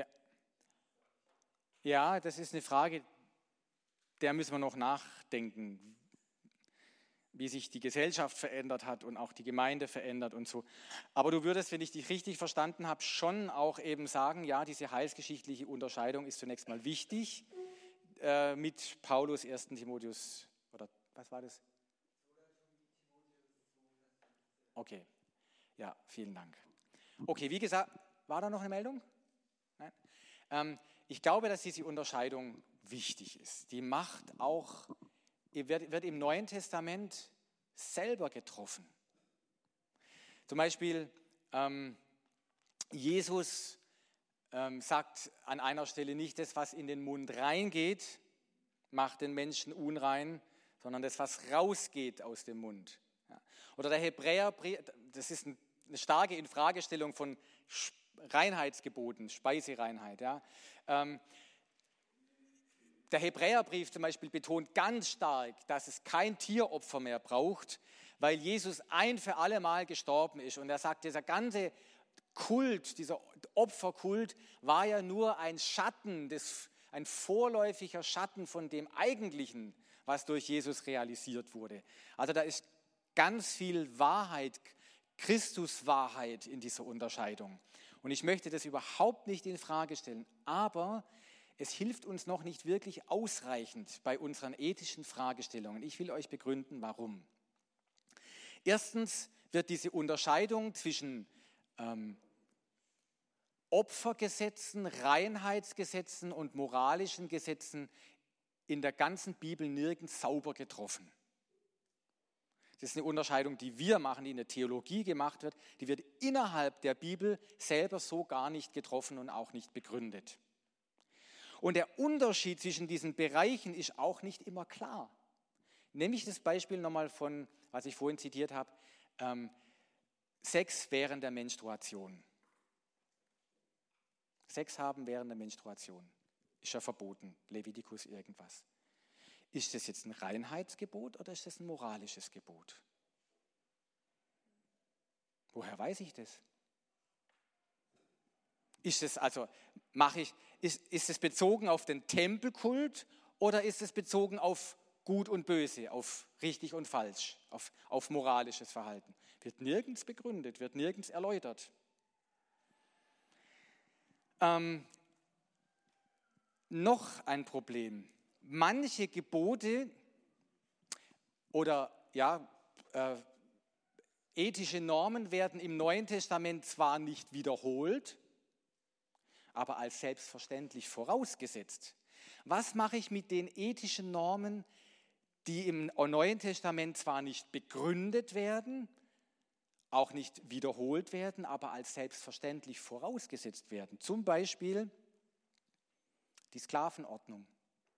Ja, das ist eine Frage, der müssen wir noch nachdenken, wie sich die Gesellschaft verändert hat und auch die Gemeinde verändert und so. Aber du würdest, wenn ich dich richtig verstanden habe, schon auch eben sagen, ja, diese heilsgeschichtliche Unterscheidung ist zunächst mal wichtig mit Paulus 1. Timotheus, oder was war das? Okay, ja, vielen Dank. Okay, wie gesagt, war da noch eine Meldung? Nein? Ich glaube, dass diese Unterscheidung wichtig ist. Die macht auch, wird im Neuen Testament selber getroffen. Zum Beispiel Jesus sagt an einer Stelle nicht, das, was in den Mund reingeht, macht den Menschen unrein, sondern das, was rausgeht aus dem Mund. Ja. Oder der Hebräerbrief, das ist eine starke Infragestellung von Reinheitsgeboten, Speisereinheit. Ja. Der Hebräerbrief zum Beispiel betont ganz stark, dass es kein Tieropfer mehr braucht, weil Jesus ein für alle Mal gestorben ist. Und er sagt, dieser ganze Kult, dieser Opferkult war ja nur ein Schatten, ein vorläufiger Schatten von dem Eigentlichen, was durch Jesus realisiert wurde. Also da ist ganz viel Wahrheit, Christuswahrheit in dieser Unterscheidung. Und ich möchte das überhaupt nicht in Frage stellen, aber es hilft uns noch nicht wirklich ausreichend bei unseren ethischen Fragestellungen. Ich will euch begründen, warum. Erstens wird diese Unterscheidung zwischen Opfergesetzen, Reinheitsgesetzen und moralischen Gesetzen in der ganzen Bibel nirgends sauber getroffen. Das ist eine Unterscheidung, die wir machen, die in der Theologie gemacht wird. Die wird innerhalb der Bibel selber so gar nicht getroffen und auch nicht begründet. Und der Unterschied zwischen diesen Bereichen ist auch nicht immer klar. Nehme ich das Beispiel nochmal von, was ich vorhin zitiert habe, Sex während der Menstruation. Sex haben während der Menstruation ist ja verboten, Levitikus irgendwas. Ist das jetzt ein Reinheitsgebot oder ist das ein moralisches Gebot? Woher weiß ich das? Ist es bezogen auf den Tempelkult oder ist es bezogen auf Gut und Böse, auf richtig und falsch, auf moralisches Verhalten? Wird nirgends begründet, wird nirgends erläutert. Noch ein Problem. Manche Gebote oder ethische Normen werden im Neuen Testament zwar nicht wiederholt, aber als selbstverständlich vorausgesetzt. Was mache ich mit den ethischen Normen, die im Neuen Testament zwar nicht begründet werden, auch nicht wiederholt werden, aber als selbstverständlich vorausgesetzt werden? Zum Beispiel die Sklavenordnung.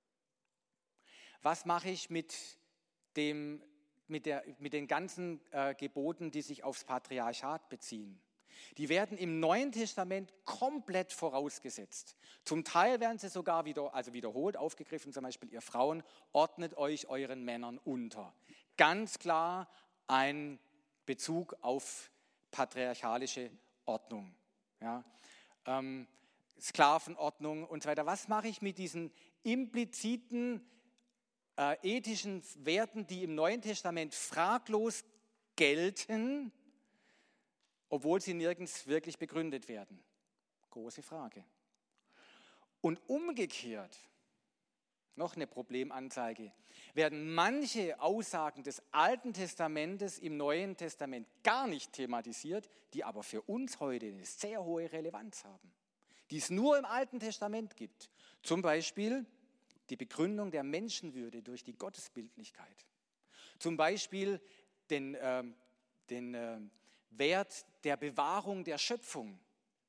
Was mache ich mit den ganzen Geboten, die sich aufs Patriarchat beziehen? Die werden im Neuen Testament komplett vorausgesetzt. Zum Teil werden sie sogar wiederholt aufgegriffen, zum Beispiel ihr Frauen, ordnet euch euren Männern unter. Ganz klar ein Bezug auf patriarchalische Ordnung. Ja. Sklavenordnung und so weiter. Was mache ich mit diesen impliziten ethischen Werten, die im Neuen Testament fraglos gelten, obwohl sie nirgends wirklich begründet werden? Große Frage. Und umgekehrt, noch eine Problemanzeige, werden manche Aussagen des Alten Testamentes im Neuen Testament gar nicht thematisiert, die aber für uns heute eine sehr hohe Relevanz haben, die es nur im Alten Testament gibt. Zum Beispiel die Begründung der Menschenwürde durch die Gottesbildlichkeit. Zum Beispiel den Wert der Bewahrung der Schöpfung.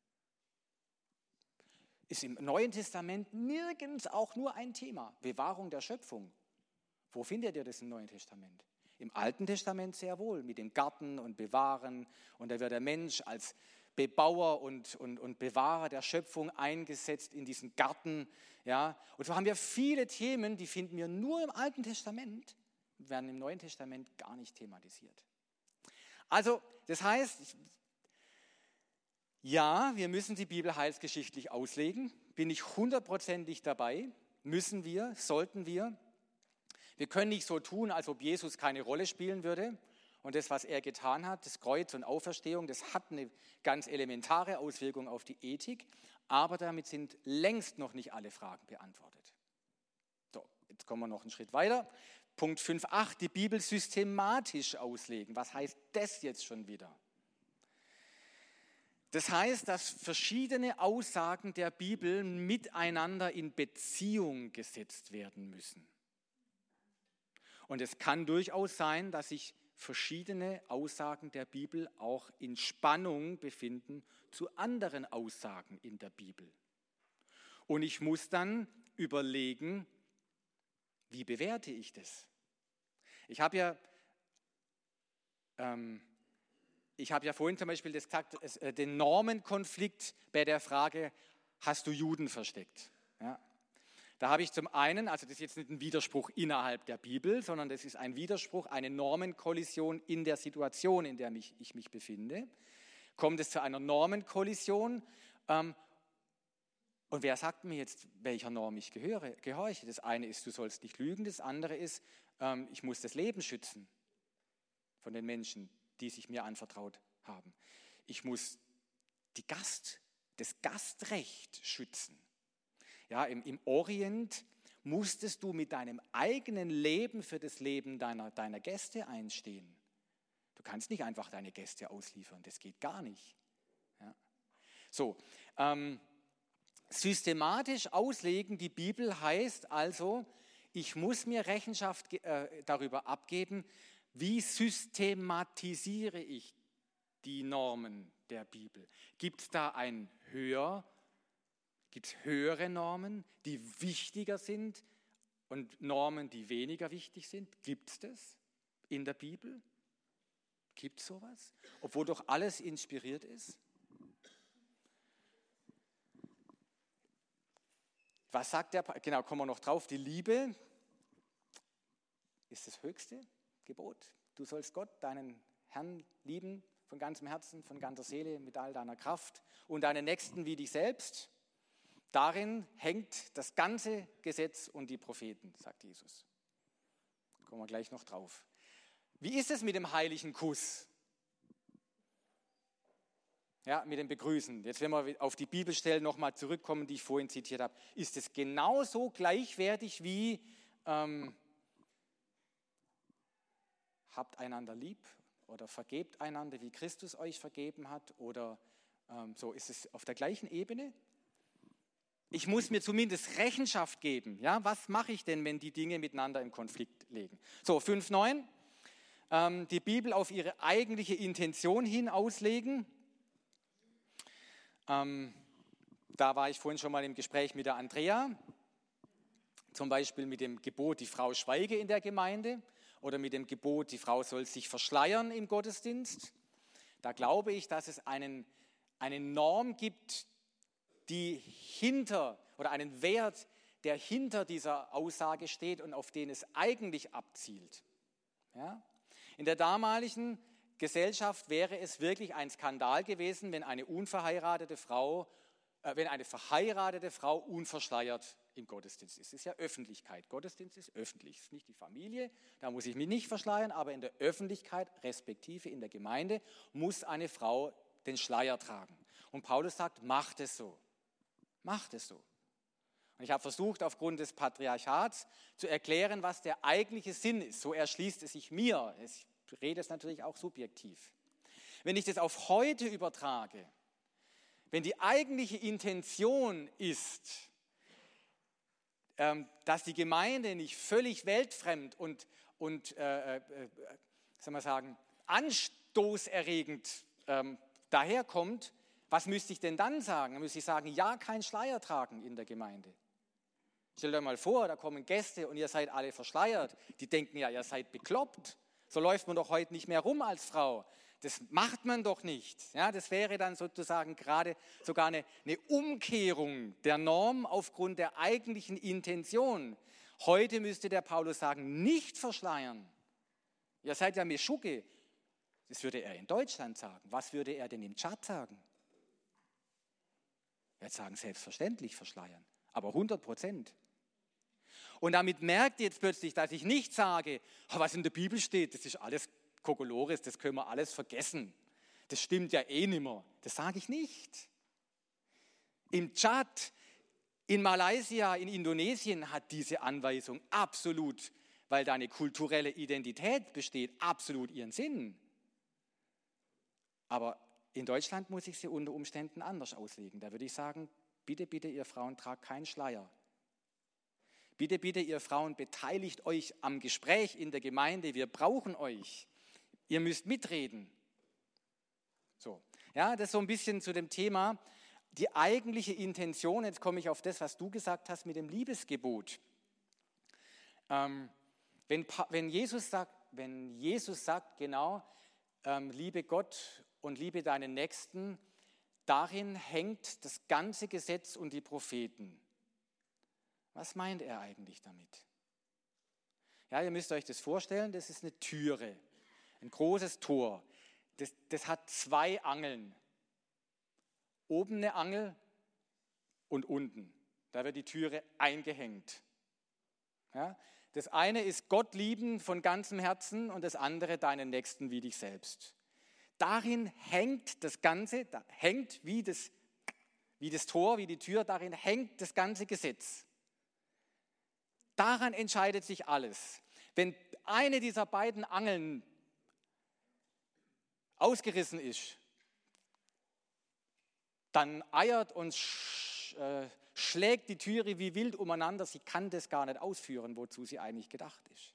Ist im Neuen Testament nirgends auch nur ein Thema. Bewahrung der Schöpfung. Wo findet ihr das im Neuen Testament? Im Alten Testament sehr wohl, mit dem Garten und Bewahren. Und da wird der Mensch als Bebauer und Bewahrer der Schöpfung eingesetzt in diesen Garten. Ja. Und so haben wir viele Themen, die finden wir nur im Alten Testament, werden im Neuen Testament gar nicht thematisiert. Also, das heißt, ja, wir müssen die Bibel heilsgeschichtlich auslegen. Bin ich 100%ig dabei. Müssen wir, sollten wir. Wir können nicht so tun, als ob Jesus keine Rolle spielen würde. Und das, was er getan hat, das Kreuz und Auferstehung, das hat eine ganz elementare Auswirkung auf die Ethik. Aber damit sind längst noch nicht alle Fragen beantwortet. So, jetzt kommen wir noch einen Schritt weiter. Punkt 5.8, die Bibel systematisch auslegen. Was heißt das jetzt schon wieder? Das heißt, dass verschiedene Aussagen der Bibel miteinander in Beziehung gesetzt werden müssen. Und es kann durchaus sein, dass sich verschiedene Aussagen der Bibel auch in Spannung befinden zu anderen Aussagen in der Bibel. Und ich muss dann überlegen, wie bewerte ich das? Ich habe ja vorhin zum Beispiel gesagt, den Normenkonflikt bei der Frage, hast du Juden versteckt? Ja. Da habe ich zum einen, also das ist jetzt nicht ein Widerspruch innerhalb der Bibel, sondern das ist ein Widerspruch, eine Normenkollision in der Situation, in der ich mich befinde. Kommt es zu einer Normenkollision? Und wer sagt mir jetzt, welcher Norm ich gehorche? Das eine ist, du sollst nicht lügen, das andere ist, ich muss das Leben schützen von den Menschen, die sich mir anvertraut haben. Ich muss das Gastrecht schützen. Ja, im Orient musstest du mit deinem eigenen Leben für das Leben deiner Gäste einstehen. Du kannst nicht einfach deine Gäste ausliefern, das geht gar nicht. Ja. So, systematisch auslegen die Bibel heißt also, ich muss mir Rechenschaft darüber abgeben, wie systematisiere ich die Normen der Bibel. Gibt es da gibt's höhere Normen, die wichtiger sind und Normen, die weniger wichtig sind? Gibt es das in der Bibel? Gibt es sowas? Obwohl doch alles inspiriert ist? Was sagt der? Genau, kommen wir noch drauf. Die Liebe ist das höchste Gebot. Du sollst Gott, deinen Herrn, lieben von ganzem Herzen, von ganzer Seele, mit all deiner Kraft und deinen Nächsten wie dich selbst. Darin hängt das ganze Gesetz und die Propheten, sagt Jesus. Kommen wir gleich noch drauf. Wie ist es mit dem heiligen Kuss? Ja, mit dem Begrüßen. Jetzt, wenn wir auf die Bibelstellen nochmal zurückkommen, die ich vorhin zitiert habe, ist es genauso gleichwertig wie habt einander lieb oder vergebt einander, wie Christus euch vergeben hat oder so, ist es auf der gleichen Ebene? Ich muss mir zumindest Rechenschaft geben. Ja, was mache ich denn, wenn die Dinge miteinander im Konflikt liegen? So, 5,9. Die Bibel auf ihre eigentliche Intention hin auslegen. Da war ich vorhin schon mal im Gespräch mit der Andrea. Zum Beispiel mit dem Gebot, die Frau schweige in der Gemeinde. Oder mit dem Gebot, die Frau soll sich verschleiern im Gottesdienst. Da glaube ich, dass es eine Norm gibt, die oder einen Wert, der hinter dieser Aussage steht und auf den es eigentlich abzielt. Ja? In der damaligen Gesellschaft wäre es wirklich ein Skandal gewesen, wenn eine verheiratete Frau unverschleiert im Gottesdienst ist. Es ist ja Öffentlichkeit. Gottesdienst ist öffentlich. Es ist nicht die Familie, da muss ich mich nicht verschleiern, aber in der Öffentlichkeit, respektive in der Gemeinde, muss eine Frau den Schleier tragen. Und Paulus sagt, macht es so. Macht es so. Und ich habe versucht, aufgrund des Patriarchats zu erklären, was der eigentliche Sinn ist. So erschließt es sich mir. Ich rede es natürlich auch subjektiv. Wenn ich das auf heute übertrage, wenn die eigentliche Intention ist, dass die Gemeinde nicht völlig weltfremd und anstoßerregend daherkommt, was müsste ich denn dann sagen? Dann müsste ich sagen, ja, kein Schleier tragen in der Gemeinde. Stellt euch mal vor, da kommen Gäste und ihr seid alle verschleiert. Die denken ja, ihr seid bekloppt. So läuft man doch heute nicht mehr rum als Frau. Das macht man doch nicht. Ja, das wäre dann sozusagen gerade sogar eine Umkehrung der Norm aufgrund der eigentlichen Intention. Heute müsste der Paulus sagen, nicht verschleiern. Ihr seid ja Meschuke. Das würde er in Deutschland sagen. Was würde er denn im Tschad sagen? Er würde sagen, selbstverständlich verschleiern, aber 100%. Und damit merkt ihr jetzt plötzlich, dass ich nicht sage, was in der Bibel steht, das ist alles Kokolores, das können wir alles vergessen. Das stimmt ja eh nimmer. Das sage ich nicht. Im Tschad, in Malaysia, in Indonesien hat diese Anweisung absolut, weil da eine kulturelle Identität besteht, absolut ihren Sinn. Aber in Deutschland muss ich sie unter Umständen anders auslegen. Da würde ich sagen, bitte, bitte, ihr Frauen, tragt keinen Schleier. Bitte, bitte, ihr Frauen, beteiligt euch am Gespräch in der Gemeinde. Wir brauchen euch. ihr müsst mitreden. So. Ja, das ist so ein bisschen zu dem Thema, die eigentliche Intention, jetzt komme ich auf das, was du gesagt hast mit dem Liebesgebot. Wenn Jesus sagt, genau, liebe Gott und liebe deinen Nächsten, darin hängt das ganze Gesetz und die Propheten. Was meint er eigentlich damit? Ja, ihr müsst euch das vorstellen, das ist eine Türe, ein großes Tor. Das hat 2 Angeln. Oben eine Angel und unten. Da wird die Türe eingehängt. Ja? Das eine ist Gott lieben von ganzem Herzen und das andere deinen Nächsten wie dich selbst. Darin hängt das Ganze, da hängt wie das Tor, wie die Tür, darin hängt das ganze Gesetz. Daran entscheidet sich alles. Wenn eine dieser beiden Angeln ausgerissen ist, dann eiert und schlägt die Türe wie wild umeinander. Sie kann das gar nicht ausführen, wozu sie eigentlich gedacht ist.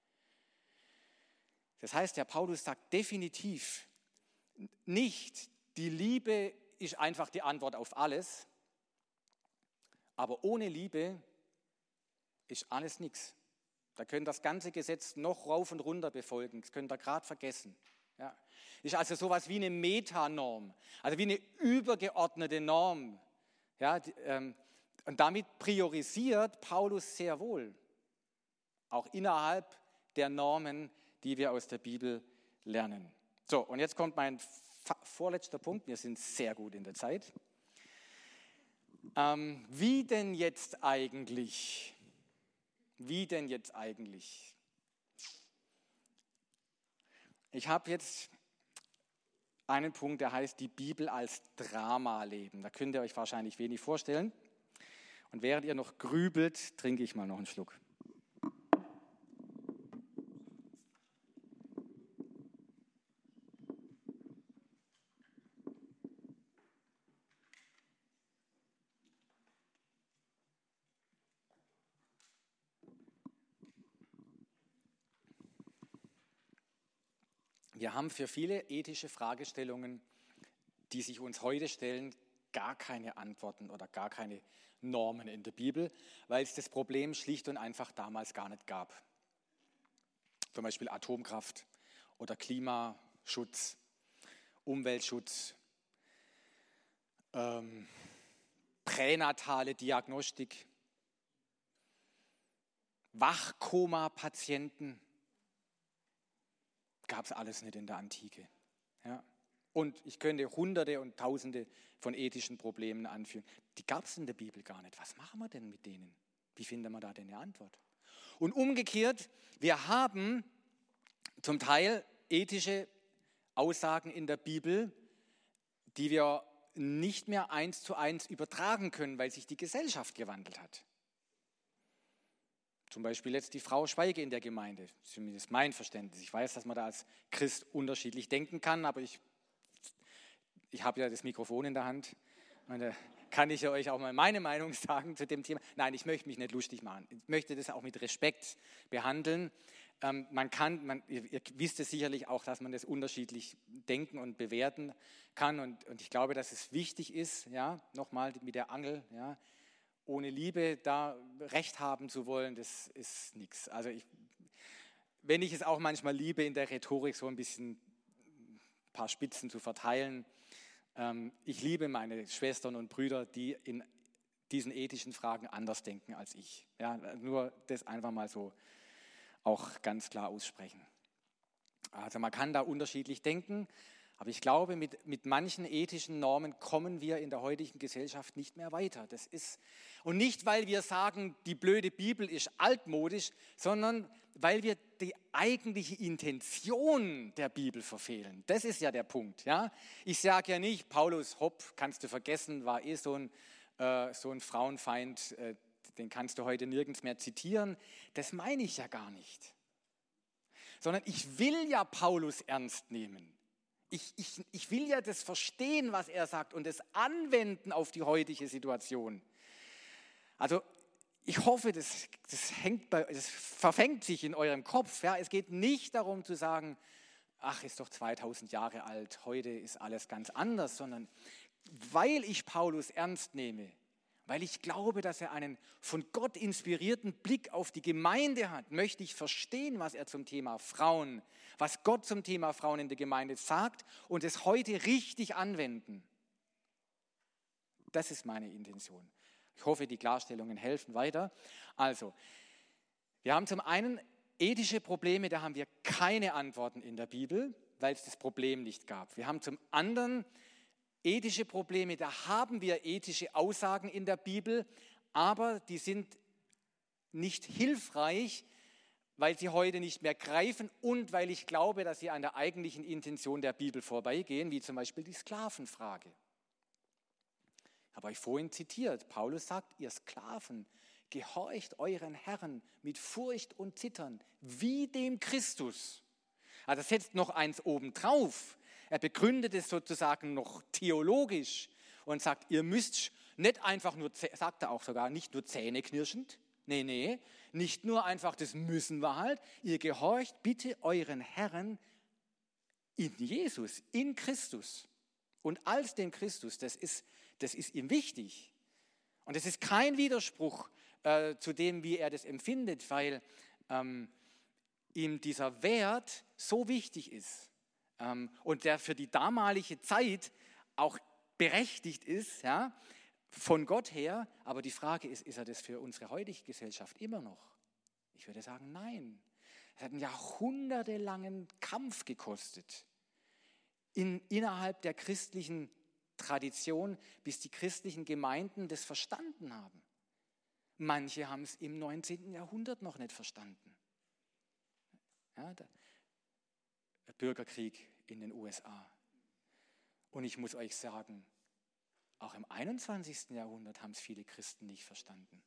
Das heißt, der Paulus sagt definitiv nicht, die Liebe ist einfach die Antwort auf alles, aber ohne Liebe ist alles nichts. Da könnt ihr das ganze Gesetz noch rauf und runter befolgen, das könnt ihr gerade vergessen. Ja. Ist also sowas wie eine Metanorm, also wie eine übergeordnete Norm. Ja, und damit priorisiert Paulus sehr wohl, auch innerhalb der Normen, die wir aus der Bibel lernen. So, und jetzt kommt mein vorletzter Punkt, wir sind sehr gut in der Zeit. Wie denn jetzt eigentlich? Wie denn jetzt eigentlich? Ich habe jetzt einen Punkt, der heißt die Bibel als Drama leben. Da könnt ihr euch wahrscheinlich wenig vorstellen. Und während ihr noch grübelt, trinke ich mal noch einen Schluck. Wir haben für viele ethische Fragestellungen, die sich uns heute stellen, gar keine Antworten oder gar keine Normen in der Bibel, weil es das Problem schlicht und einfach damals gar nicht gab. Zum Beispiel Atomkraft oder Klimaschutz, Umweltschutz, pränatale Diagnostik, Wachkoma-Patienten. Gab es alles nicht in der Antike. Ja. Und ich könnte Hunderte und Tausende von ethischen Problemen anführen. Die gab es in der Bibel gar nicht. Was machen wir denn mit denen? Wie finden wir da denn eine Antwort? Und umgekehrt, wir haben zum Teil ethische Aussagen in der Bibel, die wir nicht mehr 1:1 übertragen können, weil sich die Gesellschaft gewandelt hat. Zum Beispiel jetzt die Frau Schweige in der Gemeinde, zumindest mein Verständnis. Ich weiß, dass man da als Christ unterschiedlich denken kann, aber ich habe ja das Mikrofon in der Hand und da kann ich ja euch auch mal meine Meinung sagen zu dem Thema. Nein, ich möchte mich nicht lustig machen. Ich möchte das auch mit Respekt behandeln. Ihr wisst es sicherlich auch, dass man das unterschiedlich denken und bewerten kann und ich glaube, dass es wichtig ist, ja, nochmal mit der Angel, ja, ohne Liebe da Recht haben zu wollen, das ist nichts. Also wenn ich es auch manchmal liebe, in der Rhetorik so ein bisschen ein paar Spitzen zu verteilen, ich liebe meine Schwestern und Brüder, die in diesen ethischen Fragen anders denken als ich. Ja, nur das einfach mal so auch ganz klar aussprechen. Also man kann da unterschiedlich denken, aber ich glaube, mit manchen ethischen Normen kommen wir in der heutigen Gesellschaft nicht mehr weiter. Und nicht, weil wir sagen, die blöde Bibel ist altmodisch, sondern weil wir die eigentliche Intention der Bibel verfehlen. Das ist ja der Punkt. Ja? Ich sage ja nicht, Paulus, hopp, kannst du vergessen, war so ein Frauenfeind, den kannst du heute nirgends mehr zitieren. Das meine ich ja gar nicht. Sondern ich will ja Paulus ernst nehmen. Ich will ja das verstehen, was er sagt und das anwenden auf die heutige Situation. Also ich hoffe, das verfängt sich in eurem Kopf. Ja? Es geht nicht darum zu sagen, ach, ist doch 2000 Jahre alt, heute ist alles ganz anders, sondern weil ich Paulus ernst nehme, weil ich glaube, dass er einen von Gott inspirierten Blick auf die Gemeinde hat, möchte ich verstehen, was er zum Thema Frauen, was Gott zum Thema Frauen in der Gemeinde sagt und es heute richtig anwenden. Das ist meine Intention. Ich hoffe, die Klarstellungen helfen weiter. Also, wir haben zum einen ethische Probleme, da haben wir keine Antworten in der Bibel, weil es das Problem nicht gab. Wir haben zum anderen ethische Probleme, da haben wir ethische Aussagen in der Bibel, aber die sind nicht hilfreich, weil sie heute nicht mehr greifen und weil ich glaube, dass sie an der eigentlichen Intention der Bibel vorbeigehen, wie zum Beispiel die Sklavenfrage. Ich habe euch vorhin zitiert, Paulus sagt, ihr Sklaven, gehorcht euren Herren mit Furcht und Zittern, wie dem Christus. Also setzt noch eins obendrauf. Er begründet es sozusagen noch theologisch und sagt, ihr müsst nicht einfach nur, sagt er auch sogar, nicht nur zähneknirschend, nee, nicht nur einfach, das müssen wir halt, ihr gehorcht bitte euren Herren in Jesus, in Christus und als dem Christus, das ist ihm wichtig. Und es ist kein Widerspruch zu dem, wie er das empfindet, weil ihm dieser Wert so wichtig ist. Und der für die damalige Zeit auch berechtigt ist, ja, von Gott her. Aber die Frage ist er das für unsere heutige Gesellschaft immer noch? Ich würde sagen, nein. Es hat einen jahrhundertelangen Kampf gekostet innerhalb der christlichen Tradition, bis die christlichen Gemeinden das verstanden haben. Manche haben es im 19. Jahrhundert noch nicht verstanden. Ja, der Bürgerkrieg in den USA. Und ich muss euch sagen, auch im 21. Jahrhundert haben es viele Christen nicht verstanden,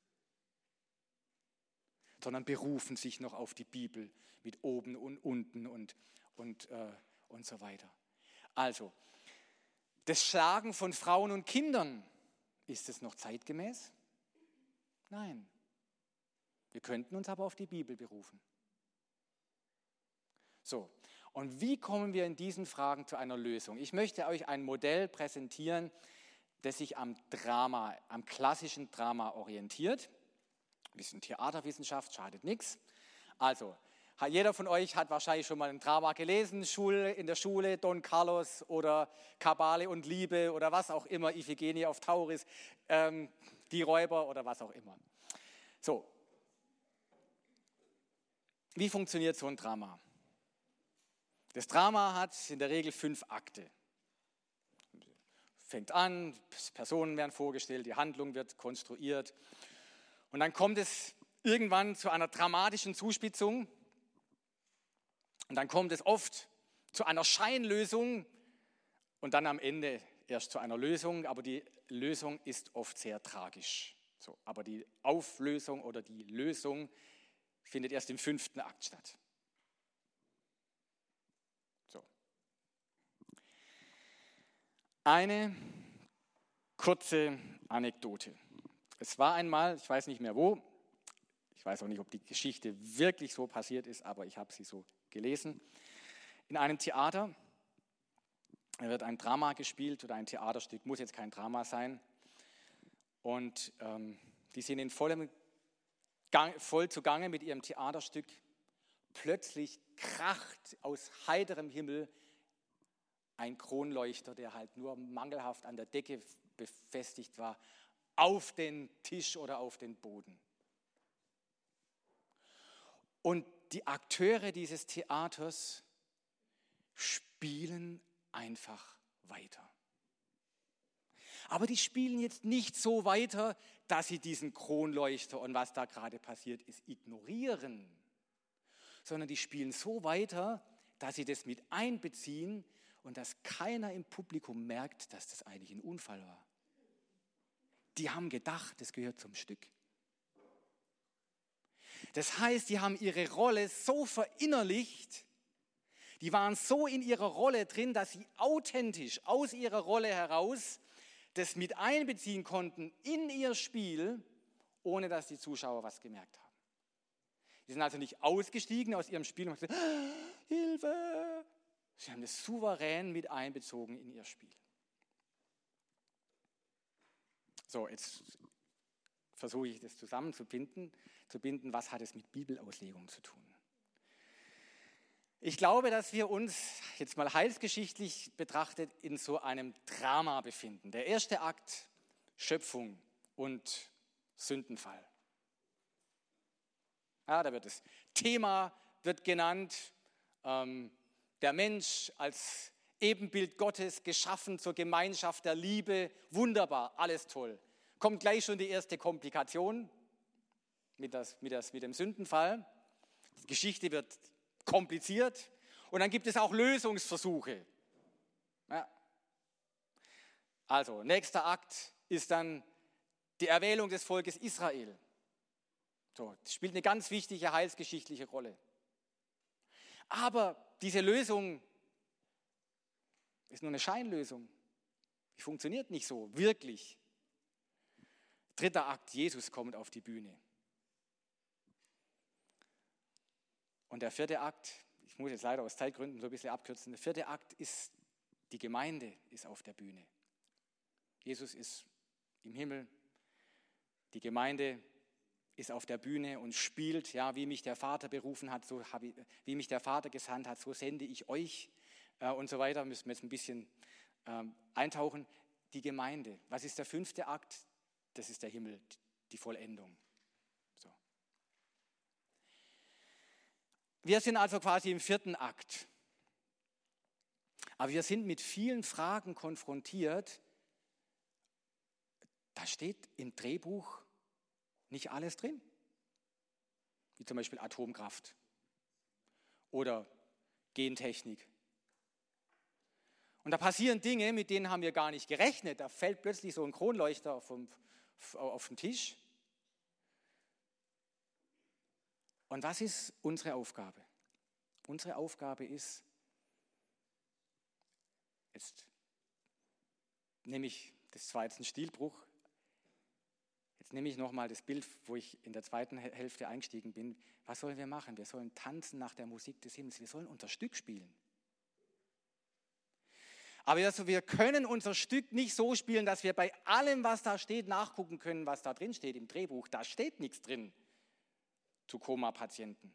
sondern berufen sich noch auf die Bibel mit oben und unten und so weiter. Also, das Schlagen von Frauen und Kindern, ist es noch zeitgemäß? Nein. Wir könnten uns aber auf die Bibel berufen. So, und wie kommen wir in diesen Fragen zu einer Lösung? Ich möchte euch ein Modell präsentieren, das sich am klassischen Drama orientiert. Ein bisschen Theaterwissenschaft, schadet nichts. Also, jeder von euch hat wahrscheinlich schon mal ein Drama gelesen, in der Schule, Don Carlos oder Kabale und Liebe oder was auch immer, Iphigenie auf Tauris, die Räuber oder was auch immer. So, wie funktioniert so ein Drama? Das Drama hat in der Regel 5 Akte. Fängt an, Personen werden vorgestellt, die Handlung wird konstruiert und dann kommt es irgendwann zu einer dramatischen Zuspitzung und dann kommt es oft zu einer Scheinlösung und dann am Ende erst zu einer Lösung, aber die Lösung ist oft sehr tragisch. So, aber die Auflösung oder die Lösung findet erst im 5. Akt statt. So. Eine kurze Anekdote. Es war einmal, ich weiß nicht mehr wo, ich weiß auch nicht, ob die Geschichte wirklich so passiert ist, aber ich habe sie so gelesen. In einem Theater wird ein Drama gespielt oder ein Theaterstück, muss jetzt kein Drama sein. Und die sind in voll zugange mit ihrem Theaterstück. Plötzlich kracht aus heiterem Himmel ein Kronleuchter, der halt nur mangelhaft an der Decke befestigt war, auf den Tisch oder auf den Boden. Und die Akteure dieses Theaters spielen einfach weiter. Aber die spielen jetzt nicht so weiter, dass sie diesen Kronleuchter und was da gerade passiert ist ignorieren, sondern die spielen so weiter, dass sie das mit einbeziehen und dass keiner im Publikum merkt, dass das eigentlich ein Unfall war. Die haben gedacht, das gehört zum Stück. Das heißt, die haben ihre Rolle so verinnerlicht, die waren so in ihrer Rolle drin, dass sie authentisch aus ihrer Rolle heraus das mit einbeziehen konnten in ihr Spiel, ohne dass die Zuschauer was gemerkt haben. Die sind also nicht ausgestiegen aus ihrem Spiel und gesagt, Hilfe, Sie haben es souverän mit einbezogen in ihr Spiel. So, jetzt versuche ich das zusammenzubinden, was hat es mit Bibelauslegung zu tun. Ich glaube, dass wir uns jetzt mal heilsgeschichtlich betrachtet in so einem Drama befinden. Der erste Akt, Schöpfung und Sündenfall. Ja, da wird das Thema genannt, der Mensch als Ebenbild Gottes geschaffen zur Gemeinschaft der Liebe, wunderbar, alles toll. Kommt gleich schon die erste Komplikation mit dem Sündenfall. Die Geschichte wird kompliziert und dann gibt es auch Lösungsversuche. Ja. Also, nächster Akt ist dann die Erwählung des Volkes Israel. So, das spielt eine ganz wichtige heilsgeschichtliche Rolle. Aber diese Lösung ist nur eine Scheinlösung. Die funktioniert nicht so, wirklich. Dritter Akt, Jesus kommt auf die Bühne. Und der vierte Akt, ich muss jetzt leider aus Zeitgründen so ein bisschen abkürzen, der vierte Akt ist, die Gemeinde ist auf der Bühne. Jesus ist im Himmel, die Gemeinde ist auf der Bühne und spielt, ja, wie mich der Vater berufen hat, wie mich der Vater gesandt hat, so sende ich euch und so weiter. Müssen wir jetzt ein bisschen eintauchen. Die Gemeinde, was ist der fünfte Akt? Das ist der Himmel, die Vollendung. So. Wir sind also quasi im vierten Akt. Aber wir sind mit vielen Fragen konfrontiert. Da steht im Drehbuch nicht alles drin. Wie zum Beispiel Atomkraft oder Gentechnik. Und da passieren Dinge, mit denen haben wir gar nicht gerechnet. Da fällt plötzlich so ein Kronleuchter auf den Tisch. Und was ist unsere Aufgabe? Unsere Aufgabe ist, jetzt nehme ich, das war jetzt ein Stilbruch, jetzt nehme ich nochmal das Bild, wo ich in der zweiten Hälfte eingestiegen bin. Was sollen wir machen? Wir sollen tanzen nach der Musik des Himmels. Wir sollen unser Stück spielen. Aber also wir können unser Stück nicht so spielen, dass wir bei allem, was da steht, nachgucken können, was da drin steht im Drehbuch. Da steht nichts drin zu Koma-Patienten.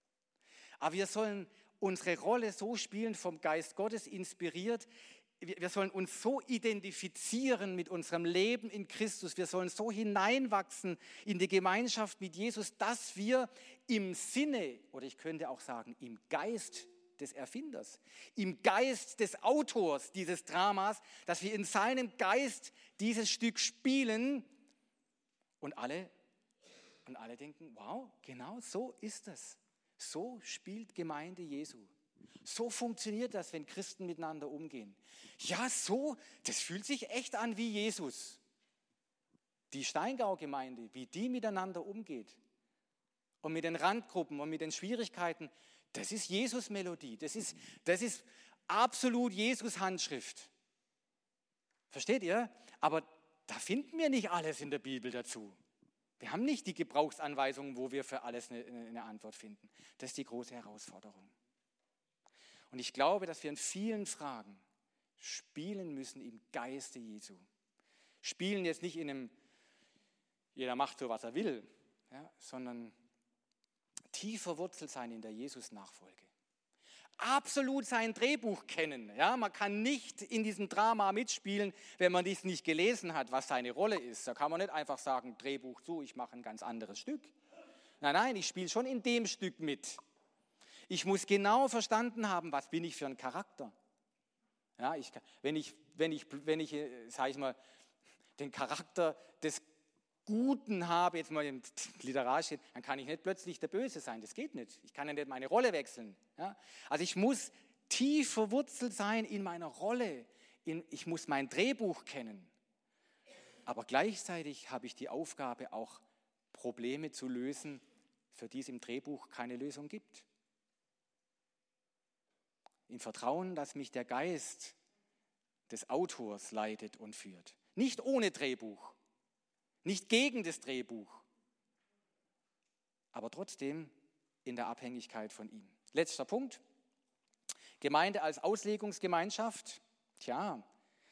Aber wir sollen unsere Rolle so spielen, vom Geist Gottes inspiriert. Wir sollen uns so identifizieren mit unserem Leben in Christus. Wir sollen so hineinwachsen in die Gemeinschaft mit Jesus, dass wir im Sinne, oder ich könnte auch sagen, im Geist des Erfinders, im Geist des Autors dieses Dramas, dass wir in seinem Geist dieses Stück spielen und alle denken, wow, genau so ist es. So spielt Gemeinde Jesu. So funktioniert das, wenn Christen miteinander umgehen. Ja, so, das fühlt sich echt an wie Jesus. Die Steingau-Gemeinde, wie die miteinander umgeht. Und mit den Randgruppen und mit den Schwierigkeiten, das ist Jesus-Melodie. Das ist absolut Jesus-Handschrift. Versteht ihr? Aber da finden wir nicht alles in der Bibel dazu. Wir haben nicht die Gebrauchsanweisungen, wo wir für alles eine Antwort finden. Das ist die große Herausforderung. Und ich glaube, dass wir in vielen Fragen spielen müssen im Geiste Jesu. Spielen jetzt nicht in einem, jeder macht so, was er will, ja, sondern tief verwurzelt sein in der Jesus-Nachfolge. Absolut sein Drehbuch kennen. Ja, man kann nicht in diesem Drama mitspielen, wenn man dies nicht gelesen hat, was seine Rolle ist. Da kann man nicht einfach sagen, Drehbuch zu, ich mache ein ganz anderes Stück. Nein, ich spiele schon in dem Stück mit. Ich muss genau verstanden haben, was bin ich für ein Charakter. Ja, wenn ich, sage ich mal, den Charakter des Guten habe, jetzt mal im Literarisch, dann kann ich nicht plötzlich der Böse sein. Das geht nicht. Ich kann ja nicht meine Rolle wechseln. Ja? Also ich muss tief verwurzelt sein in meiner Rolle. Ich muss mein Drehbuch kennen. Aber gleichzeitig habe ich die Aufgabe, auch Probleme zu lösen, für die es im Drehbuch keine Lösung gibt. Im Vertrauen, dass mich der Geist des Autors leitet und führt. Nicht ohne Drehbuch. Nicht gegen das Drehbuch, aber trotzdem in der Abhängigkeit von ihm. Letzter Punkt. Gemeinde als Auslegungsgemeinschaft? Tja,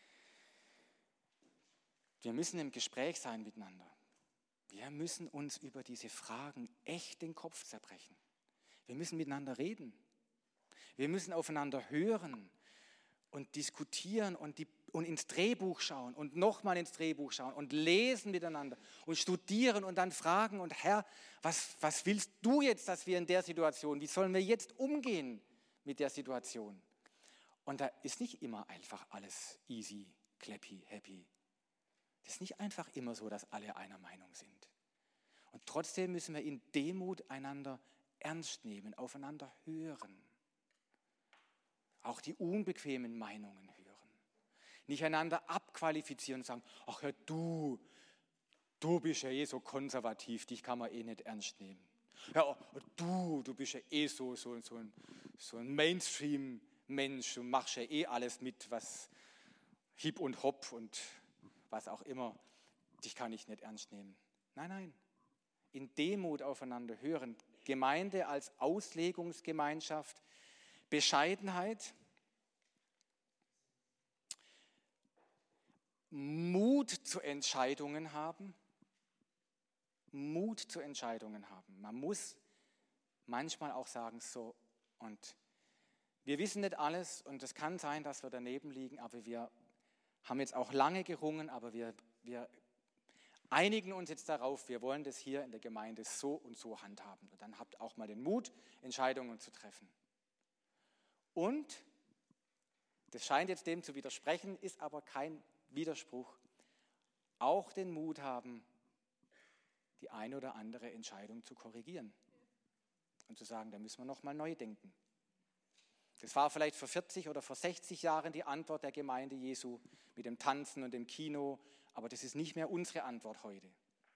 wir müssen im Gespräch sein miteinander. Wir müssen uns über diese Fragen echt den Kopf zerbrechen. Wir müssen miteinander reden. Wir müssen aufeinander hören und diskutieren und ins Drehbuch schauen und nochmal ins Drehbuch schauen und lesen miteinander und studieren und dann fragen, und Herr, was willst du jetzt, dass wir in der Situation, wie sollen wir jetzt umgehen mit der Situation? Und da ist nicht immer einfach alles easy, clappy, happy. Das ist nicht einfach immer so, dass alle einer Meinung sind. Und trotzdem müssen wir in Demut einander ernst nehmen, aufeinander hören. Auch die unbequemen Meinungen hören. Nicht einander abqualifizieren und sagen, ach ja, du bist ja eh so konservativ, dich kann man eh nicht ernst nehmen. Ja, du bist ja eh so ein Mainstream-Mensch und machst ja eh alles mit, was Hip und Hop und was auch immer, dich kann ich nicht ernst nehmen. Nein, in Demut aufeinander hören. Gemeinde als Auslegungsgemeinschaft, Bescheidenheit, Mut zu Entscheidungen haben. Mut zu Entscheidungen haben. Man muss manchmal auch sagen, so, und wir wissen nicht alles und es kann sein, dass wir daneben liegen, aber wir haben jetzt auch lange gerungen, aber wir einigen uns jetzt darauf, wir wollen das hier in der Gemeinde so und so handhaben. Und dann habt auch mal den Mut, Entscheidungen zu treffen. Und, das scheint jetzt dem zu widersprechen, ist aber kein Widerspruch, auch den Mut haben, die eine oder andere Entscheidung zu korrigieren und zu sagen, da müssen wir nochmal neu denken. Das war vielleicht vor 40 oder vor 60 Jahren die Antwort der Gemeinde Jesu mit dem Tanzen und dem Kino, aber das ist nicht mehr unsere Antwort heute.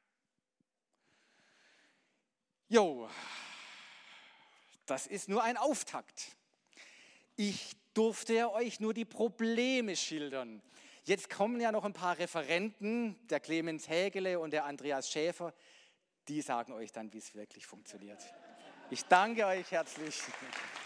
Jo, das ist nur ein Auftakt. Ich durfte ja euch nur die Probleme schildern. Jetzt kommen ja noch ein paar Referenten, der Clemens Hägele und der Andreas Schäfer, die sagen euch dann, wie es wirklich funktioniert. Ich danke euch herzlich.